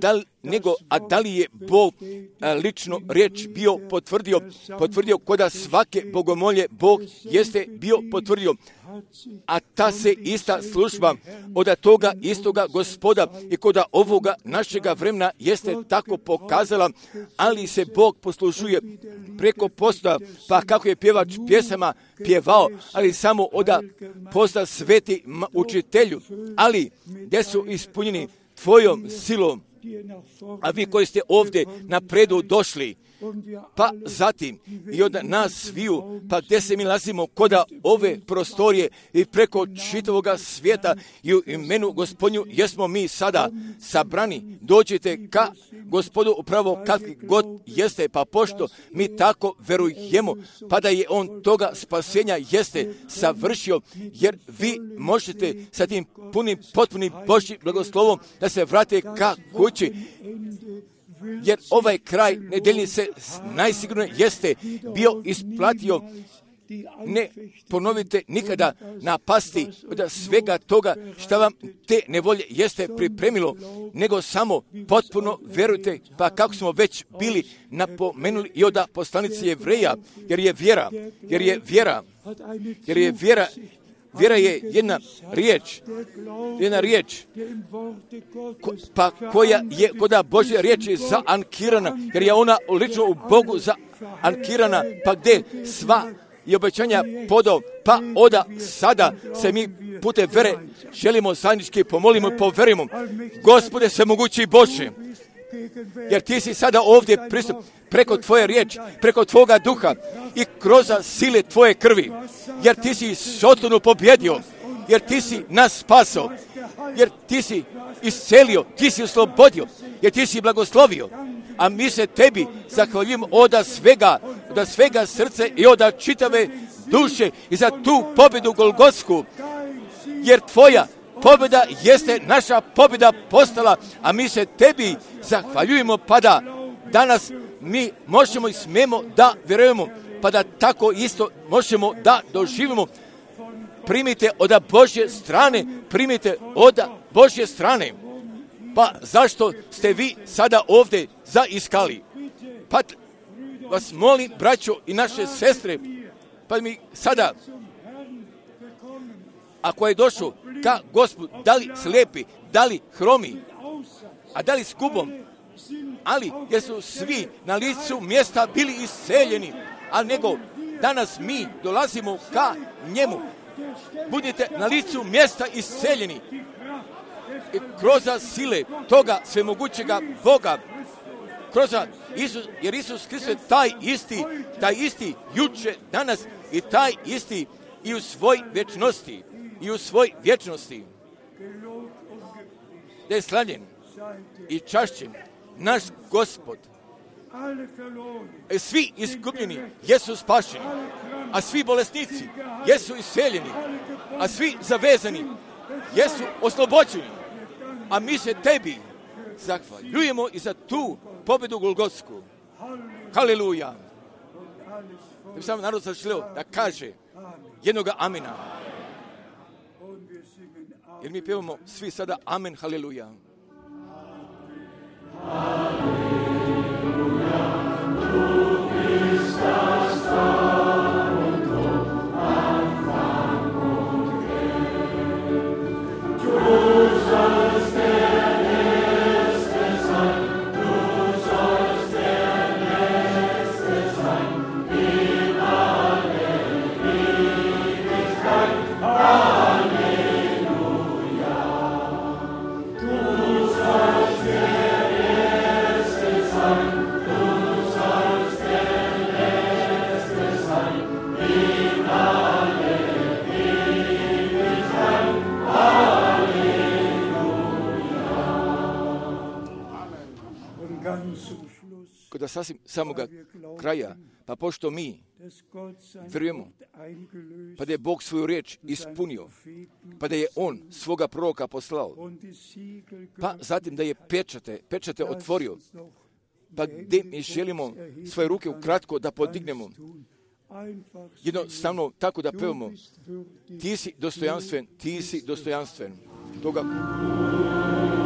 a da li je Bog lično riječ bio potvrdio koda svake bogomolje Bog jeste bio potvrdio, a ta se ista služba od toga istoga Gospoda i koda ovoga našega vremena jeste tako pokazala, ali se Bog poslužuje preko posta, pa kako je pjevač pjesama pjevao, ali samo od posta sveti učitelju, ali gdje su ispunjeni tvojom silom, a vi koji ste ovdje na predu došli, pa zatim i od nas sviju, pa gdje se mi nalazimo koda ove prostorije i preko čitavoga svijeta i u imenu Gospodnju jesmo mi sada sabrani. Dođite ka Gospodu upravo kakvi god jeste, pa pošto mi tako verujemo, pa da je on toga spasenja jeste savršio, jer vi možete sa tim potpunim Božjim blagoslovom da se vrate ka kući, jer ovaj kraj nedeljnice najsigurnije jeste bio isplatio. Ne ponovite nikada napasti od svega toga što vam te nevolje jeste pripremilo, nego samo potpuno verujte, pa kako smo već bili napomenuli i od poslanici Jevreja, jer je vjera je jedna riječ, pa koja je koda Božja riječ je zaankirana, jer je ona lično u Bogu zaankirana, pa gdje sva i obećanja podao, pa oda sada se mi putem vere želimo zajednički pomolimo i poverimo. Gospode svemogući Bože, jer ti si sada ovdje pristup preko tvoje riječi, preko tvoga duha i kroz sile tvoje krvi, jer ti si Sotonu pobjedio, jer ti si nas spasao, jer ti si iscelio, ti si oslobodio, jer ti si blagoslovio, a mi se tebi zahvaljujemo od svega srce i od čitave duše i za tu pobjedu golgotsku, jer tvoja pobjeda jeste naša pobjeda postala, a mi se tebi zahvaljujemo, pa da danas mi možemo i smemo da vjerujemo, pa da tako isto možemo da doživimo. Primite od Božje strane, pa zašto ste vi sada ovdje zaiskali? Pa vas molim, braćo i naše sestre, pa mi sada, ako je došao ka Gospodu, da li slijepi, da li hromi, a da li s gubom, ali jer su svi na licu mjesta bili isceljeni, a nego danas mi dolazimo ka njemu. Budite na licu mjesta isceljeni i kroz sile toga svemogućega Boga, jer Isus Kristus je taj isti juče, danas i taj isti i u svoj vječnosti. Da je slavljen i čašćen naš Gospod. Svi izgubljeni jesu spašeni, a svi bolesnici jesu isceljeni, a svi zavezani jesu oslobođeni, a mi se tebi zahvaljujemo i za tu pobjedu golgotsku. Haleluja! Da bi sam narod zaželio da kaže jednoga amina. Jer mi pjevamo svi sada amen, haleluja. Kod sasvim samoga kraja, pa pošto mi vjerujemo, pa da je Bog svoju riječ ispunio, pa da je On svoga proroka poslao, pa zatim da je pečate otvorio, pa gdje mi želimo svoje ruke ukratko da podignemo, jednostavno tako da pevamo, ti si dostojanstven, toga